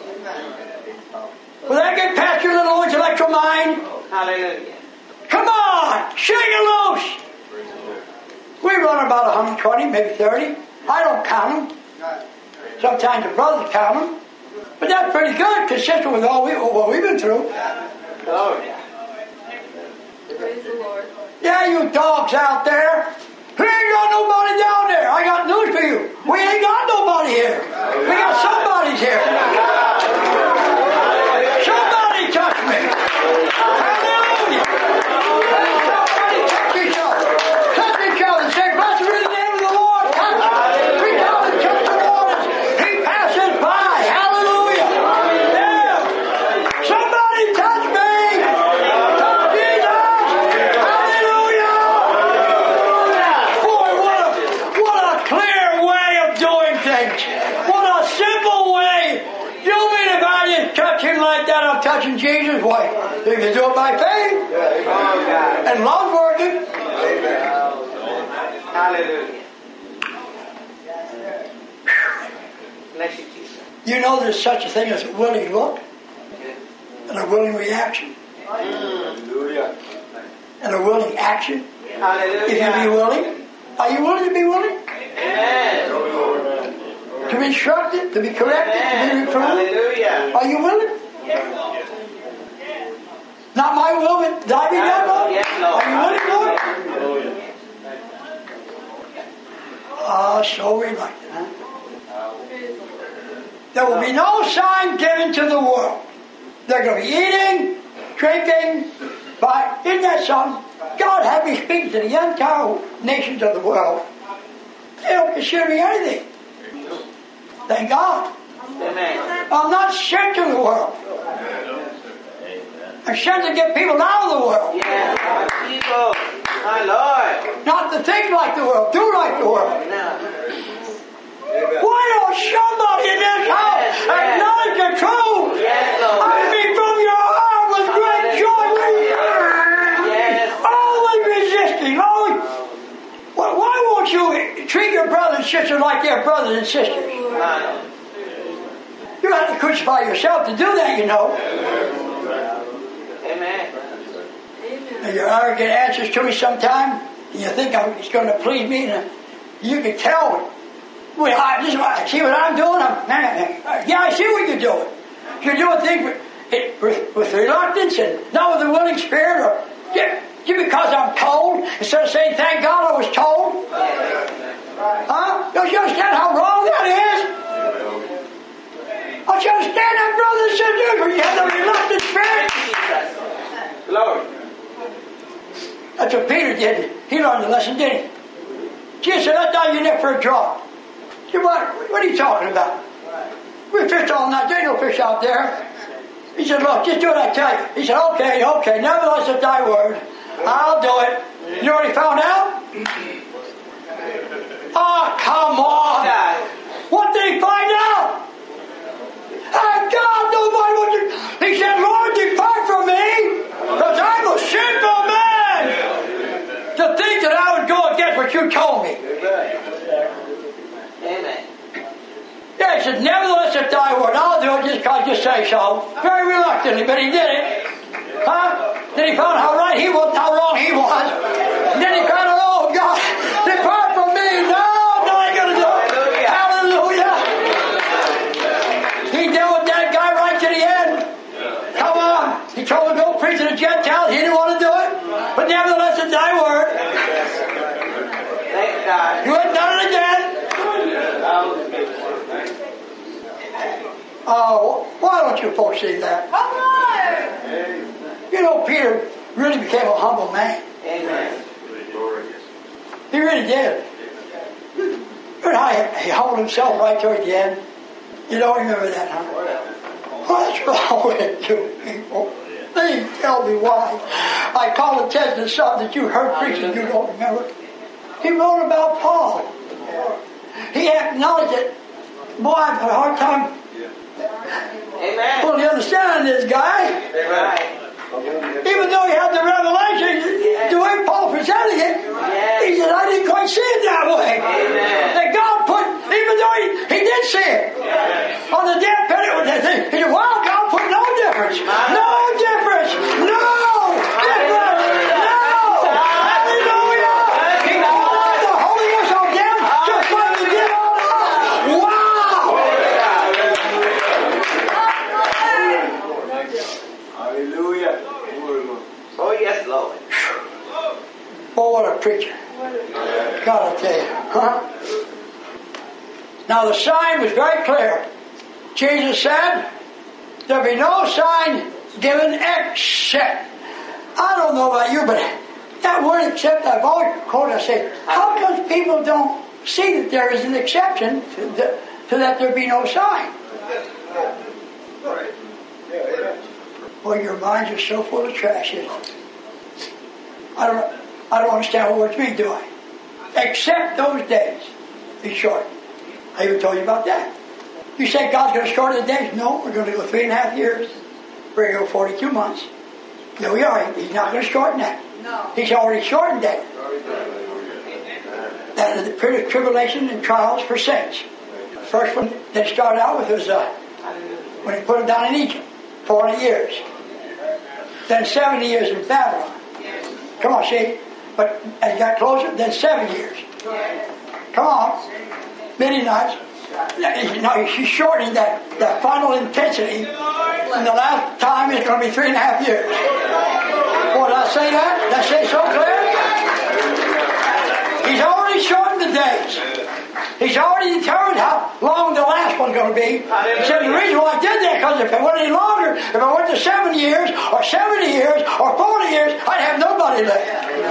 Speaker 3: Will that get past your little intellectual mind?
Speaker 5: Hallelujah.
Speaker 3: Come on, shake it loose. We run about one hundred twenty, maybe thirty. I don't count them. Sometimes the brothers count them. But that's pretty good, consistent with all we, what we've been through.
Speaker 5: Glory.
Speaker 6: Praise the Lord.
Speaker 3: Yeah, you dogs out there. We ain't got nobody down there. I got news for you. We ain't got nobody here. We got somebody's here. Somebody touch me. Hallelujah. Somebody touch each other. Touch each other. Say, blessed be the name of the Lord. Touch. Reach out and touch the waters. He passes by. Hallelujah. Yeah. Somebody touch me. Touch Jesus. Hallelujah. Boy, what a, what a clear way of doing things. What a simple way. You mean if I just touch him like that, I'm touching Jesus? Why? You can do it by faith. And love's working.
Speaker 5: Hallelujah. Bless you, Jesus.
Speaker 3: You know there's such a thing as a willing look and a willing reaction
Speaker 4: Hallelujah.
Speaker 3: and a willing action.
Speaker 5: Hallelujah.
Speaker 3: If you be willing, are you willing to be willing?
Speaker 5: Amen.
Speaker 3: To be instructed, to be corrected, to be
Speaker 5: Amen.
Speaker 3: reproved?
Speaker 5: Hallelujah.
Speaker 3: Are you willing? Not my will, but thy be done, Lord?
Speaker 5: Yes, Lord.
Speaker 3: Are you willing, Lord? Ah, so reluctant, huh? There will be no sign given to the world. They're going to be eating, drinking, but isn't that something? God had me speaking to the entire nations of the world. They don't consider me anything. Thank God.
Speaker 5: Amen.
Speaker 3: I'm not sent to the world. I'm sent to get people out of the world.
Speaker 5: Yes, my people. My Lord.
Speaker 3: Not to think like the world, do like the world.
Speaker 5: Now.
Speaker 3: Why don't somebody in this house acknowledge the truth?
Speaker 5: Yes, Lord.
Speaker 3: I mean, from your heart with great joy.
Speaker 5: Yes.
Speaker 3: Always resisting. Always. Why, why won't you treat your brothers and sisters like they're brothers and sisters? You have to crucify yourself to do that, you know.
Speaker 5: Amen.
Speaker 3: And your arrogant answers to me sometime, and you think I'm, it's going to please me, and you can tell. Well, I, this, I see what I'm doing. I'm, yeah, I see what you're doing. You're doing things with, it, with, with reluctance and not with a willing spirit, or yeah, just because I'm told, instead of saying, thank God I was told. Huh? Don't you understand how wrong that is? Don't you understand that, brothers and sisters? When you have the reluctant spirit.
Speaker 5: Lord.
Speaker 3: That's what Peter did. He learned the lesson, didn't he? Jesus said, let down your net for a draught. He said, what, what are you talking about? We fished all night. There ain't no fish out there. He said, look, just do what I tell you. He said, okay, okay. Nevertheless, at thy word, I'll do it. You know what he found out? Oh, come on. What did he find out? Oh, God, nobody would. He said, Lord, depart from me, because I'm a sinful man. To think that I would go against what you told me.
Speaker 5: Amen.
Speaker 3: Yeah, he said, nevertheless, at thy word, I'll do it just because you say so. Very reluctantly, but he did it. Huh? Then he found how right he was, how wrong he was. And then he cried out, oh, God, depart from me. No, no, I ain't going to do it. Oh, why don't you folks see that?
Speaker 6: Come on!
Speaker 3: You know, Peter really became a humble man.
Speaker 5: Amen.
Speaker 3: He really did. But how he humbled himself right toward the end. You don't remember that, huh? What's wrong with you people? Please tell me why. I call attention to something that you heard preaching you don't remember. He wrote about Paul. He acknowledged it. Boy, I've had a hard time
Speaker 5: Amen.
Speaker 3: fully understanding this guy.
Speaker 5: Right.
Speaker 3: Even though he had the revelation, the way Paul presented it, he said, I didn't quite see it that way.
Speaker 5: Amen.
Speaker 3: That God put, even though he, he did see it, on the dead penny, he said, wow, God put no difference. No difference. No difference. No. Hallelujah. He poured out the Holy Ghost on them just like he did on us. Wow.
Speaker 4: Hallelujah.
Speaker 5: Oh, yes, Lord.
Speaker 3: Boy, what a preacher. God, I tell you. Huh? Now the sign was very clear. Jesus said, there'll be no sign given except. I don't know about you, but that word except, I've always quoted, I say, how come people don't see that there is an exception to, the, to that there be no sign? Well, your minds are so full of trash, isn't it? I don't, I don't understand what words mean, do I? Except those days be short. I even told you about that. You say God's going to shorten the days? No, we're going to go three and a half years. We're going to go forty-two months. There we are. He's not going to shorten that.
Speaker 6: No.
Speaker 3: He's already shortened that. That is the period of tribulation and trials for saints. The first one they started out with was uh, when he put them down in Egypt, forty years. Then seventy years in Babylon. Come on, see? But as he got closer, then seven years. Come on. Midianites. No, she's shortening that, that final intensity. And the last time is going to be three and a half years. Well, did I say that? Did I say it so clear? He's already shortened the days. He's already determined how long the last one's going to be. He said the reason why I did that, because if it went any longer, if I went to seven years, or seventy years, or forty years, I'd have nobody left.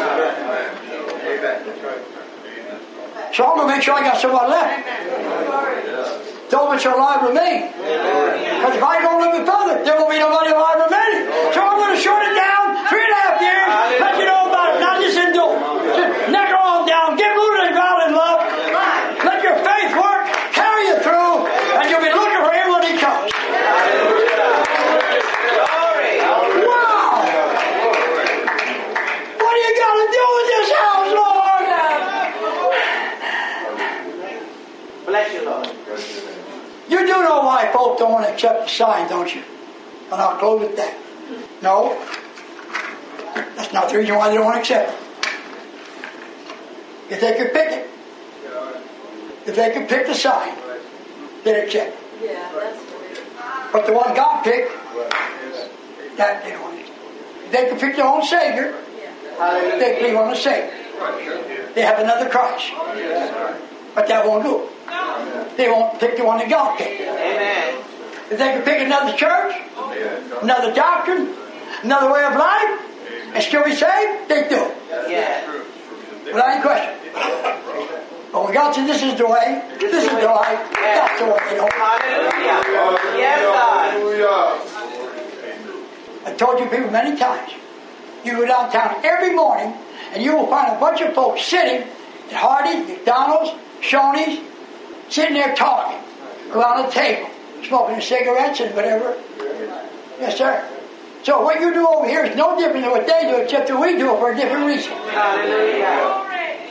Speaker 3: So I'm going to make sure I got someone left. Those which are alive remain. Because if I don't live it further, there won't be nobody alive remaining. So I'm going to short it down three and a half years, let you know about it. Now just endure. Just neck her on down, get rooted and grounded in love. Let your faith work, carry you through, and you'll be looking for him when he comes. Wow! What are you going to do with this house, Lord?
Speaker 5: Bless you, Lord.
Speaker 3: You do know why folks don't want to accept the sign, don't you? And I'll close with that. No. That's not the reason why they don't want to accept it. If they could pick it. If they could pick the sign, they'd accept it.
Speaker 6: Yeah, that's weird.
Speaker 3: But the one God picked, that they don't want it. If they could pick their own Savior, they believe on the Savior. They have another Christ. But that won't do it. They won't pick the one that God picked.
Speaker 5: Amen.
Speaker 3: If they could pick another church, another doctrine, another way of life, and still be saved, they do it.
Speaker 5: Yeah.
Speaker 3: Without any question. But when God said, this is the way, this is the life, that's the way they don't.
Speaker 5: Hallelujah. Yes, God.
Speaker 3: I told you people many times, you go downtown every morning, and you will find a bunch of folks sitting at Hardee's, McDonald's, Shoney's, sitting there talking around a table, smoking cigarettes and whatever. Yes, sir. So what you do over here is no different than what they do, except that we do it for a different reason.
Speaker 5: Hallelujah.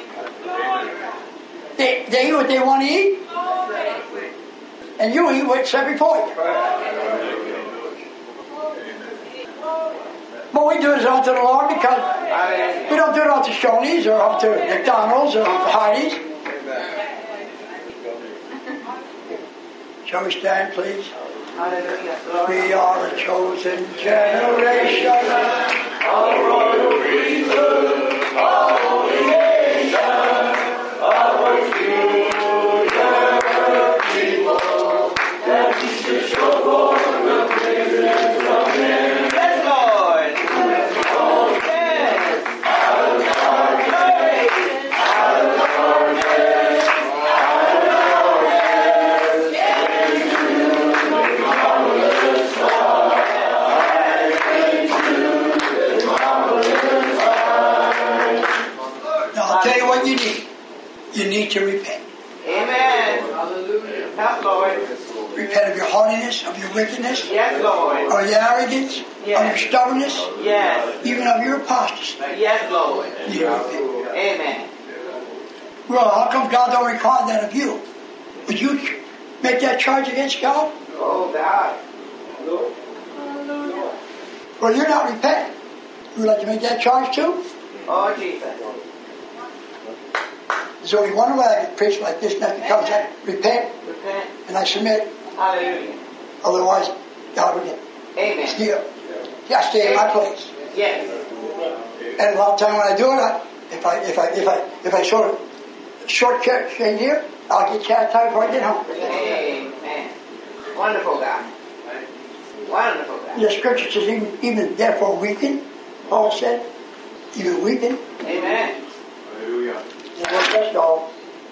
Speaker 3: They, they eat what they want to eat, and you eat what's set before you. But we do it unto the Lord because we don't do it unto Shoney's or unto McDonald's or unto Hardee's. Shall we stand, please? We are a chosen generation, a royal priesthood, a holy nation, a peculiar people, that he should show haughtiness, of your wickedness,
Speaker 5: Yes, Lord.
Speaker 3: of your arrogance,
Speaker 5: Yes.
Speaker 3: of your stubbornness,
Speaker 5: Yes.
Speaker 3: even of your apostasy.
Speaker 5: Yes, Lord.
Speaker 3: You repent.
Speaker 5: Amen.
Speaker 3: Well, how come God don't require that of you? Would you make that charge against God?
Speaker 5: Oh, God.
Speaker 3: Well, you're not repenting. Would you like to make that charge too?
Speaker 5: Oh, Jesus.
Speaker 3: There's only one way I can preach like this, and that becomes I repent
Speaker 5: Repent.
Speaker 3: and I submit.
Speaker 5: Hallelujah.
Speaker 3: Otherwise, God will get
Speaker 5: Amen.
Speaker 3: still. Yeah, I stay in my place.
Speaker 5: Yes.
Speaker 3: And a lot of time when I do it, I, if I if I if I if I sort of shortcut stay here, I'll get chastised before I get home.
Speaker 5: Amen. Wonderful God. Wonderful God.
Speaker 3: The scripture says even even therefore weeping, Paul said, even weeping.
Speaker 5: Amen.
Speaker 4: Hallelujah.
Speaker 3: That's all.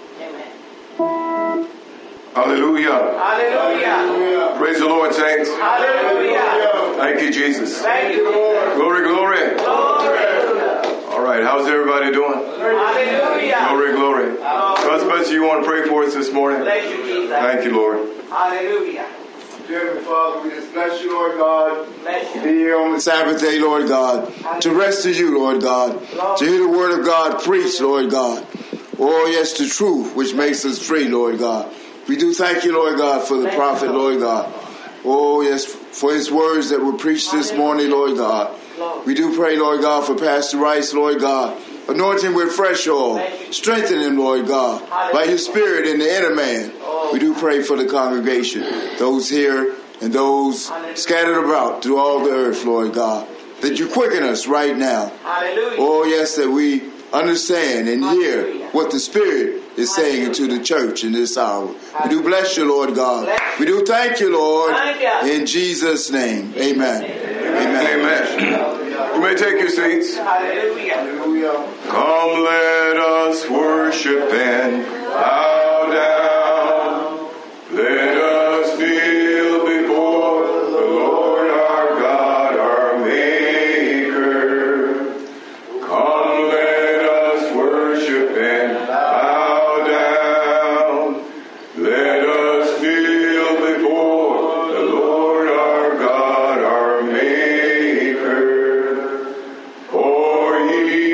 Speaker 5: Amen.
Speaker 7: Hallelujah.
Speaker 5: Hallelujah.
Speaker 7: Praise the Lord, saints.
Speaker 5: Hallelujah.
Speaker 7: Thank you, Jesus.
Speaker 5: Thank you, Lord.
Speaker 7: Glory, glory.
Speaker 5: Glory.
Speaker 7: All right, how's everybody doing?
Speaker 5: Hallelujah.
Speaker 7: Glory, glory. God bless you. You want to pray for us this morning?
Speaker 5: Bless you, Jesus.
Speaker 7: Thank you, Lord.
Speaker 5: Hallelujah.
Speaker 4: Dear Heavenly Father, we just bless you, Lord God.
Speaker 5: Bless you.
Speaker 4: Be here on the Sabbath day, Lord God. To rest in you, Lord God. To hear the word of God preached, Lord God. Oh, yes, the truth which makes us free, Lord God. We do thank you, Lord God, for the prophet, Lord God. Oh, yes, for his words that were preached this morning, Lord God. We do pray, Lord God, for Pastor Rice, Lord God. Anoint him with fresh oil. Strengthen him, Lord God, by your spirit in the inner man. We do pray for the congregation, those here and those scattered about through all the earth, Lord God, that you quicken us right now.
Speaker 5: Hallelujah.
Speaker 4: Oh, yes, that we understand and hear what the Spirit is saying into the church in this hour. We do bless you, Lord God. We do thank you, Lord, in Jesus' name. Amen. Amen.
Speaker 7: Amen. You may take your seats.
Speaker 5: Hallelujah.
Speaker 7: Come, let us worship and bow down. Let us kneel before the Lord our God, our Maker. Come, let us worship and bow down. Let us kneel before the Lord our God, our Maker. For He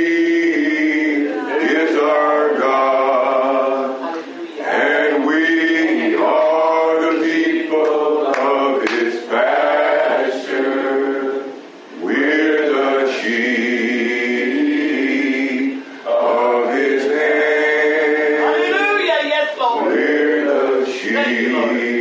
Speaker 7: is our God, and we are the people of His pasture. We're the sheep of His hand.
Speaker 5: Hallelujah. Yes, Lord.
Speaker 7: We're the sheep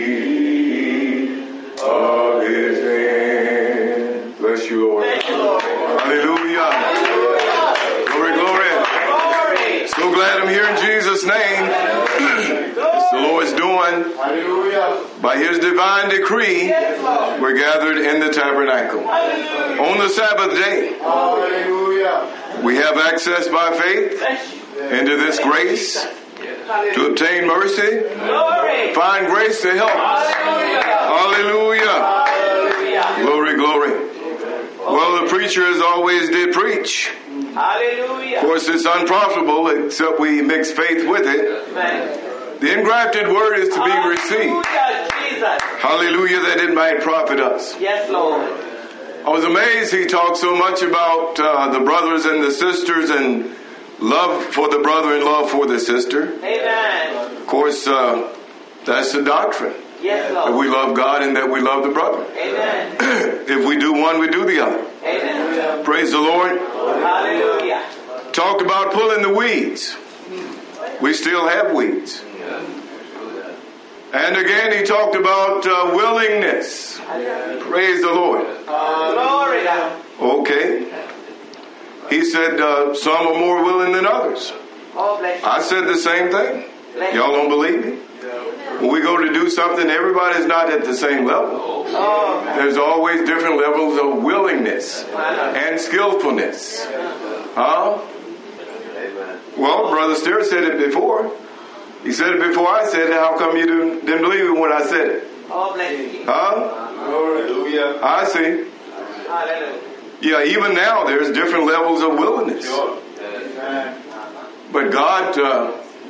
Speaker 7: of His hand. Bless you, Lord.
Speaker 5: Thank you, Lord.
Speaker 7: Hallelujah.
Speaker 5: Hallelujah.
Speaker 7: Glory, glory.
Speaker 5: Glory.
Speaker 7: So glad I'm here in Jesus' name. It's the Lord's doing.
Speaker 4: Hallelujah.
Speaker 7: By His divine decree,
Speaker 5: Yes, Lord.
Speaker 7: we're gathered in the tabernacle.
Speaker 5: Hallelujah.
Speaker 7: On the Sabbath day,
Speaker 4: Hallelujah.
Speaker 7: we have access by faith
Speaker 5: Bless you.
Speaker 7: into this grace to
Speaker 5: Hallelujah.
Speaker 7: obtain mercy,
Speaker 5: Glory.
Speaker 7: find grace to help us.
Speaker 5: Hallelujah.
Speaker 7: Hallelujah.
Speaker 5: Hallelujah.
Speaker 7: Glory, glory. Well, the preacher as always did preach.
Speaker 5: Hallelujah.
Speaker 7: Of course, it's unprofitable except we mix faith with it.
Speaker 5: Amen.
Speaker 7: The engrafted word is to be received.
Speaker 5: Hallelujah, Jesus.
Speaker 7: Hallelujah, that it might profit us.
Speaker 5: Yes, Lord.
Speaker 7: I was amazed he talked so much about uh, the brothers and the sisters and love for the brother and love for the sister.
Speaker 5: Amen.
Speaker 7: Of course, uh, that's the doctrine.
Speaker 5: Yes,
Speaker 7: That
Speaker 5: Lord.
Speaker 7: we love God and that we love the brother.
Speaker 5: Amen.
Speaker 7: If we do one, we do the other.
Speaker 5: Amen.
Speaker 7: Praise the Lord.
Speaker 5: Hallelujah.
Speaker 7: Talked about pulling the weeds. We still have weeds. And again, he talked about uh, willingness. Praise the Lord.
Speaker 5: Glory God.
Speaker 7: Okay. He said uh, some are more willing than others.
Speaker 5: Oh, bless you.
Speaker 7: I said the same thing. Y'all don't believe me? When we go to do something, everybody's not at the same level.
Speaker 5: Oh,
Speaker 7: There's always different levels of willingness and skillfulness. Huh? Well, Brother Steer said it before. He said it before I said it. How come you didn't, didn't believe it when I said it?
Speaker 5: oh, bless you.
Speaker 7: Huh?
Speaker 4: Hallelujah.
Speaker 7: I see.
Speaker 5: Hallelujah.
Speaker 7: Yeah, even now there's different levels of willingness. But God uh,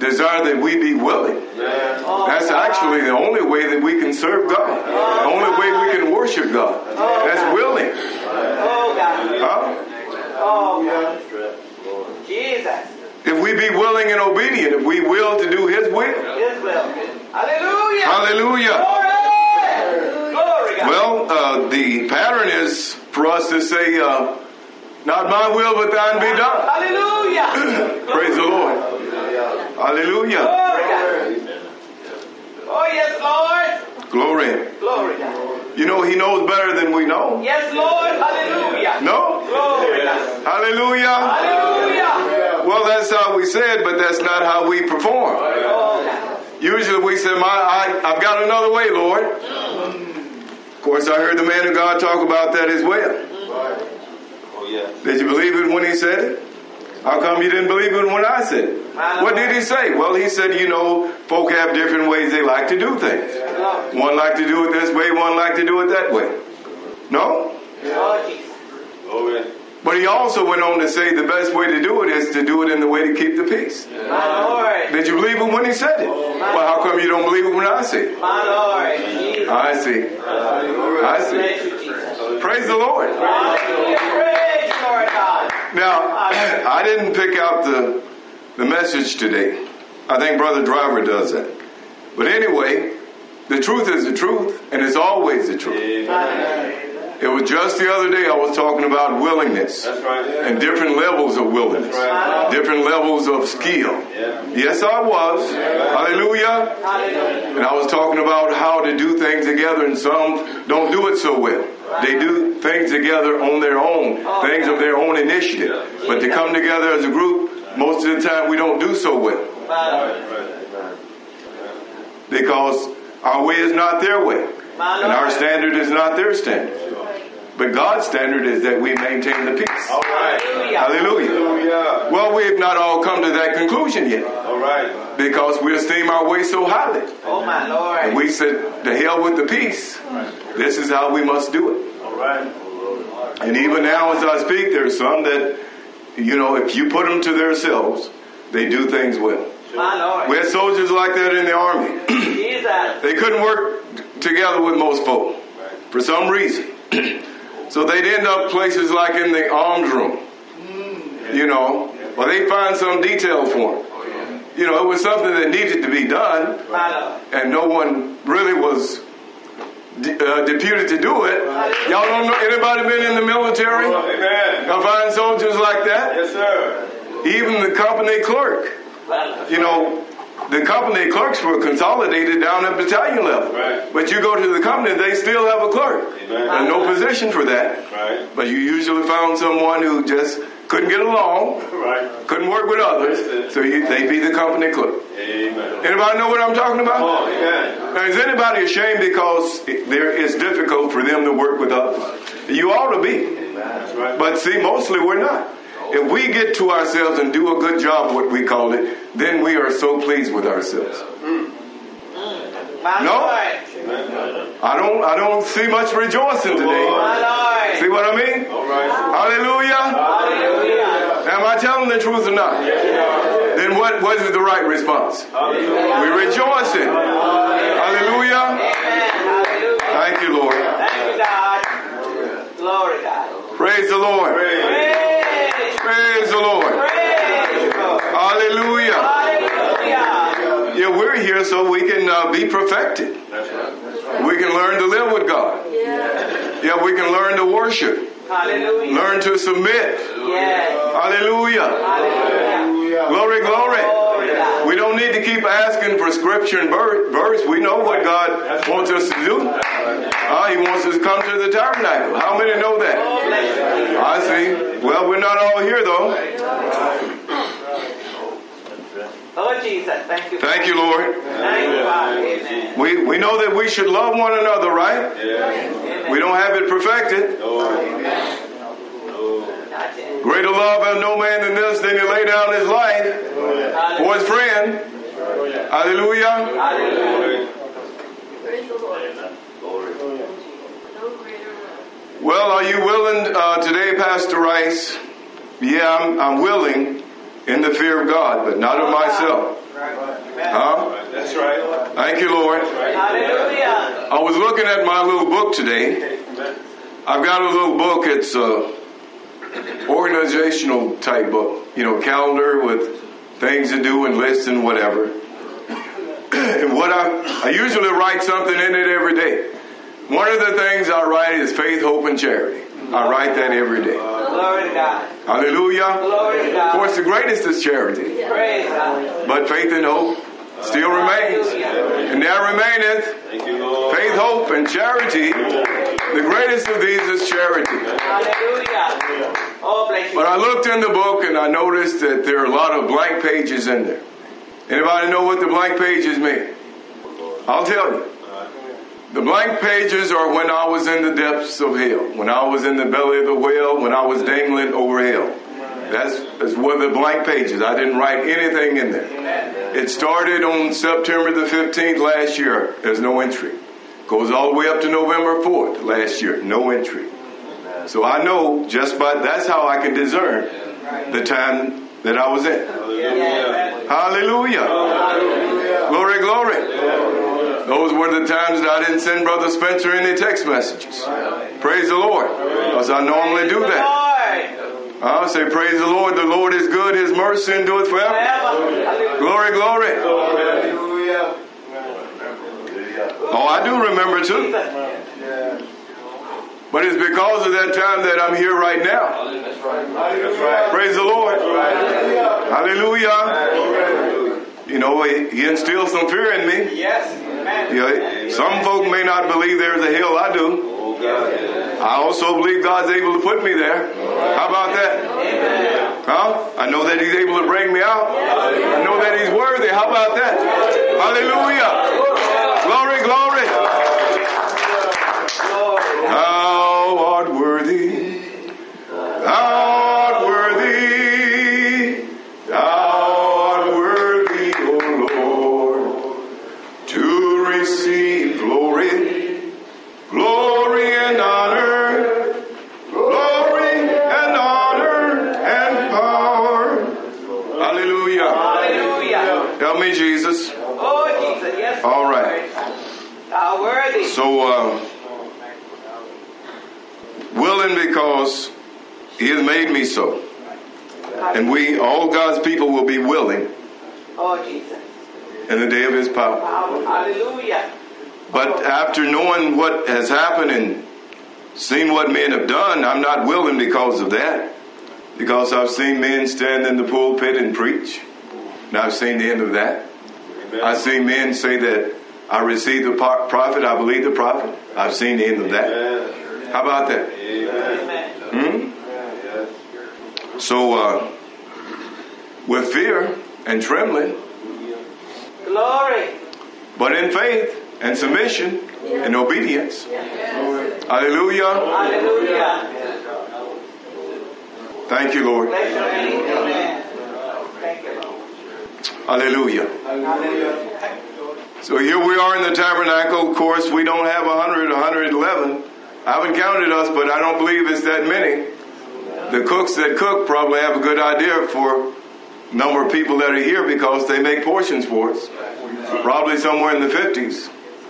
Speaker 7: desire that we be willing. That's actually the only way that we can serve God. The only way we can worship God. That's willing.
Speaker 5: Oh, God.
Speaker 7: Huh?
Speaker 5: Oh, God. Jesus.
Speaker 7: If we be willing and obedient, if we will to do His will.
Speaker 5: His will. Hallelujah.
Speaker 7: Hallelujah.
Speaker 5: Glory. Glory, God.
Speaker 7: Well, uh, the pattern is for us to say, uh, not my will, but thine be done.
Speaker 5: Hallelujah.
Speaker 7: Praise the Lord. Hallelujah.
Speaker 5: Glory, God. Oh, yes, Lord.
Speaker 7: Glory.
Speaker 5: Glory, God.
Speaker 7: You know, He knows better than we know.
Speaker 5: Yes, Lord. Hallelujah.
Speaker 7: No?
Speaker 5: Glory, God.
Speaker 7: Hallelujah.
Speaker 5: Hallelujah.
Speaker 7: Well, that's how we say it, but that's not how we perform.
Speaker 5: Oh, God.
Speaker 7: Usually we say, My, I, I've got another way, Lord. Of course, I heard the man of God talk about that as well. Did you believe it when he said it? How come you didn't believe it when I said it? What did he say? Well, he said, you know, folk have different ways they like to do things. One like to do it this way, one like to do it that way. No?
Speaker 5: Oh, Jesus.
Speaker 7: But he also went on to say the best way to do it is to do it in the way to keep the peace.
Speaker 5: My Lord.
Speaker 7: Did you believe it when he said it? Well, how come you don't believe it when I say it?
Speaker 5: My Lord. Jesus.
Speaker 7: I see. I see.
Speaker 5: Praise you, Jesus.
Speaker 7: Praise the Lord.
Speaker 5: Hallelujah. Praise you, Lord God.
Speaker 7: Now, I didn't pick out the the message today. I think Brother Driver does that. But anyway, the truth is the truth, and it's always the truth. It was just the other day I was talking about willingness.
Speaker 8: That's right.
Speaker 7: And different levels of willingness.
Speaker 8: Right.
Speaker 7: Different levels of skill.
Speaker 8: Yeah.
Speaker 7: Yes, I was. Hallelujah.
Speaker 5: Hallelujah.
Speaker 7: And I was talking about how to do things together, and some don't do it so well. They do things together on their own, things of their own initiative. But to come together as a group, most of the time we don't do so well. Because our way is not their way. And our standard is not their standard. But God's standard is that we maintain the peace.
Speaker 5: Hallelujah.
Speaker 7: Hallelujah. Well, we have not all come to that conclusion yet.
Speaker 8: All right.
Speaker 7: Because we esteem our way so highly.
Speaker 5: Oh, my Lord.
Speaker 7: And we said, to hell with the peace. This is how we must do it.
Speaker 8: All right.
Speaker 7: And even now as I speak, there's some that, you know, if you put them to themselves, they do things well.
Speaker 5: My Lord.
Speaker 7: We had soldiers like that in the army.
Speaker 5: Jesus.
Speaker 7: They couldn't work together with most folk for some reason. So they'd end up places like in the arms room. You know, well, they find some detail for them. You know, it was something that needed to be done, and no one really was de- uh, deputed to do it. Y'all don't know, anybody been in the military?
Speaker 8: Amen.
Speaker 7: Y'all find soldiers like that?
Speaker 8: Yes, sir.
Speaker 7: Even the company clerk. You know, the company clerks were consolidated down at battalion level.
Speaker 8: Right.
Speaker 7: But you go to the company, they still have a clerk.
Speaker 8: Amen.
Speaker 7: And no position for that.
Speaker 8: Right.
Speaker 7: But you usually found someone who just couldn't get along,
Speaker 8: Right.
Speaker 7: couldn't work with others, so you, they'd be the company clerk.
Speaker 8: Amen.
Speaker 7: Anybody know what I'm talking about?
Speaker 8: Oh, amen.
Speaker 7: Now, is anybody ashamed because it, there, it's difficult for them to work with others? You ought to be.
Speaker 8: That's right.
Speaker 7: But see, mostly we're not. If we get to ourselves and do a good job, what we call it, then we are so pleased with ourselves.
Speaker 5: My
Speaker 7: No?
Speaker 5: Lord.
Speaker 7: I don't I don't see much rejoicing today.
Speaker 5: My Lord.
Speaker 7: See what I mean?
Speaker 8: All right.
Speaker 7: Hallelujah.
Speaker 5: Hallelujah.
Speaker 7: Am I telling the truth or not? Then what, what is the right response? We're rejoicing. Hallelujah.
Speaker 5: Amen. Hallelujah.
Speaker 7: Thank you, Lord.
Speaker 5: Thank you, God. Glory, God.
Speaker 7: Praise the Lord.
Speaker 5: Praise.
Speaker 7: Praise the Lord.
Speaker 5: Praise. Lord.
Speaker 7: Hallelujah.
Speaker 5: Hallelujah.
Speaker 7: Yeah, we're here so we can uh, be perfected. We can learn to live with God. Yeah, we can learn to worship.
Speaker 5: Hallelujah.
Speaker 7: Learn to submit.
Speaker 5: Yes.
Speaker 7: Hallelujah.
Speaker 5: Hallelujah.
Speaker 7: Glory, glory.
Speaker 5: Glory, God.
Speaker 7: We don't need to keep asking for scripture and verse. We know what God wants us to do. Uh, he wants us to come to the tabernacle. How many know that? I see. Well, we're not all here, though.
Speaker 5: Oh, Jesus. Thank you.
Speaker 7: Thank you, Lord.
Speaker 5: Thank you, God. Amen.
Speaker 7: We, we know that we should love one another, right?
Speaker 5: Amen.
Speaker 7: We don't have it perfected.
Speaker 5: Not yet.
Speaker 7: Greater love hath no man than this, than he lay down his life for his friend. Hallelujah.
Speaker 5: Hallelujah.
Speaker 6: Praise the Lord. No greater love.
Speaker 7: Well, are you willing uh, today, Pastor Rice? Yeah, I'm, I'm willing in the fear of God, but not of myself. Huh?
Speaker 8: That's right.
Speaker 7: Thank you, Lord.
Speaker 5: Hallelujah.
Speaker 7: I was looking at my little book today. I've got a little book. It's a organizational type book. You know, calendar with things to do and lists and whatever. And what I, I usually write something in it every day. One of the things I write is faith, hope, and charity. I write that every day.
Speaker 5: Glory to God.
Speaker 7: Hallelujah.
Speaker 5: Glory to God.
Speaker 7: Of course, the greatest is charity.
Speaker 5: Praise God.
Speaker 7: But faith and hope still remains. And there remaineth
Speaker 8: Thank you, Lord.
Speaker 7: faith, hope, and charity. The greatest of these is charity.
Speaker 5: Hallelujah. Oh, bless you.
Speaker 7: But I looked in the book and I noticed that there are a lot of blank pages in there. Anybody know what the blank pages mean? I'll tell you. The blank pages are when I was in the depths of hell, when I was in the belly of the whale, when I was dangling over hell. That's, that's what the blank pages. I didn't write anything in there. It started on September the fifteenth last year. There's no entry. Goes all the way up to November fourth last year. No entry. So I know just by, that's how I can discern the time that I was in. Hallelujah. Glory, glory. Those were the times that I didn't send Brother Spencer any text messages. Praise the Lord. Because I normally do that. I'll say, praise the Lord. The Lord is good. His mercy endureth forever. Glory, glory. Oh, I do remember too. But it's because of that time that I'm here right now. Praise the Lord. Hallelujah. You know, he, he instilled some fear in me.
Speaker 5: Yes.
Speaker 7: You know, some folk may not believe there's a hell. I do. I also believe God's able to put me there. How about that? Huh? I know that He's able to bring me out. I know that He's worthy. How about that? Hallelujah. Glory, glory. Thou art worthy. Thou art worthy. Thou art worthy, O Lord, to receive glory, glory and honor, glory and honor and power. Hallelujah.
Speaker 5: Hallelujah.
Speaker 7: Help me, Jesus.
Speaker 5: Oh, Jesus. Yes.
Speaker 7: All right.
Speaker 5: Thou worthy.
Speaker 7: So, uh, willing because He has made me so. And we, all God's people, will be willing
Speaker 5: Oh, Jesus.
Speaker 7: in the day of His power.
Speaker 5: Hallelujah.
Speaker 7: But after knowing what has happened and seen what men have done, I'm not willing because of that. Because I've seen men stand in the pulpit and preach. And I've seen the end of that. I've seen men say that I received the prophet, I believe the prophet. I've seen the end of that. How about that? Hmm? So, uh, with fear and trembling,
Speaker 5: Glory.
Speaker 7: but in faith and submission and obedience. Hallelujah.
Speaker 5: Hallelujah.
Speaker 7: Thank you, Lord.
Speaker 5: Bless your name. Amen. Thank you, Lord.
Speaker 7: Hallelujah.
Speaker 5: Hallelujah.
Speaker 7: So here we are in the tabernacle. Of course, we don't have one hundred, one hundred eleven. I haven't counted us, but I don't believe it's that many. The cooks that cook probably have a good idea for number of people that are here because they make portions for us. Probably somewhere in the fifties.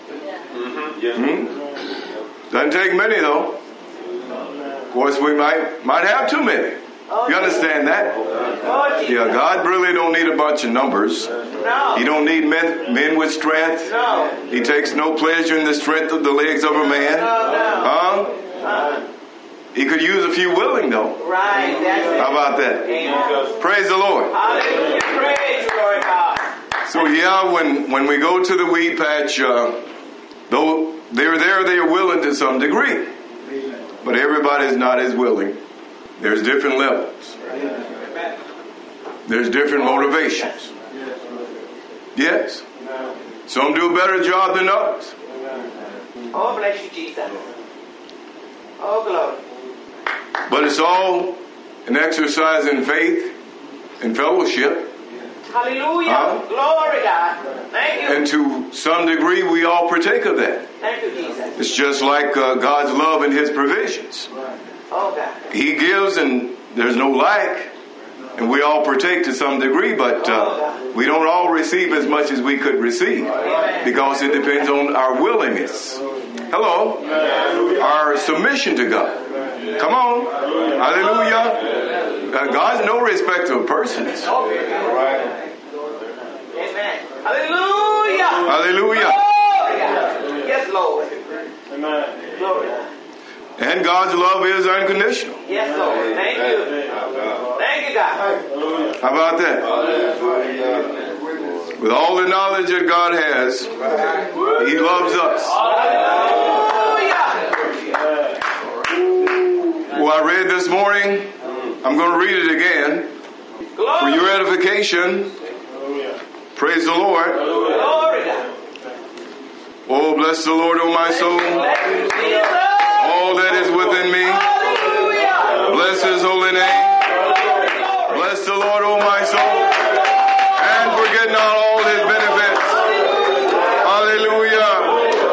Speaker 7: Hmm? Doesn't take many though. Of course, we might might have too many. You understand that?
Speaker 5: Oh, Jesus.
Speaker 7: Yeah, God really don't need a bunch of numbers.
Speaker 5: No.
Speaker 7: He don't need men, men with strength.
Speaker 5: No.
Speaker 7: He takes no pleasure in the strength of the legs of a man.
Speaker 5: No, no.
Speaker 7: Huh?
Speaker 5: Uh,
Speaker 7: He could use a few willing though.
Speaker 5: right. That's it.
Speaker 7: How about that?
Speaker 5: Amen.
Speaker 7: Praise the Lord.
Speaker 5: Hallelujah. Praise the Lord God.
Speaker 7: So yeah, when, when we go to the weed patch, uh, though they're there, they are willing to some degree. But everybody's not as willing. There's different levels. There's different motivations. Yes. Some do a better job than others.
Speaker 5: Oh, bless you, Jesus. Oh, glory.
Speaker 7: But it's all an exercise in faith and fellowship.
Speaker 5: Hallelujah.
Speaker 7: Huh?
Speaker 5: Glory, God. Thank you.
Speaker 7: And to some degree, we all partake of that.
Speaker 5: Thank you, Jesus.
Speaker 7: It's just like uh, God's love and His provisions.
Speaker 5: Oh, God.
Speaker 7: He gives and there's no lack. And we all partake to some degree, but uh, We don't all receive as much as we could receive because it depends on our willingness. Hello. Our submission to God. Come on. Hallelujah. Uh, God's no respecter of persons.
Speaker 5: Amen. Hallelujah.
Speaker 7: Hallelujah.
Speaker 5: Yes, Lord.
Speaker 8: Amen.
Speaker 5: Glory.
Speaker 7: And God's love is unconditional.
Speaker 5: Yes, Lord. Thank you. Thank you, God.
Speaker 7: How about that? With all the knowledge that God has, He loves us. Well, I read this morning. I'm going to read it again for your edification. Praise the Lord. Oh, bless the Lord, oh my soul. All that is within me. Bless His holy name. Bless the Lord, oh my soul. And forget not all His benefits. Hallelujah.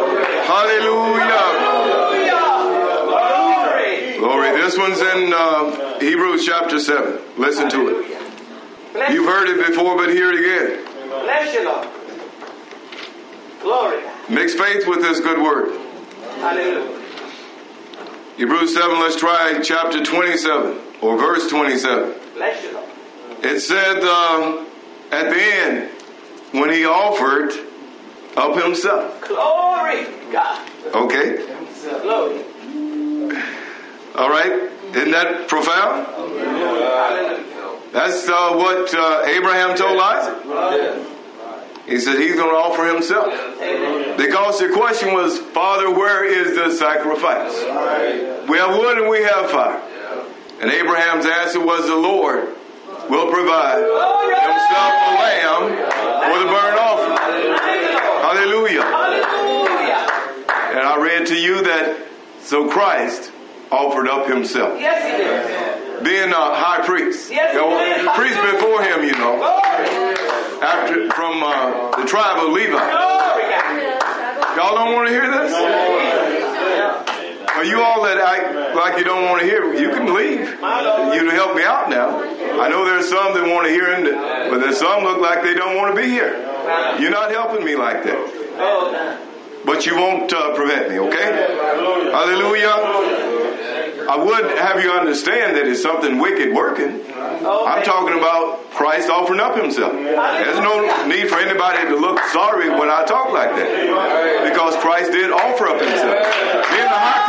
Speaker 7: Hallelujah. Glory. This one's in uh, Hebrews chapter seven. Listen to it. You've heard it before, but hear it again.
Speaker 5: Bless you, Lord. Glory.
Speaker 7: Mix faith with this good word.
Speaker 5: Hallelujah.
Speaker 7: Hebrews seven, let's try chapter twenty-seven or verse twenty-seven.
Speaker 5: Bless you, Lord.
Speaker 7: It said uh, at the end, when He offered up Himself.
Speaker 5: Glory, God.
Speaker 7: Okay.
Speaker 5: Glory.
Speaker 7: All right. Isn't that profound?
Speaker 5: Hallelujah.
Speaker 7: That's uh, what uh, Abraham told Isaac. He said he's going to offer himself.
Speaker 5: Amen.
Speaker 7: Because the question was, Father, where is the sacrifice? We have wood and we have fire. And Abraham's answer was, the Lord will provide Himself a lamb for the burnt offering. Hallelujah.
Speaker 5: Hallelujah.
Speaker 7: And I read to you that so Christ offered up Himself.
Speaker 5: Yes, He did.
Speaker 7: Being a high priest.
Speaker 5: Yes,
Speaker 7: You know,
Speaker 5: he did.
Speaker 7: priest before Him, you know. After from uh, the tribe of Levi.
Speaker 5: Glory, God.
Speaker 7: Y'all don't want to hear this? Well, you all that act like you don't want to hear, you can leave. You help me out now. I know there's some that want to hear it, but there's some look like they don't want to be here. You're not helping me like that. But you won't uh, prevent me, okay? Hallelujah. I would have you understand that it's something wicked working. I'm talking about Christ offering up Himself. There's no need for anybody to look sorry when I talk like that. Because Christ did offer up Himself. Being the high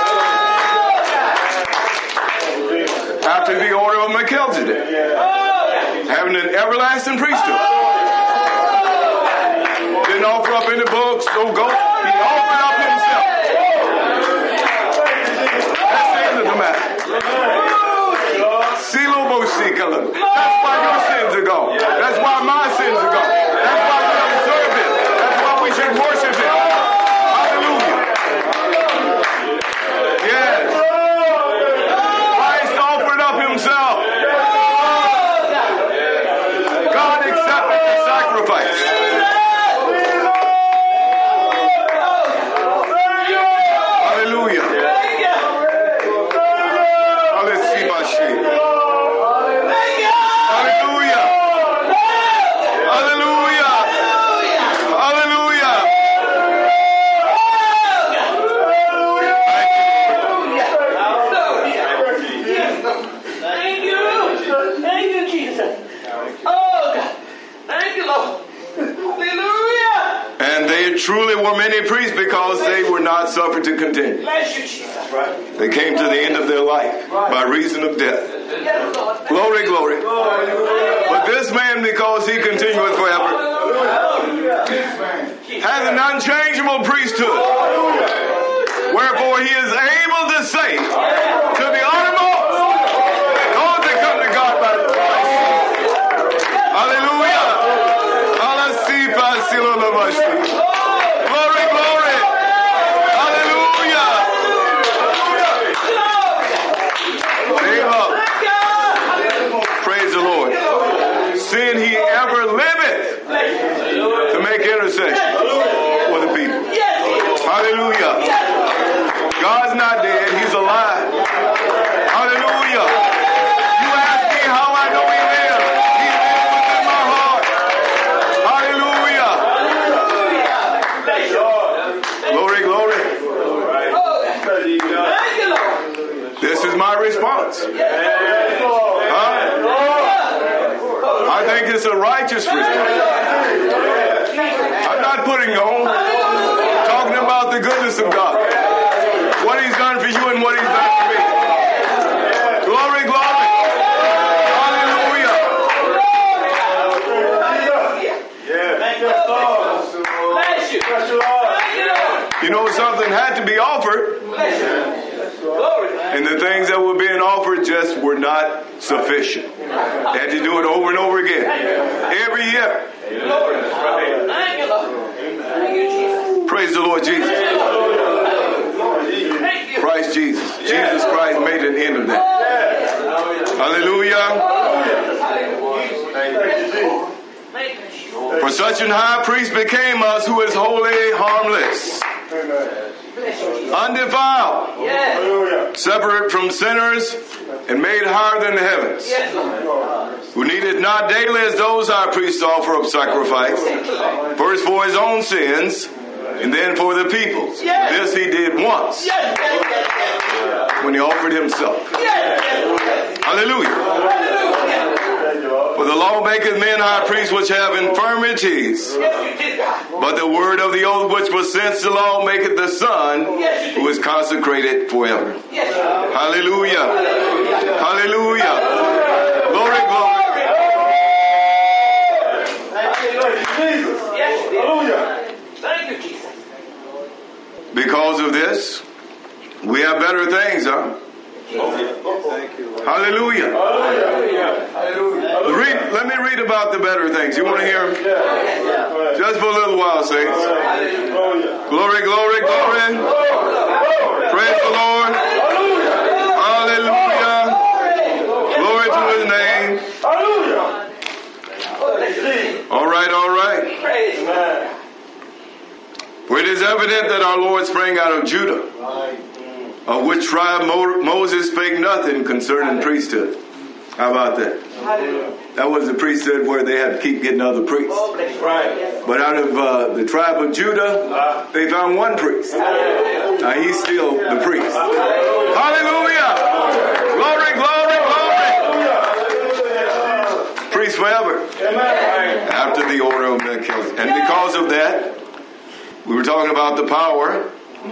Speaker 7: priest. After the order of Melchizedek. Having an everlasting priesthood. Didn't offer up any bullocks, no goats. He offered up Himself. That's the end of the matter. That's why your sins are gone. That's why my sins are gone. That's why we don't serve Him. That's why we should worship Him. Hallelujah. Yes. Christ offered up Himself. God accepted the sacrifice. Hallelujah. Now let's see my sheep. Hallelujah. Hallelujah. Hallelujah.
Speaker 5: Thank you. Thank you, Jesus. Oh, God. Thank you, Lord. Hallelujah.
Speaker 7: And they truly were many priests because they were not suffered to continue.
Speaker 5: Bless you, Jesus.
Speaker 7: They came to the end of their life by reason of death.
Speaker 5: Yes, Lord.
Speaker 7: Glory, glory. But this man, because he continueth forever, has an unchangeable priesthood. Wherefore he is able to say to the uttermost, those that come to God by Christ. Hallelujah. Glory, glory. Hallelujah. Amen. Praise the Lord. Sin He ever liveth to make intercession for the people. Hallelujah. it's a righteous response. I'm not putting on. I'm talking about the goodness of God. What he's done for you and what he's done for me. Glory, glory. Hallelujah. You know, something had to be offered. And the things that were being offered just were not sufficient. They had to do it over and over again. Every year. Praise the Lord Jesus. Christ Jesus. Jesus Christ made an end of that. Hallelujah. For such an high priest became us, who is holy, harmless, undefiled, separate from sinners, and made higher than the heavens, who needed not daily as those high priests offer up sacrifice, first for his own sins, and then for the people's. This he did once, when he offered himself. Hallelujah. For the law maketh men high priests which have infirmities, but the word of the oath which was since the law maketh the Son, who is consecrated forever. Hallelujah. Hallelujah. Glory, glory.
Speaker 2: Thank you, Jesus.
Speaker 7: Because of this, we have better things, huh? Hallelujah. Read, let me read about the better things. You want to hear them? Just for a little while, saints. Glory, glory, glory. Praise the Lord. Hallelujah. Glory to his name. All right, all right. For it is evident that our Lord sprang out of Judah, of which tribe Mo- Moses spake nothing concerning priesthood. How about that? That was the priesthood where they had to keep getting other priests. But out of uh, the tribe of Judah, they found one priest. Now he's still the priest. Hallelujah! Glory, glory, glory! Priest forever. After the order of Melchizedek. And because of that, we were talking about the power.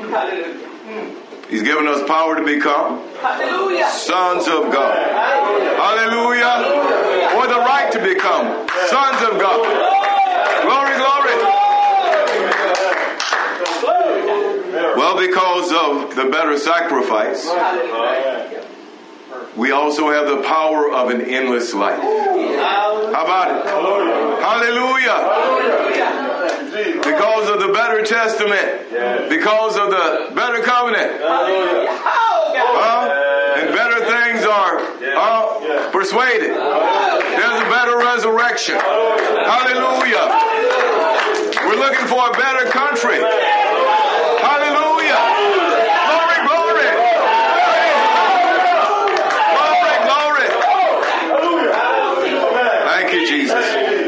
Speaker 7: He's given us power to become Hallelujah. Sons of God. Hallelujah. Or the right to become sons of God. Glory, glory. Well, because of the better sacrifice, we also have the power of an endless life. How about it? Hallelujah. Because of the better testament, because of the better covenant, uh, and better things are uh, persuaded. There's a better resurrection. Hallelujah. We're looking for a better country. Hallelujah. Glory, glory. Glory, glory. Thank you, Jesus.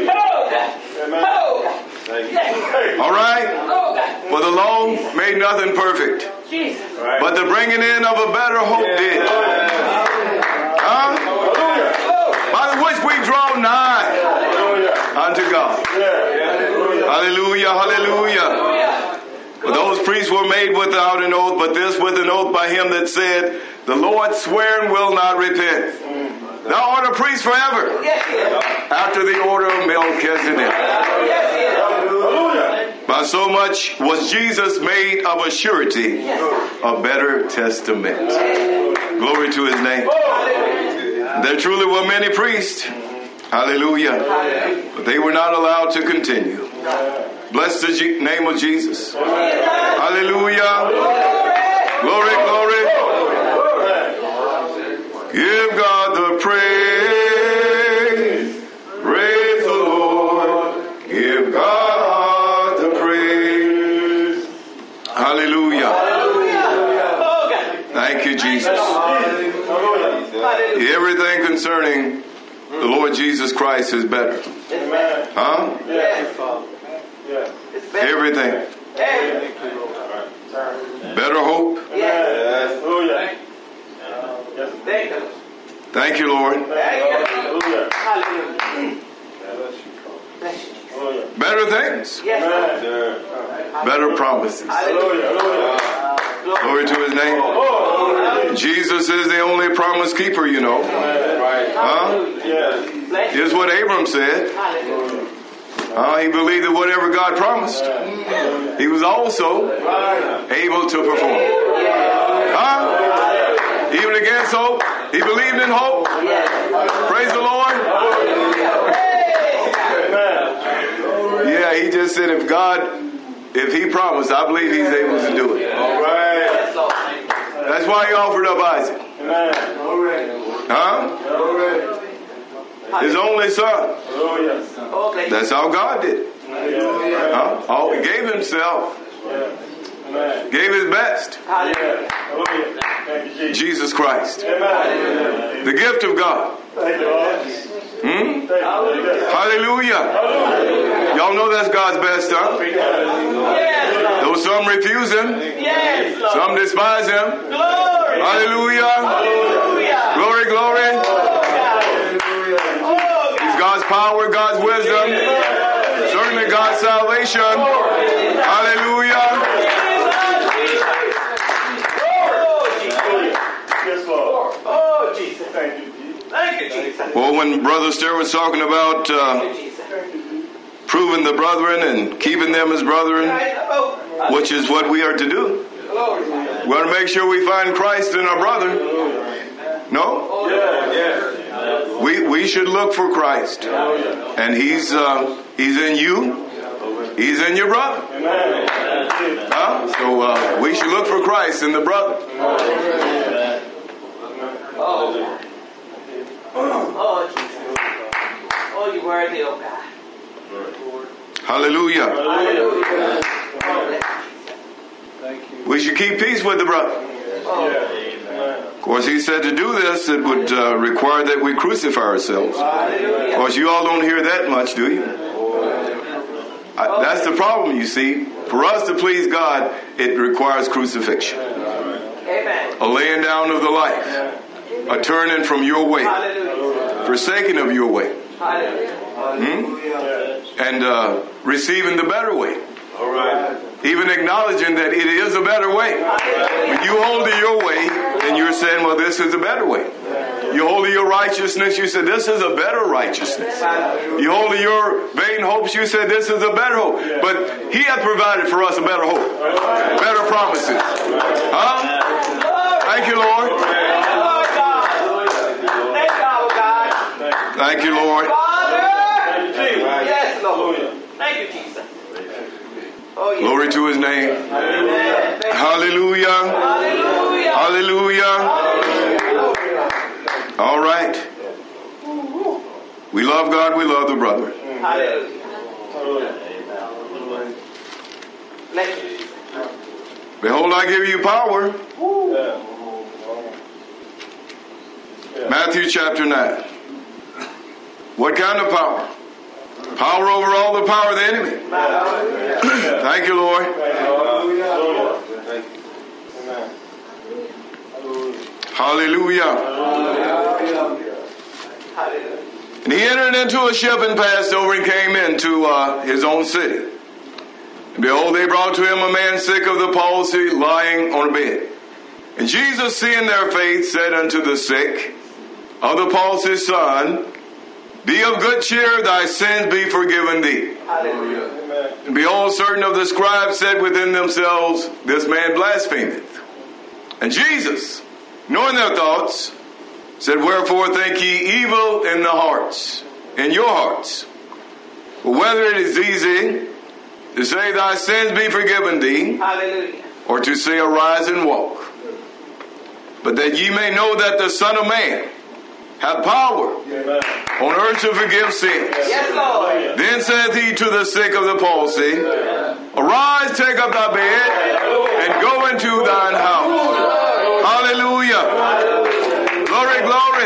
Speaker 7: All right? For the law made nothing perfect, but the bringing in of a better hope did. Huh? By which we draw nigh unto God. Hallelujah, hallelujah. For those priests were made without an oath, but this with an oath by him that said, the Lord sware and will not repent. Thou art a priest forever, after the order of Melchizedek. By so much was Jesus made of a surety, a better testament. Glory to his name. There truly were many priests. Hallelujah. But they were not allowed to continue. Bless the G- name of Jesus. Hallelujah. Glory, glory. Give God the praise. Praise the Lord. Give God the praise. Hallelujah. Thank you, Jesus. Everything concerning the Lord Jesus Christ is better. Huh? Everything. Better hope. Thank you, Lord. Better things. Better promises. Glory to his name. Jesus is the only promise keeper, you know. Huh? Here's what Abram said. Uh, he believed that whatever God promised, he was also able to perform. Huh? Even against hope, he believed in hope. Praise the Lord. Yeah, he just said if God, if he promised, I believe he's able to do it. That's why he offered up Isaac. Huh? His only son. That's how God did it. Huh? Oh, he gave himself. Gave his best. Jesus Christ. The gift of God. Hmm? Hallelujah. Y'all know that's God's best, huh? Though some refuse him, some despise him. Hallelujah. Glory, glory. He's God's power, God's wisdom, certainly God's salvation. Hallelujah.
Speaker 5: Oh, Jesus. Thank you, Jesus. Thank you, Jesus.
Speaker 7: Well, when Brother Stair was talking about uh, proving the brethren and keeping them as brethren, which is what we are to do, we want to make sure we find Christ in our brother. No? We we should look for Christ, and He's uh, He's in you. He's in your brother. Huh? So uh, we should look for Christ in the brother.
Speaker 5: Oh, oh, Jesus. Oh, you worthy, oh God.
Speaker 7: Hallelujah.
Speaker 5: Hallelujah.
Speaker 7: We should keep peace with the brother. Of course, he said to do this, it would uh, require that we crucify ourselves. Of course, you all don't hear that much, do you? I, that's the problem, you see. For us to please God, it requires crucifixion.
Speaker 5: Amen.
Speaker 7: A laying down of the life. A turning from your way. Forsaking of your way. Hmm? And uh, receiving the better way. Even acknowledging that it is a better way. When you hold to your way, then you're saying, well, this is a better way. You hold to your righteousness, you said, this is a better righteousness. You hold to your vain hopes, you said, this is a better hope. But He hath provided for us a better hope. Better promises. Huh? Thank you, Lord. Thank you, Lord.
Speaker 5: Yes, Lord. Thank you, Jesus. Oh, yes.
Speaker 7: Glory to His name.
Speaker 5: Amen.
Speaker 7: Hallelujah.
Speaker 5: Hallelujah.
Speaker 7: Hallelujah. All right. We love God. We love the brother.
Speaker 5: Hallelujah.
Speaker 7: Behold, I give you power. Matthew chapter nine. What kind of power? Power over all the power of the enemy. Thank you, Lord. Hallelujah. And he entered into a ship and passed over and came into uh, his own city. And behold, they brought to him a man sick of the palsy, lying on a bed. And Jesus, seeing their faith, said unto the sick of the palsy, Son, be of good cheer, thy sins be forgiven thee.
Speaker 5: Hallelujah.
Speaker 7: And behold, certain of the scribes said within themselves, this man blasphemeth. And Jesus, knowing their thoughts, said, wherefore think ye evil in the hearts, in your hearts? For whether it is easy to say thy sins be forgiven thee,
Speaker 5: Hallelujah.
Speaker 7: or to say arise and walk. But that ye may know that the Son of Man hath power on earth to forgive sins.
Speaker 5: Yes, Lord.
Speaker 7: Then saith he to the sick of the palsy, arise, take up thy bed, and go into thine house. Hallelujah. Glory, glory.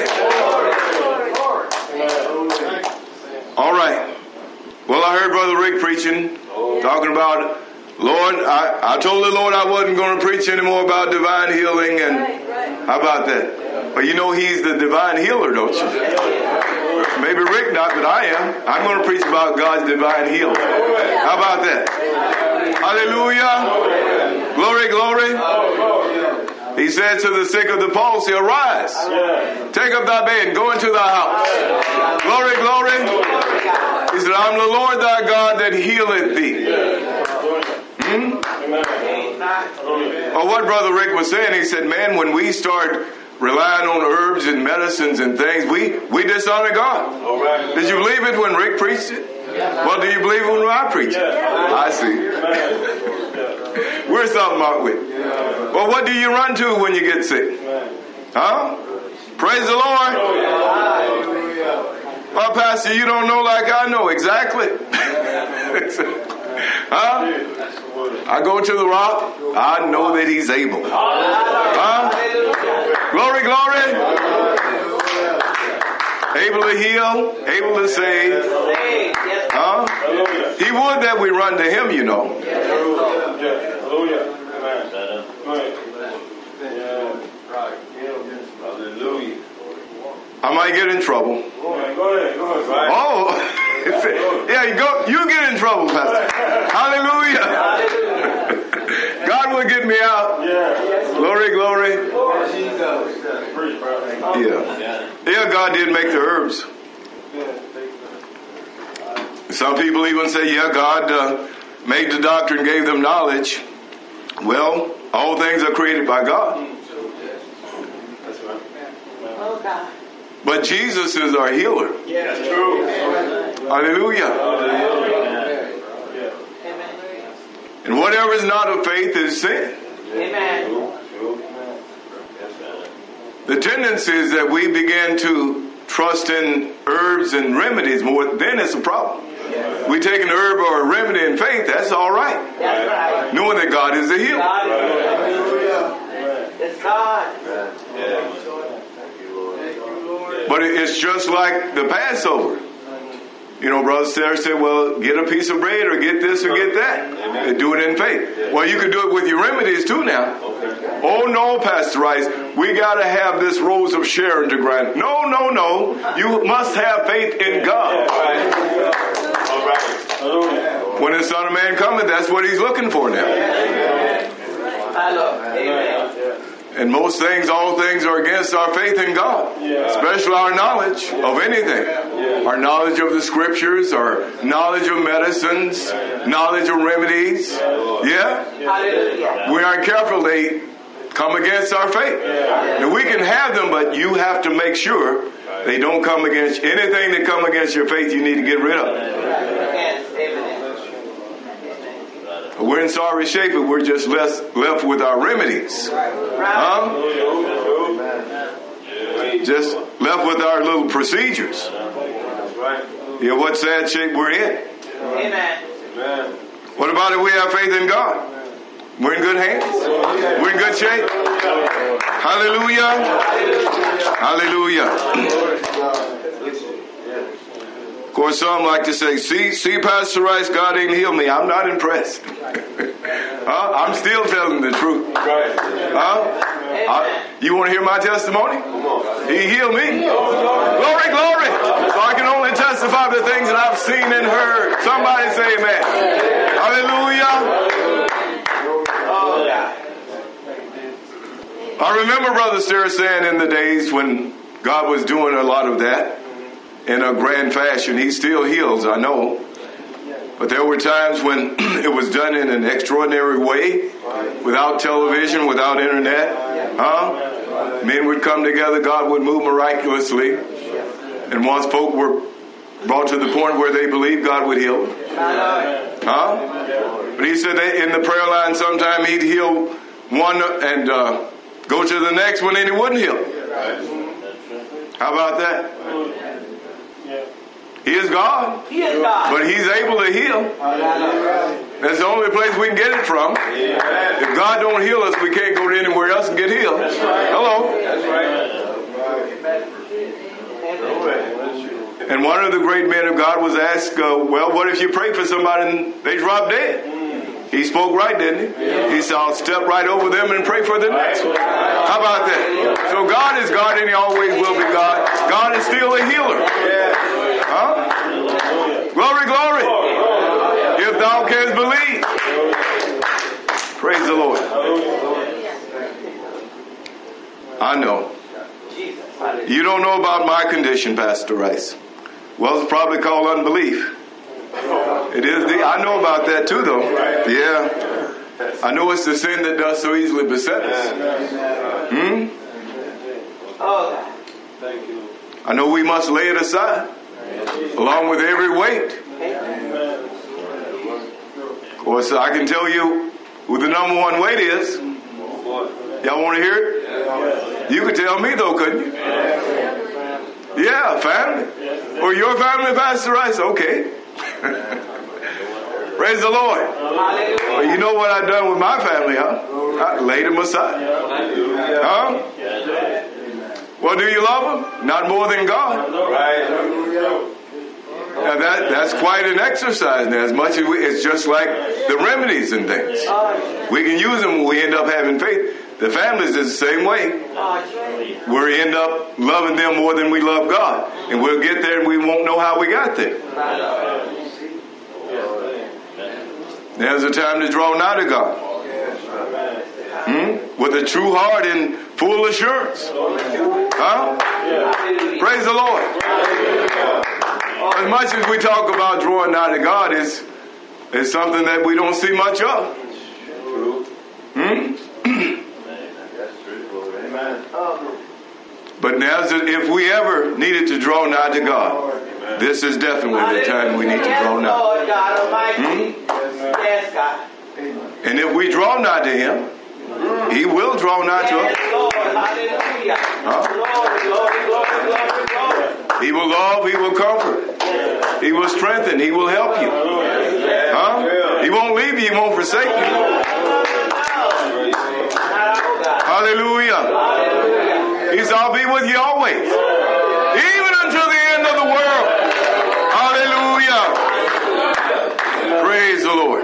Speaker 7: All right. Well, I heard Brother Rick preaching, talking about, Lord, I, I told the Lord I wasn't going to preach anymore about divine healing, and how about that? Well, you know He's the divine healer, don't you? Maybe Rick not, but I am. I'm going to preach about God's divine healing. How about that? Hallelujah. Glory, glory. He said to the sick of the palsy, arise, take up thy bed and go into thy house. Glory, glory. He said, I'm the Lord thy God that healeth thee. Hmm? Or what Brother Rick was saying, he said, man, when we start relying on herbs and medicines and things, we, we dishonor God. Did you believe it when Rick preached it? Well, do you believe it when I preach it? I see. We're something out with. Well, what do you run to when you get sick? Huh? Praise the Lord. Well, Pastor, you don't know like I know. Exactly. Huh? I go to the rock. I know that he's able. Huh? Glory, glory. Able to heal, able to save. Huh? He would that we run to him, you know. I might get in trouble. Oh, yeah, you go. You get in trouble, Pastor. Hallelujah. God will get me out. Glory, glory. Yeah. Yeah, God did make the herbs. Some people even say, yeah, God uh, made the doctor and gave them knowledge. Well, all things are created by God. But Jesus is our healer.
Speaker 5: Yes, true.
Speaker 7: Hallelujah. And whatever is not of faith is sin.
Speaker 5: Amen.
Speaker 7: The tendency is that we begin to trust in herbs and remedies more. Then it's a problem. We take an herb or a remedy in faith, that's all right.
Speaker 5: That's right.
Speaker 7: Knowing that God is the healer.
Speaker 5: God is It's God.
Speaker 7: But it's just like the Passover. You know, Brother Sarah said, well, get a piece of bread or get this or get that. And do it in faith. Well, you can do it with your remedies too now. Oh, no, Pastor Rice, we got to have this Rose of Sharon to grant. No, no, no. You must have faith in God. When the Son of Man cometh, that's what he's looking for now.
Speaker 5: Amen.
Speaker 7: And most things, all things are against our faith in God. Especially our knowledge of anything. Our knowledge of the scriptures, our knowledge of medicines, knowledge of remedies. Yeah? We aren't careful, they come against our faith. And we can have them, but you have to make sure they don't come against anything that come against your faith. You need to get rid of. We're in sorry shape, but we're just left left with our remedies. Huh? Just left with our little procedures. Yeah, what sad shape we're in.
Speaker 5: Amen.
Speaker 7: What about if we have faith in God? We're in good hands. We're in good shape. Hallelujah. Hallelujah. Of course, some like to say, see, see, Pastor Rice, God ain't healed me. I'm not impressed. huh? I'm still telling the truth. Huh? I, you want to hear my testimony? He healed me. Glory, glory. So I can only testify to things that I've seen and heard. Somebody say amen. Hallelujah. I remember Brother Sarah saying in the days when God was doing a lot of that in a grand fashion. He still heals, I know. But there were times when it was done in an extraordinary way, without television, without internet. Huh? Men would come together, God would move miraculously. And once folk were brought to the point where they believed God would heal them. Huh? But he said that in the prayer line sometime he'd heal one and uh, go to the next one and he wouldn't heal. How about that? He is God.
Speaker 5: He is God.
Speaker 7: But he's able to heal. That's the only place we can get it from. If God don't heal us, we can't go to anywhere else and get healed. Hello. And one of the great men of God was asked, uh, well, what if you pray for somebody and they drop dead? He spoke right, didn't he? He said, I'll step right over them and pray for the next one. How about that? So God is God and he always will be God. God is still a healer. Huh? Glory, glory. If thou canst believe. Praise the Lord. I know. You don't know about my condition, Pastor Rice. Well, it's probably called unbelief. It is the, I know about that too, though. Yeah. I know it's the sin that does so easily beset us. Hmm? I know we must lay it aside, along with every weight. Of course, I can tell you who the number one weight is. Y'all want to hear it? You could tell me, though, couldn't you? Yeah, family. Or your family, Pastor Rice? Okay. Praise the Lord. Well, you know what I've done with my family, huh? I laid them aside. Huh? Well, do you love them? Not more than God. Now that, that's quite an exercise now. As much as we, it's just like the remedies and things. We can use them when we end up having faith. The families is the same way. We end up loving them more than we love God. And we'll get there and we won't know how we got there. There's a time to draw nigh to God. Hmm? With a true heart and full assurance. Huh? Praise the Lord. As much as we talk about drawing nigh to God, it's, it's something that we don't see much of. Hmm? But now, if we ever needed to draw nigh to God, this is definitely the time we need to draw nigh. Hmm? And if we draw nigh to Him, He will draw nigh to us. Huh? He will love, He will comfort, He will strengthen, He will help you. Huh? He won't leave you, He won't forsake you. Hallelujah. He said, I'll be with you always, even until the end of the world. Hallelujah. Praise the Lord.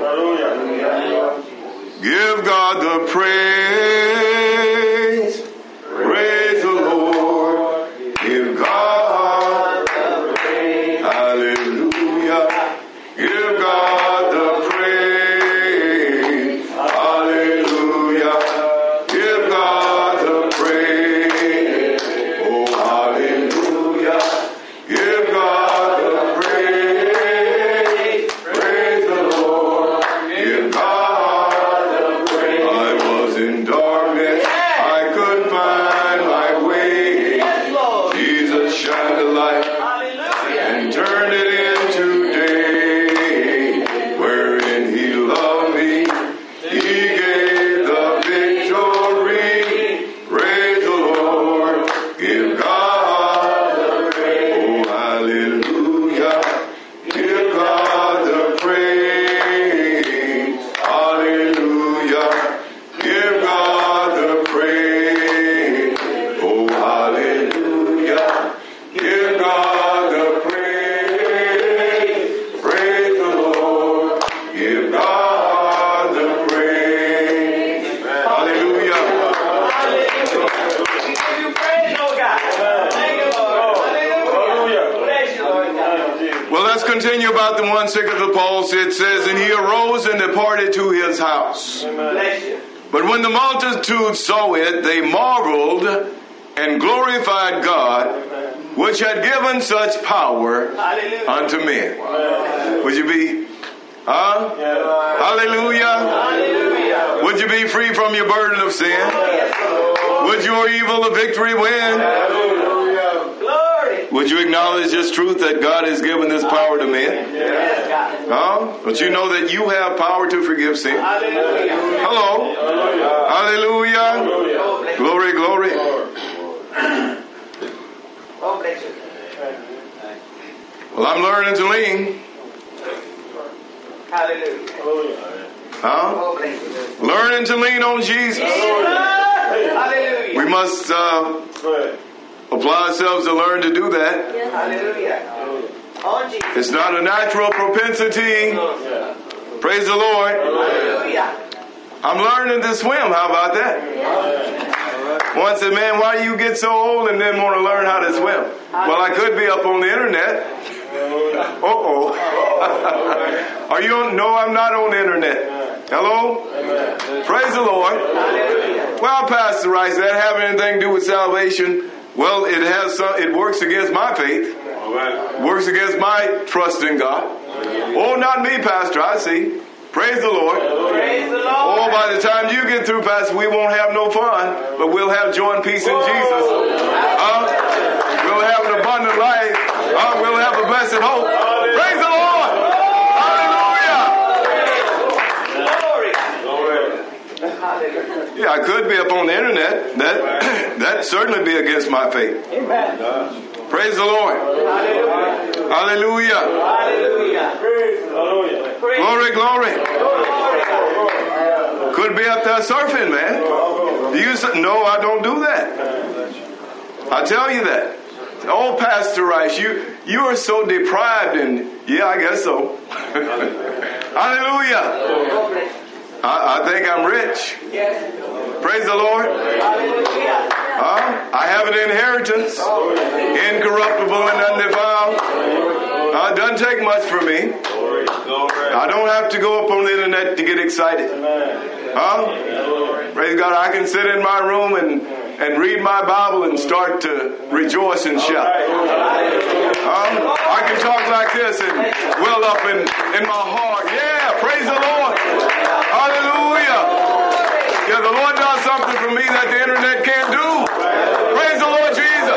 Speaker 7: Give God the praise. Praise the Lord. Give God the praise. Hallelujah. Give God the praise. Hallelujah. Give God the praise. Oh, hallelujah. Give God the praise. Praise the Lord. Give God the praise. I was in darkness. I couldn't find my way. Jesus shined the light and turned it into day. Wherein He loved me, He gave the victory. Praise the Lord. Give God the praise. Oh, hallelujah. Give God the praise. Hallelujah. Give God the praise. Oh, hallelujah. Give God the praise. Praise the Lord. Give God the praise. Hallelujah. Well, let's continue about the one sick of the pulse. It says, and he arose and departed to his house. But when the multitude saw it, they marveled and glorified God, which had given such power unto men. Would you be, huh? Hallelujah. Would you be free from your burden of sin? Would your evil a victory win? Would you acknowledge this truth that God has given this power to men? Huh? But you know that you have power to forgive sin. Hello. Hallelujah. Glory, glory. Well, I'm learning to lean. Huh? Learning to lean on Jesus. We must uh, apply ourselves to learn to do that. It's not a natural propensity. Praise the Lord.
Speaker 5: Hallelujah.
Speaker 7: I'm learning to swim. How about that? One said, man, why do you get so old and then want to learn how to swim? Well, I could be up on the internet. Uh-oh. Are you on? No, I'm not on the internet. Hello? Praise the Lord. Well, Pastor Rice, that have anything to do with salvation? Well, it has some, it works against my faith. Works against my trust in God. Oh, not me, Pastor, I see. Praise the Lord.
Speaker 5: Praise the Lord.
Speaker 7: Oh, by the time you get through, Pastor, we won't have no fun, but we'll have joy and peace in Jesus. Uh, we'll have an abundant life. Uh, we'll have a blessed hope. Praise the Lord. Hallelujah. Yeah, I could be up on the internet. That that certainly be against my faith.
Speaker 5: Amen.
Speaker 7: Praise the Lord.
Speaker 5: Hallelujah.
Speaker 7: Hallelujah.
Speaker 5: Hallelujah.
Speaker 7: Glory, glory. Could be up there surfing, man. Do you say, no, I don't do that. I tell you that. Oh, Pastor Rice, you you are so deprived, and yeah, I guess so. Hallelujah. I, I think I'm rich. Praise the Lord. Uh, I have an inheritance, incorruptible and undefiled. Uh, it doesn't take much for me. I don't have to go up on the internet to get excited. Huh? Praise God, I can sit in my room and, and read my Bible and start to rejoice and shout. Um, I can talk like this and well up in, in my heart. Yeah, praise the Lord. Hallelujah. Yeah, the Lord does something for me that the internet can't do. Praise the Lord Jesus.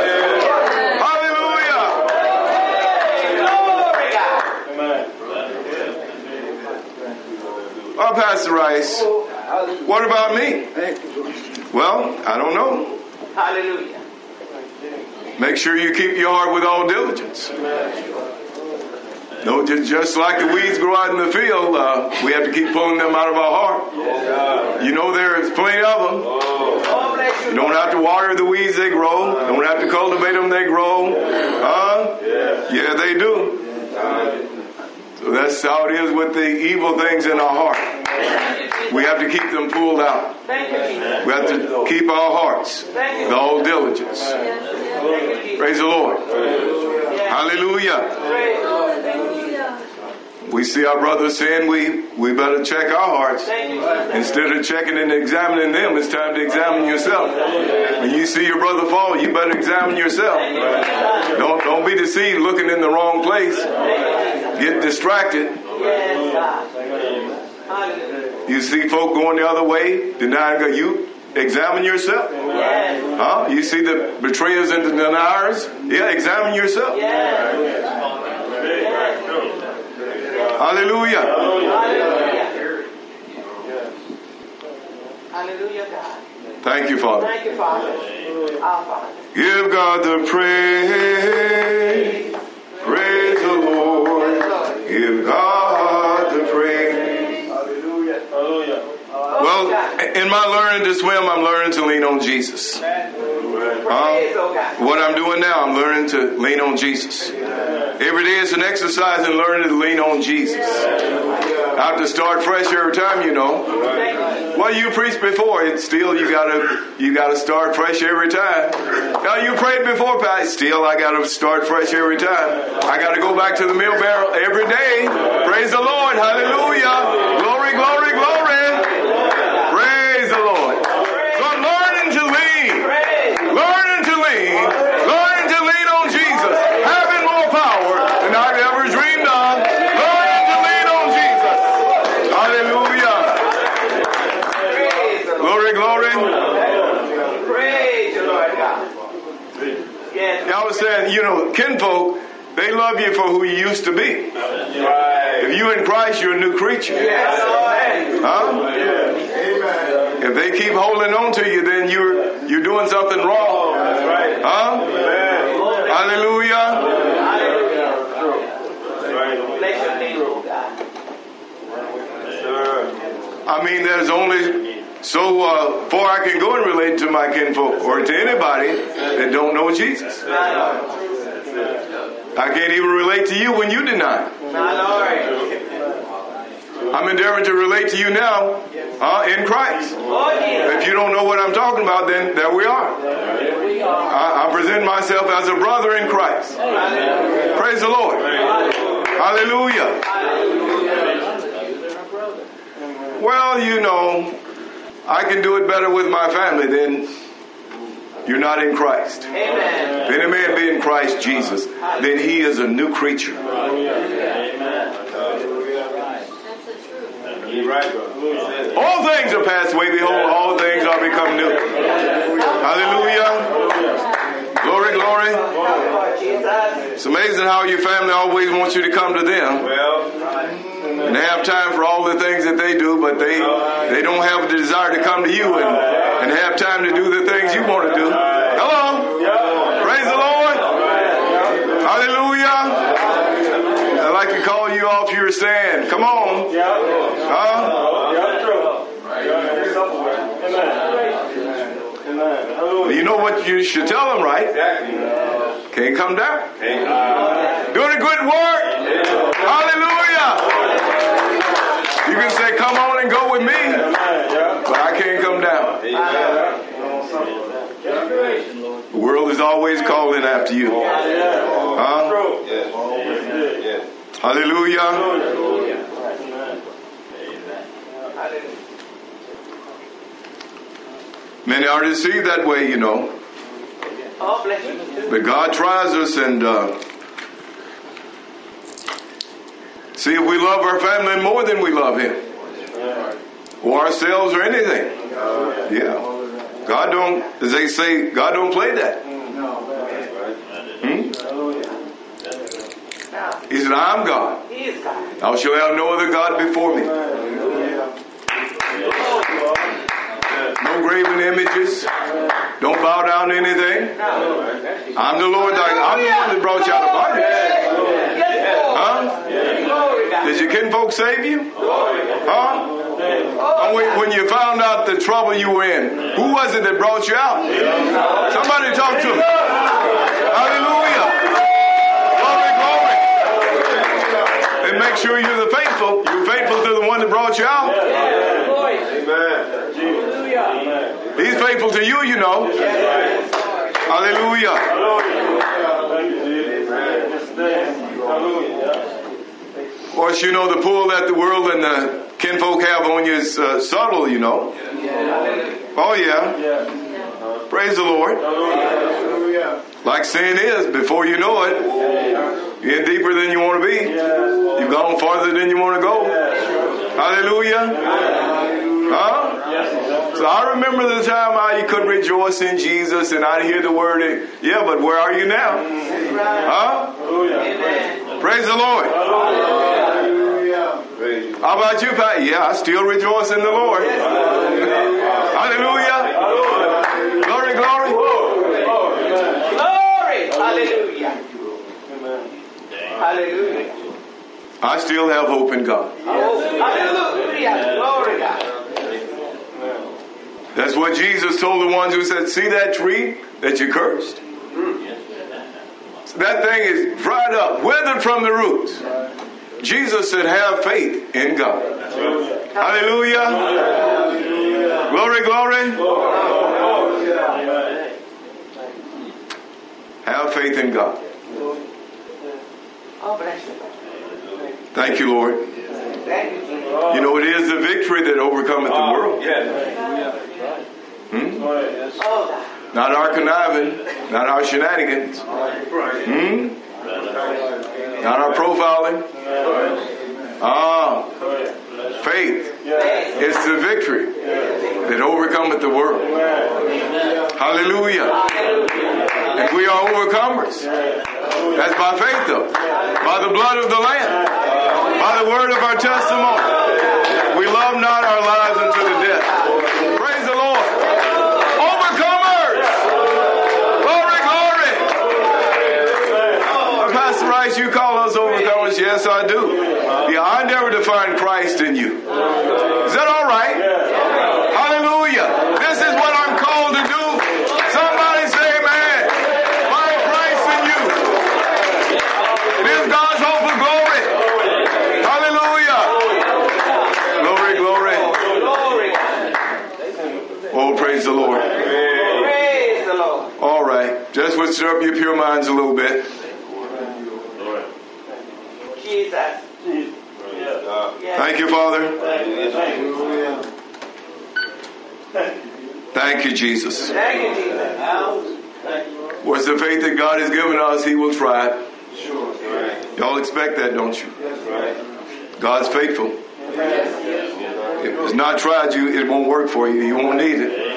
Speaker 7: Hallelujah. Oh, Pastor Rice, what about me? Well, I don't know.
Speaker 5: Hallelujah.
Speaker 7: Make sure you keep your heart with all diligence. No, just, just like the weeds grow out in the field, uh, we have to keep pulling them out of our heart. You know there's plenty of them. You don't have to water the weeds, they grow. Don't have to cultivate them, they grow. Uh, yeah, they do. So that's how it is with the evil things in our heart. We have to keep them pulled out. We have to keep our hearts with all diligence. Praise the Lord. Hallelujah. We see our brothers saying we, we better check our hearts. Instead of checking and examining them, it's time to examine yourself. When you see your brother fall, you better examine yourself. Don't, don't be deceived looking in the wrong place. Get distracted. You see folk going the other way, denying God. You examine yourself. Huh? You see the betrayers and the deniers. Yeah, examine yourself. Hallelujah.
Speaker 5: Hallelujah, God.
Speaker 7: Thank you, Father.
Speaker 5: Thank you, Father. Our Father.
Speaker 7: Give God the praise. Praise the Lord. Give God the praise.
Speaker 8: Hallelujah. Hallelujah.
Speaker 7: Well, in my learning to swim, I'm learning to lean on Jesus. Uh, what I'm doing now, I'm learning to lean on Jesus. Every day is an exercise in learning to lean on Jesus. I have to start fresh every time, you know. Well, you preached before. It's still you gotta you gotta start fresh every time. Now you prayed before, Pat. Still, I gotta start fresh every time. I gotta go back to the meal barrel every day. Praise the Lord. Hallelujah. Glory, glory, glory. Praise the Lord. So I'm learning to lean. Learning to lean. Learning to lean on Jesus. Having more power than I've ever dreamed of. Learning to lean on Jesus. Hallelujah. Glory, glory.
Speaker 5: Praise the Lord God. Yes.
Speaker 7: I was saying, you know, kinfolk, they love you for who you used to be. If you're in Christ, you're a new creature. Huh? If they keep holding on to you, then you're you're doing something wrong. Huh? Hallelujah. I mean, there's only so uh, far I can go and relate to my kinfolk or to anybody that don't know Jesus. I can't even relate to you when you deny. I'm endeavoring to relate to you now uh, in Christ. If you don't know what I'm talking about, then there we are. I, I present myself as a brother in Christ. Praise the Lord. Hallelujah. Well, you know, I can do it better with my family than you're not in Christ. Amen. If any man be in Christ Jesus, then he is a new creature. All things are passed away. Behold, all things are become new. Hallelujah. Glory, glory. It's amazing how your family always wants you to come to them. And they have time for all the things that they do, but they they don't have the desire to come to you and, and have time to do the things you want to do. Hello. Praise the Lord. Hallelujah. I'd like to call you off your stand. Come on. Huh? You know what you should tell them, right? Can't come down. Doing a good work. Hallelujah. You can say, come on and go with me, but I can't come down. The world is always calling after you. Huh? Hallelujah. Many are deceived that way, you know. But God tries us and uh, see if we love our family more than we love Him, or ourselves, or anything. Yeah, God don't, as they say, God don't play that. Hmm? He said, "I am God. Thou shalt have no other God before me." No graven images. Don't bow down to anything. I'm the Lord. I'm the one that brought you out of bondage. Huh? Did your kinfolk save you? Huh? And when, when you found out the trouble you were in, who was it that brought you out? Somebody talk to me. Hallelujah. Glory, glory. And make sure you're the faithful. You're faithful to the one that brought you out. Amen. He's faithful to you, you know. Hallelujah. Of course, you know the pull that the world and the kinfolk have on you is uh, subtle, you know. Oh, yeah. Praise the Lord. Like sin is, before you know it, you're in deeper than you want to be. You've gone farther than you want to go. Hallelujah. Huh? So I remember the time how you could rejoice in Jesus and I'd hear the word. And, yeah, but where are you now? Huh? Praise the Lord. How about you, Pat? Yeah, I still rejoice in the Lord. Hallelujah. Glory, glory.
Speaker 5: Glory. Hallelujah. Hallelujah.
Speaker 7: I still have hope in God.
Speaker 5: Hallelujah. Glory, God.
Speaker 7: That's what Jesus told the ones who said, see that tree that you cursed? That thing is dried up, withered from the roots. Jesus said, have faith in God. Hallelujah. Glory, glory. Have faith in God. Thank you, Lord. You know, it is the victory that overcometh the world. Hmm? Not our conniving, not our shenanigans. Hmm? Not our profiling. Ah, faith. It's the victory that overcometh the world. Hallelujah. And we are overcomers. That's by faith, though. By the blood of the Lamb. By the word of our testimony. We love not our lives unto the death. Praise the Lord. Overcomers. Glory, glory. Pastor Rice, you call us overcomers. Yes, I do. Yeah, I endeavor to find Christ in you. Is that all right? Hallelujah. This is what I'm called to do. Somebody say amen. Find Christ in you. It is God's hope and glory. Hallelujah. Just would stir up your pure minds a little bit.
Speaker 5: Jesus.
Speaker 7: Thank you, Father. Thank you, Jesus.
Speaker 5: Thank you, Jesus.
Speaker 7: What's the faith that God has given us, He will try it. Y'all expect that, don't you? God's faithful. If it's not tried you, it won't work for you. You won't need it.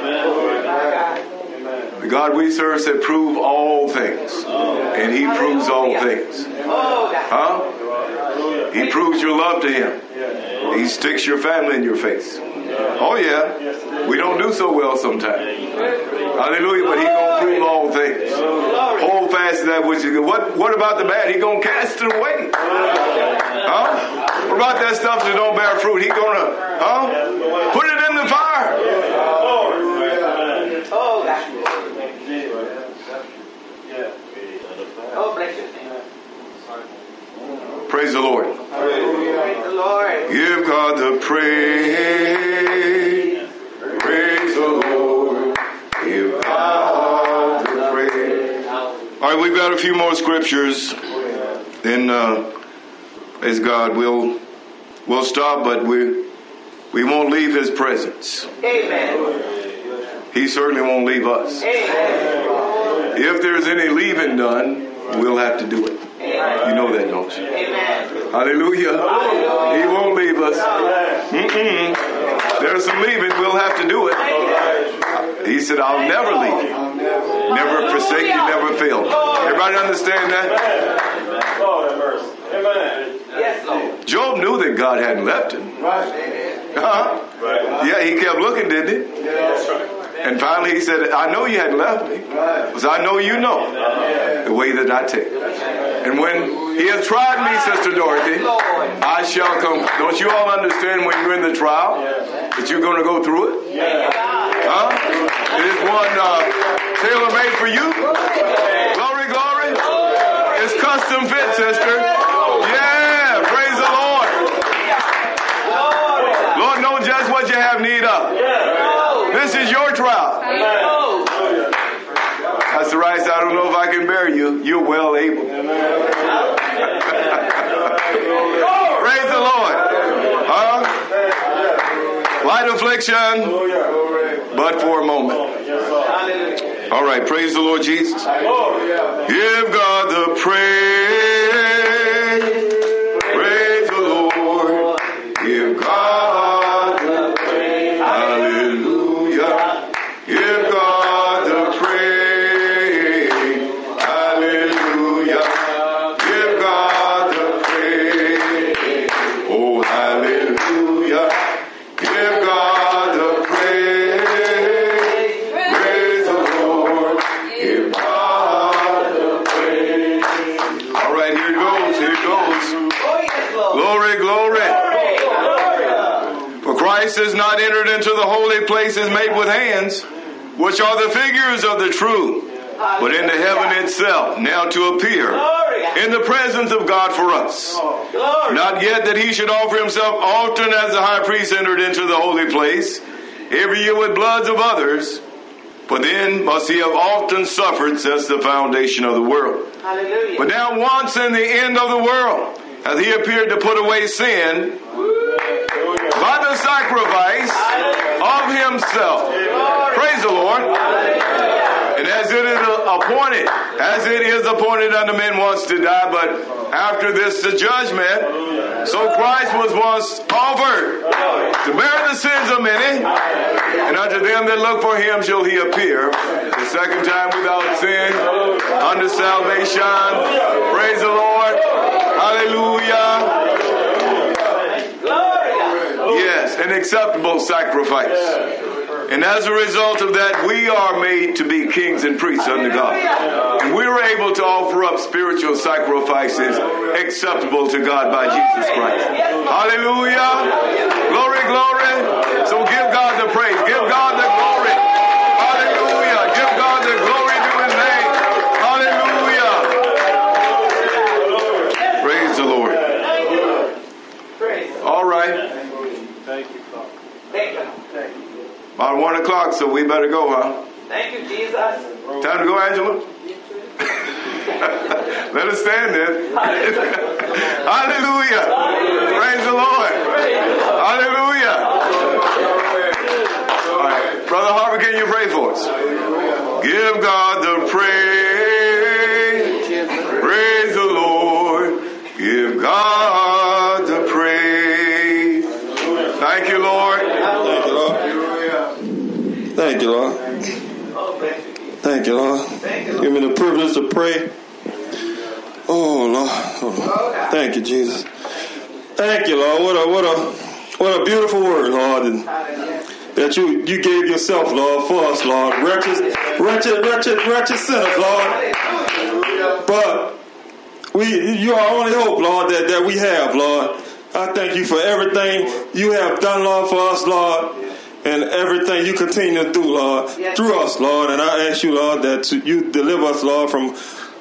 Speaker 7: The God we serve said, prove all things. And He proves all things. Huh? He proves your love to Him. He sticks your family in your face. Oh yeah. We don't do so well sometimes. Hallelujah. But He gonna prove all things. Hold fast to that which is good. What, what about the bad? He gonna cast it away. Huh? What about that stuff that don't bear fruit? He gonna, huh? Put it in the fire.
Speaker 5: Oh, God. Oh, bless your name.
Speaker 7: Praise the Lord.
Speaker 5: Praise the Lord.
Speaker 7: Give God the praise. Praise the Lord. Give God the praise. All right, we've got a few more scriptures. Then, uh, praise God, we'll we'll stop, but we we won't leave His presence.
Speaker 5: Amen.
Speaker 7: He certainly won't leave us.
Speaker 5: Amen.
Speaker 7: If there's any leaving done, we'll have to do it. You know that, don't you?
Speaker 5: Amen.
Speaker 7: Hallelujah. He won't leave us. Mm-mm. There's some leaving. We'll have to do it. He said, I'll never leave you. Never forsake you, never fail. Everybody understand that?
Speaker 5: Yes, Lord.
Speaker 7: Job knew that God hadn't left him. Uh-huh. Yeah, he kept looking, didn't he? And finally he said, I know you hadn't left me, because I know you know the way that I take. And when He has tried me, Sister Dorothy, I shall come. Don't you all understand when you're in the trial that you're going to go through it? Huh? It is one uh, tailor-made for you. Glory, glory. It's custom fit, sister. Yeah, praise the Lord. Lord knows just what you have need of. This is your trial. Pastor Rice, I don't know if I can bear you. You're well able. Praise the Lord. Huh? Light affliction, but for a moment. All right, praise the Lord Jesus. Give God the praise. Praise the Lord. Give God the praise. Hallelujah. Give God the praise. Hallelujah. Give God the praise. Oh, hallelujah. Give God the praise. Praise the Lord. Give God the praise. All right, here it goes. Here it goes. Glory, glory. For Christ has not entered into the holy places made with hands, which are the figures of the true, but into heaven itself, now to appear in the presence of God for us. Not yet that He should offer Himself often as the high priest entered into the holy place, every year with bloods of others, but then must He have often suffered since the foundation of the world.
Speaker 5: Hallelujah.
Speaker 7: But now once in the end of the world hath He appeared to put away sin by the sacrifice of Himself. Praise the Lord. And as it is appointed, as it is appointed unto men once to die, but after this the judgment, so Christ was once offered to bear the sins of many, and unto them that look for Him shall He appear the second time without sin unto salvation. Praise the Lord. Hallelujah. Yes, an acceptable sacrifice. And as a result of that, we are made to be kings and priests unto God. And we are able to offer up spiritual sacrifices acceptable to God by Jesus Christ. Hallelujah. Glory, glory. So give God the praise. Give God the glory. Hallelujah. Give God the glory to His name. Hallelujah. Praise the Lord. All right.
Speaker 5: Thank you, Father. Thank you. Thank you.
Speaker 7: About one o'clock, so we better go, huh?
Speaker 5: Thank you, Jesus.
Speaker 7: Time to go, Angela? Let us stand then. Hallelujah. Praise the Lord. Hallelujah. All right. Brother Harvey, can you pray for us? Give God the praise. Praise the Lord. Give God the praise. Thank you, Lord.
Speaker 9: Thank you, Lord. Thank you, Lord. Give me the privilege to pray. Oh, Lord. Oh, thank you, Jesus. Thank you, Lord. What a what a what a beautiful word, Lord. And that you you gave yourself, Lord, for us, Lord. Wretched, wretched, wretched, wretched sinners, Lord. But we you are our only hope, Lord, that, that we have, Lord. I thank you for everything you have done, Lord, for us, Lord. And everything you continue to do, Lord, yes, through us, Lord. And I ask you, Lord, that you deliver us, Lord, from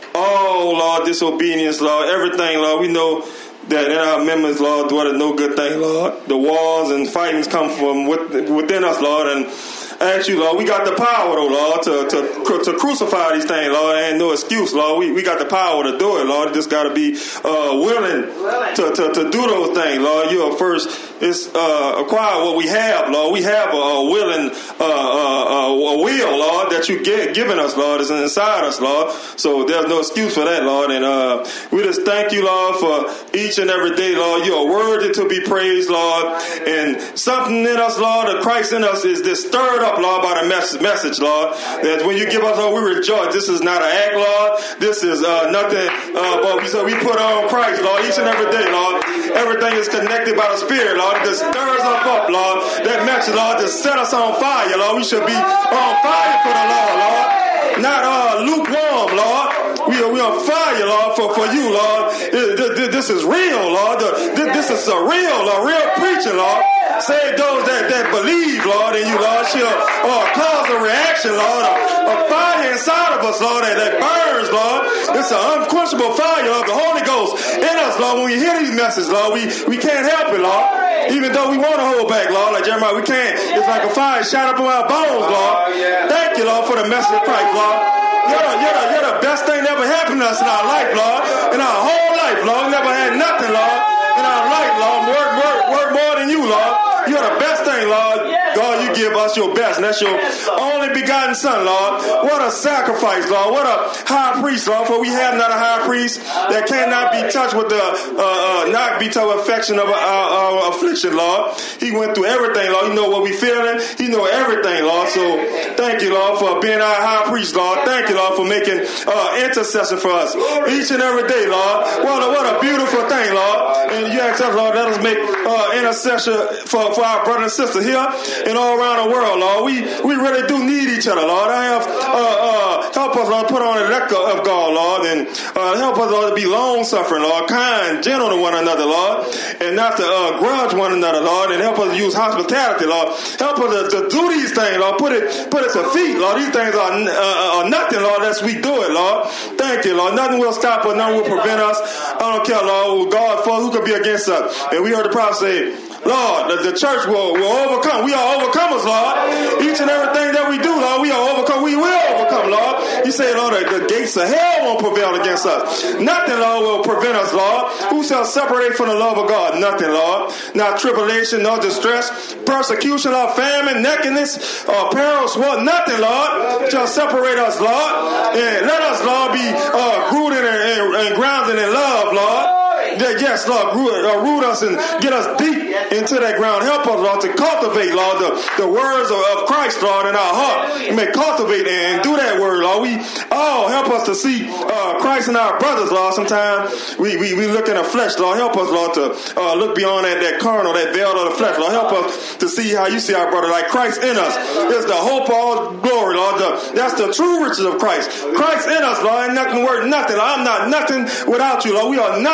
Speaker 9: all, Lord, disobedience, Lord. Everything, Lord, we know that in our members, Lord, dwelleth no good thing, Lord. The wars and fightings come from within us, Lord. And I ask you, Lord, we got the power, though, Lord, to, to, to crucify these things, Lord. Ain't no excuse, Lord. We, we got the power to do it, Lord. Just got to be uh, willing to, to, to do those things, Lord. You are first, it's uh, acquire what we have, Lord. We have a, a willing uh, uh, a will, Lord, that you get given us, Lord. It's inside us, Lord. So there's no excuse for that, Lord. And uh, we just thank you, Lord, for each and every day, Lord. You are worthy to be praised, Lord. And something in us, Lord, the Christ in us is this stirred up, Lord, by the message, message, Lord, that when you give us, Lord, we rejoice. This is not an act, Lord. This is uh, nothing, uh, but we, so we put on Christ, Lord, each and every day, Lord. Everything is connected by the Spirit, Lord. It just stirs us up, Lord. That message, Lord, just set us on fire, Lord. We should be on fire for the Lord, Lord. Not uh, lukewarm, Lord. We are, we on fire, Lord, for, for you, Lord. This is real, Lord. This is a real, a real preaching, Lord. Save those that, that believe, Lord, in you, Lord. Shall uh, cause a reaction, Lord. A, a fire inside of us, Lord, that, that burns, Lord. It's an unquenchable fire of the Holy Ghost in us, Lord. When we hear these messages, Lord, we, we can't help it, Lord. Even though we want to hold back, Lord, like Jeremiah, we can't. It's like a fire shot up in our bones, Lord. Thank you, Lord, for the message of Christ, Lord. You're the, you're, the, you're the best thing that ever happened to us in our life, Lord. In our whole life, Lord. We never had nothing, Lord. In our life, Lord. Work, work, work more than you, Lord. You're the best thing, Lord. God, you give us your best. And that's your only begotten Son, Lord. What a sacrifice, Lord. What a high priest, Lord. For we have not a high priest that cannot be touched with the, uh, uh, not be touched with affection of our, our affliction, Lord. He went through everything, Lord. He know what we feeling. He know everything, Lord. So thank you, Lord, for being our high priest, Lord. Thank you, Lord, for making uh, intercession for us each and every day, Lord. What a, what a beautiful thing, Lord. And you ask us, Lord, let us make uh, intercession for for our brother and sister here and all around the world, Lord. We we really do need each other, Lord. I have uh, uh, help us, Lord, put on the liquor of God, Lord, and uh, help us, Lord, to be long suffering, Lord, kind, gentle to one another, Lord, and not to uh, grudge one another, Lord, and help us use hospitality, Lord. Help us to, to do these things, Lord. Put it put it to feet, Lord. These things are, uh, are nothing, Lord, unless we do it, Lord. Thank you, Lord. Nothing will stop us, nothing will prevent us. I don't care, Lord. God, for who could be against us? And we heard the prophet say, Lord, the, the church will, will overcome. We are overcomers, Lord. Each and everything that we do, Lord, we are overcome. We will overcome, Lord. You say, Lord, the, the gates of hell won't prevail against us. Nothing, Lord, will prevent us, Lord. Who shall separate from the love of God? Nothing, Lord. Not tribulation, nor distress, persecution, or famine, nakedness, or peril, sword. Nothing, Lord, shall separate us, Lord. And let us, Lord, be uh, rooted and, and, and grounded in love, Lord. Yes, Lord, root, uh, root us and get us deep into that ground. Help us, Lord, to cultivate, Lord, the, the words of, of Christ, Lord, in our heart. We may cultivate and do that word, Lord. We all help us to see uh, Christ in our brothers, Lord. Sometimes we, we, we look in the flesh, Lord. Help us, Lord, to uh, look beyond that, that carnal, that veil of the flesh, Lord. Help us to see how you see our brother, like Christ in us. It's the hope of all glory, Lord. The, that's the true riches of Christ. Christ in us, Lord. Ain't nothing worth nothing. I'm not nothing without you, Lord. We are nothing without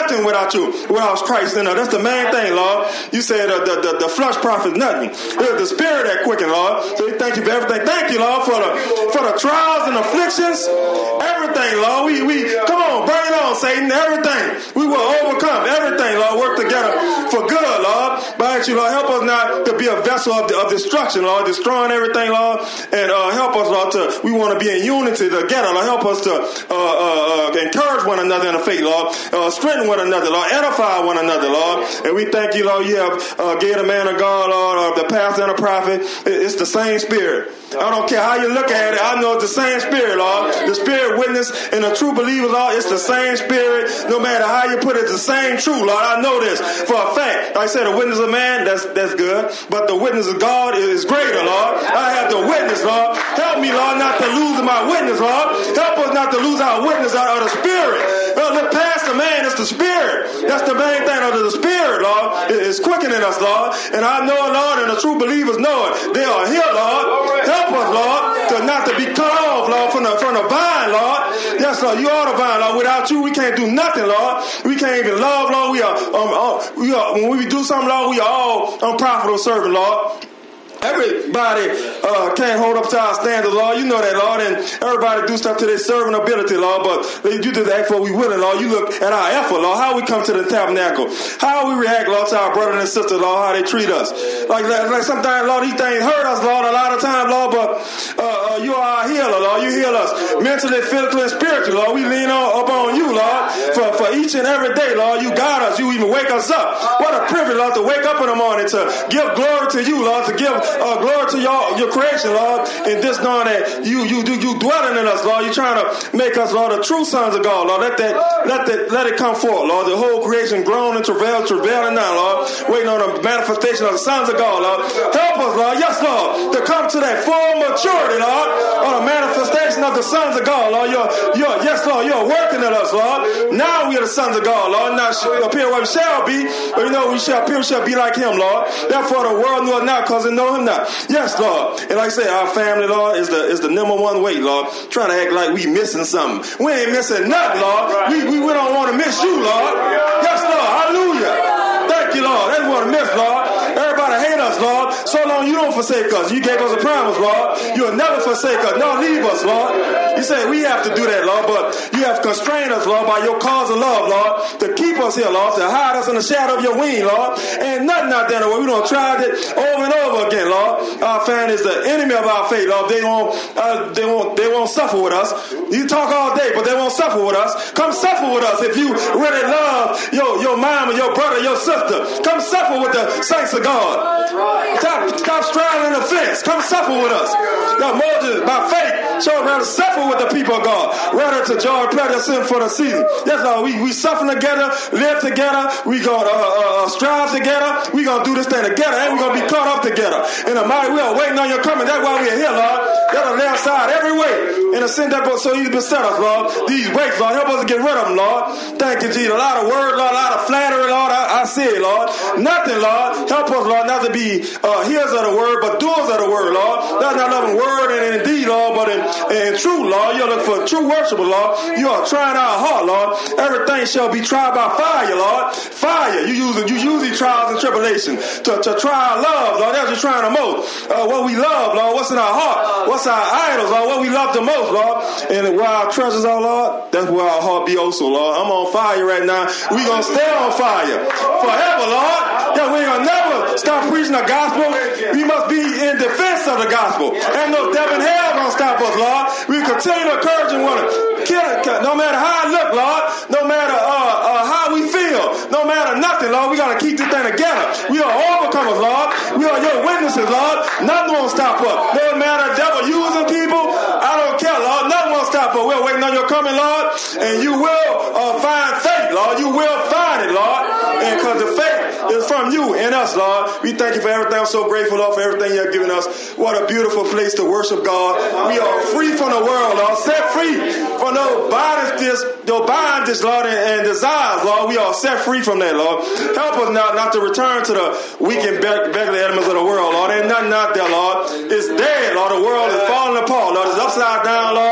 Speaker 9: without you, without Christ in us. That's the main thing, Lord. You said uh, the, the, the flesh profits nothing. It's the spirit that quickens, Lord. So we thank you for everything. Thank you, Lord, for the for the trials and afflictions. Everything, Lord. We we come on, bring it on, Satan. Everything. We will overcome. Everything, Lord, work together for good, Lord. But you, Lord, help us not to be a vessel of, of destruction, Lord, destroying everything, Lord. And uh, help us, Lord, to we want to be in unity together, Lord. Help us to uh, uh, uh, encourage one another in the faith, Lord. Uh, strengthen one another, Lord. Edify one another, Lord. And we thank you, Lord. You have uh, gave the man of God, Lord, uh, the pastor and the prophet. It's the same spirit. I don't care how you look at it. I know it's the same spirit, Lord. The spirit witness and the true believer, Lord, it's the same spirit. No matter how you put it, it's the same true, Lord. I know this for a fact. Like I said, the witness of man, that's that's good. But the witness of God is greater, Lord. I have the witness, Lord. Help me, Lord, not to lose my witness, Lord. Help us not to lose our witness out of the spirit. Well, look past the man, it's the spirit. That's the main thing of the spirit, Lord. It's quickening us, Lord. And I know, Lord, and the true believers know it. They are here, Lord. Help us, Lord, to not to be cut off, Lord, from the, from the vine, Lord. Yes, Lord, you are the vine, Lord. Without you, we can't do nothing, Lord. We can't even love, Lord. We are, um, uh, we are when we do something, Lord, we are all unprofitable servant, Lord. Everybody uh, can't hold up to our standards, Lord. You know that, Lord. And everybody do stuff to their serving ability, Lord. But you just ask for we willing, Lord. You look at our effort, Lord. How we come to the tabernacle. How we react, Lord, to our brothers and sisters, Lord. How they treat us. Like, like, like sometimes, Lord, these things hurt us, Lord, a lot of times, Lord. But uh, uh, you are our healer, Lord. You heal us mentally, physically, and spiritually, Lord. We lean on up on you, Lord. For, for each and every day, Lord. You guide us. You even wake us up. What a privilege, Lord, to wake up in the morning to give glory to you, Lord. To give Uh, glory to your, your creation, Lord, and this knowing that you you do you dwelling in us, Lord. You're trying to make us, Lord, the true sons of God, Lord. Let that let that let it come forth, Lord. The whole creation grown and travail, travailing now, Lord, waiting on the manifestation of the sons of God, Lord. Help us, Lord, yes, Lord, to come to that full maturity, Lord, on the manifestation of the sons of God, Lord. You're, you're yes, Lord, you're working in us, Lord. Now we are the sons of God, Lord. Not appear what we shall be, but you know we shall appear, we shall be like Him, Lord. Therefore, the world knoweth not, because they know Him not. Yes, Lord. And like I say, our family, Lord, is the is the number one way, Lord. Trying to act like we missing something. We ain't missing nothing, Lord. We we, we don't want to miss you, Lord. Yes, Lord. Hallelujah. Thank you, Lord. They want to miss, Lord. Everybody hate us, Lord. So long you don't forsake us. You gave us a promise, Lord. You'll never forsake us. Nor leave us, Lord. You say we have to do that, Lord, but you have constrained us, Lord, by your cause of love, Lord, to keep us here, Lord, to hide us in the shadow of your wing, Lord. And nothing out there in the way. We don't try it over and over again, Lord. Our family is the enemy of our faith, Lord. They won't, uh, they won't, they won't suffer with us. You talk all day, but they won't suffer with us. Come suffer with us if you really love your your mom or your brother, your sister. Come suffer with the saints of God. Stop, stop straddling the fence. Come suffer with us. Now, Moses, by faith, showed rather suffer with the people of God, rather to joy, pleasure, sin for the season. Yes, Lord, we, we suffer together, live together, we gonna uh, uh, strive together, we gonna do this thing together, and we gonna be caught up together. In the mighty, we are waiting on your coming. That's why we are here, Lord. Let us lay aside every weight and ascend that boat so easy beset us, Lord. These weights, Lord, help us to get rid of them, Lord. Thank you, Jesus. A lot of word, Lord, a lot of flattery, Lord. I, I see it, Lord. Nothing, Lord. Help us, Lord, not to be uh, hearers of the word, but doers of the word, Lord. Not not loving word and in deed, Lord, but in, in truth, Lord. You're looking for true worshipers, Lord. You are trying our heart, Lord. Everything shall be tried by fire, Lord. Fire. You use you use these trials and tribulations to, to try our love, Lord. That's what you're trying the most. Uh, what we love, Lord. What's in our heart? What's our idols, Lord? What we love the most, Lord. And where our treasures are, Lord, that's where our heart be also, Lord. I'm on fire right now. We gonna stay on fire forever, Lord. Yeah, we ain't gonna never stop preaching the gospel. We must be in defense of the gospel. Ain't no devil in hell gonna stop us, Lord. We continue to encourage and want to kill it, no matter how it look, Lord. No matter uh, uh, how we feel. No matter nothing, Lord. We gotta keep this thing together. We are overcomers, Lord. We are your witnesses, Lord. Nothing won't stop us. No matter the devil using people, I don't care, Lord. Nothing won't stop us. We're waiting on your coming, Lord. And you will uh, find faith, Lord. You will find it, Lord. And because the faith is from you and us, Lord. We thank you for everything. I'm so grateful, Lord, for everything you have given us. What a beautiful place to worship God. We are free from the world, Lord. Set free from no bondage, no bondage, Lord, and, and desires, Lord. We are set free from that, Lord. Help us now not to return to the weak and beggarly elements of the world, Lord. Ain't nothing out there, Lord. It's dead, Lord. The world is falling apart, Lord. It's upside down, Lord.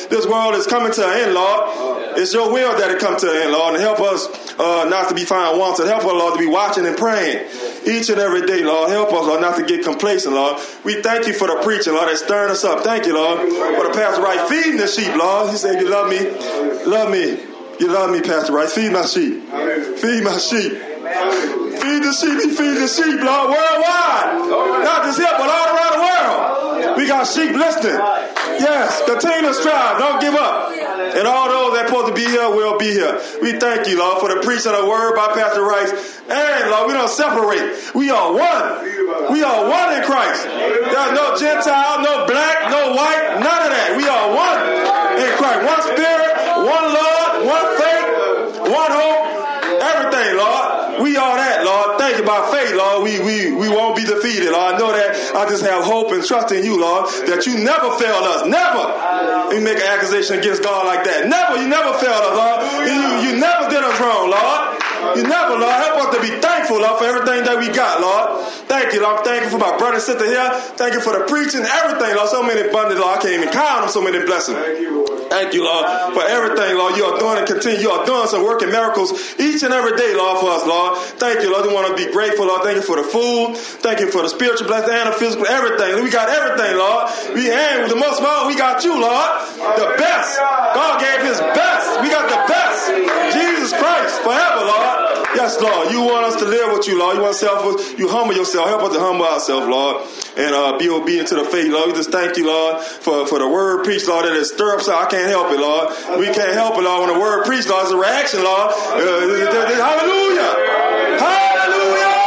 Speaker 9: this world is coming to an end, Lord. It's your will that it come to an end, Lord, and help us uh, not to be found wanting. Help us, Lord, to be watching and praying each and every day, Lord. Help us, Lord, not to get complacent, Lord. We thank you for the preaching, Lord, that's stirring us up. Thank you, Lord, for the Pastor Rice feeding the sheep, Lord. He said, you love me, love me. You love me, Pastor Rice. Feed my sheep. Feed my sheep. Feed the sheep. He feed the sheep, Lord, worldwide. Not just here, but all around the world. We got sheep listening. Yes, continue to strive. Don't give up. And all those that are supposed to be here will be here. We thank you, Lord, for the preaching of the word by Pastor Rice. And, Lord, we don't separate. We are one. We are one in Christ. There's no Gentile, no black, no white, none of that. We are one in Christ. One spirit, one Lord, one faith, one hope, everything, Lord. We are that, Lord. Thank you by faith, Lord. We we we won't be defeated, Lord. I know that I just have hope and trust in you, Lord, that you never failed us. Never. You make an accusation against God like that. Never. You never failed us, Lord. You, you never did us wrong, Lord. You never, Lord. Help us to be thankful, Lord, for everything that we got, Lord. Thank you, Lord. Thank you for my brother and sister here. Thank you for the preaching, everything, Lord. So many abundant, Lord. I can't even count them, so many blessings. Thank you, Lord. Thank you, Lord, for everything, Lord. You are doing and continue. You are doing some working miracles each and every day, Lord, for us, Lord. Thank you, Lord. We want to be grateful, Lord. Thank you for the food. Thank you for the spiritual blessing and the physical, everything. We got everything, Lord. We and the most of all, we got you, Lord. The best. God gave his best. We got the best. Jesus Christ forever, Lord. Yes, Lord. You want us to live with you, Lord. You want self, you humble yourself. Help us to humble ourselves, Lord, and uh, be obedient to the faith, Lord. We just thank you, Lord, for, for the word preached, Lord, that it stir up. I can't help it, Lord. We can't help it, Lord. When the word preached, Lord, it's a reaction, Lord. Uh, hallelujah. Hallelujah.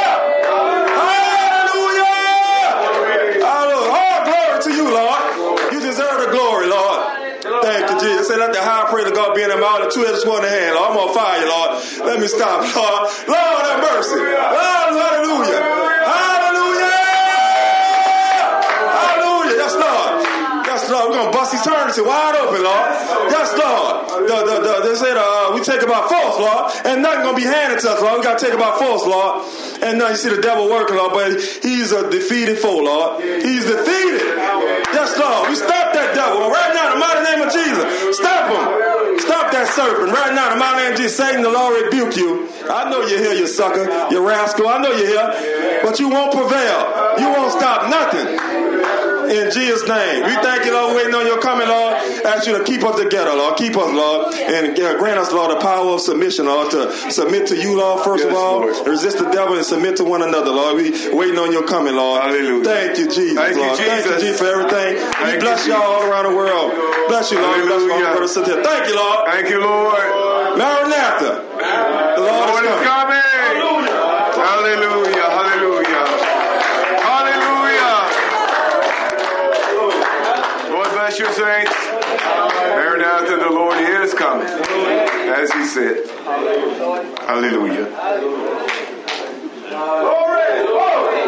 Speaker 9: Hallelujah. Hallelujah. All glory to you, Lord. You deserve the glory, Lord. Thank you, Jesus. Say, let the high praise of God be in them all, the two-headed sword in the hand, Lord. I'm on fire, Lord. Let me stop, Lord. Lord, have mercy. Lord, hallelujah. Hallelujah. Hallelujah. Yes, Lord. Yes, Lord. We're going to bust eternity wide open, Lord. Yes, Lord. The, the, the, they said uh, we take about force, Lord, and nothing going to be handed to us, Lord. We got to take about force, Lord. And now you see the devil working, Lord, but he's a defeated foe, Lord. He's defeated. Yes, Lord. We stop that devil right now in the mighty name of Jesus. Stop him. Stop that serpent right now in the mighty name of Jesus. Satan, the Lord rebuke you. I know you're here, you sucker, you rascal. I know you're here, but you won't prevail. You won't stop nothing. In Jesus' name. We thank you, Lord, waiting on your coming, Lord. Ask you to keep us together, Lord. Keep us, Lord. And grant us, Lord, the power of submission, Lord, to submit to you, Lord, first yes, of all. Lord. Resist the devil and submit to one another, Lord. We waiting on your coming, Lord. Hallelujah. Thank you, Jesus, thank Lord. You, Jesus. Thank you, Jesus, for everything. Thank we bless you, y'all all around the world. Bless you, Lord. Bless you, Lord. Brother, sit here. Thank you, Lord. Thank you, Lord. Maranatha. The Lord, Lord is coming. Is coming. Hallelujah. Hallelujah. Hallelujah. Bless you, saints. Maranatha, the Lord is coming, as he said. Hallelujah. Glory.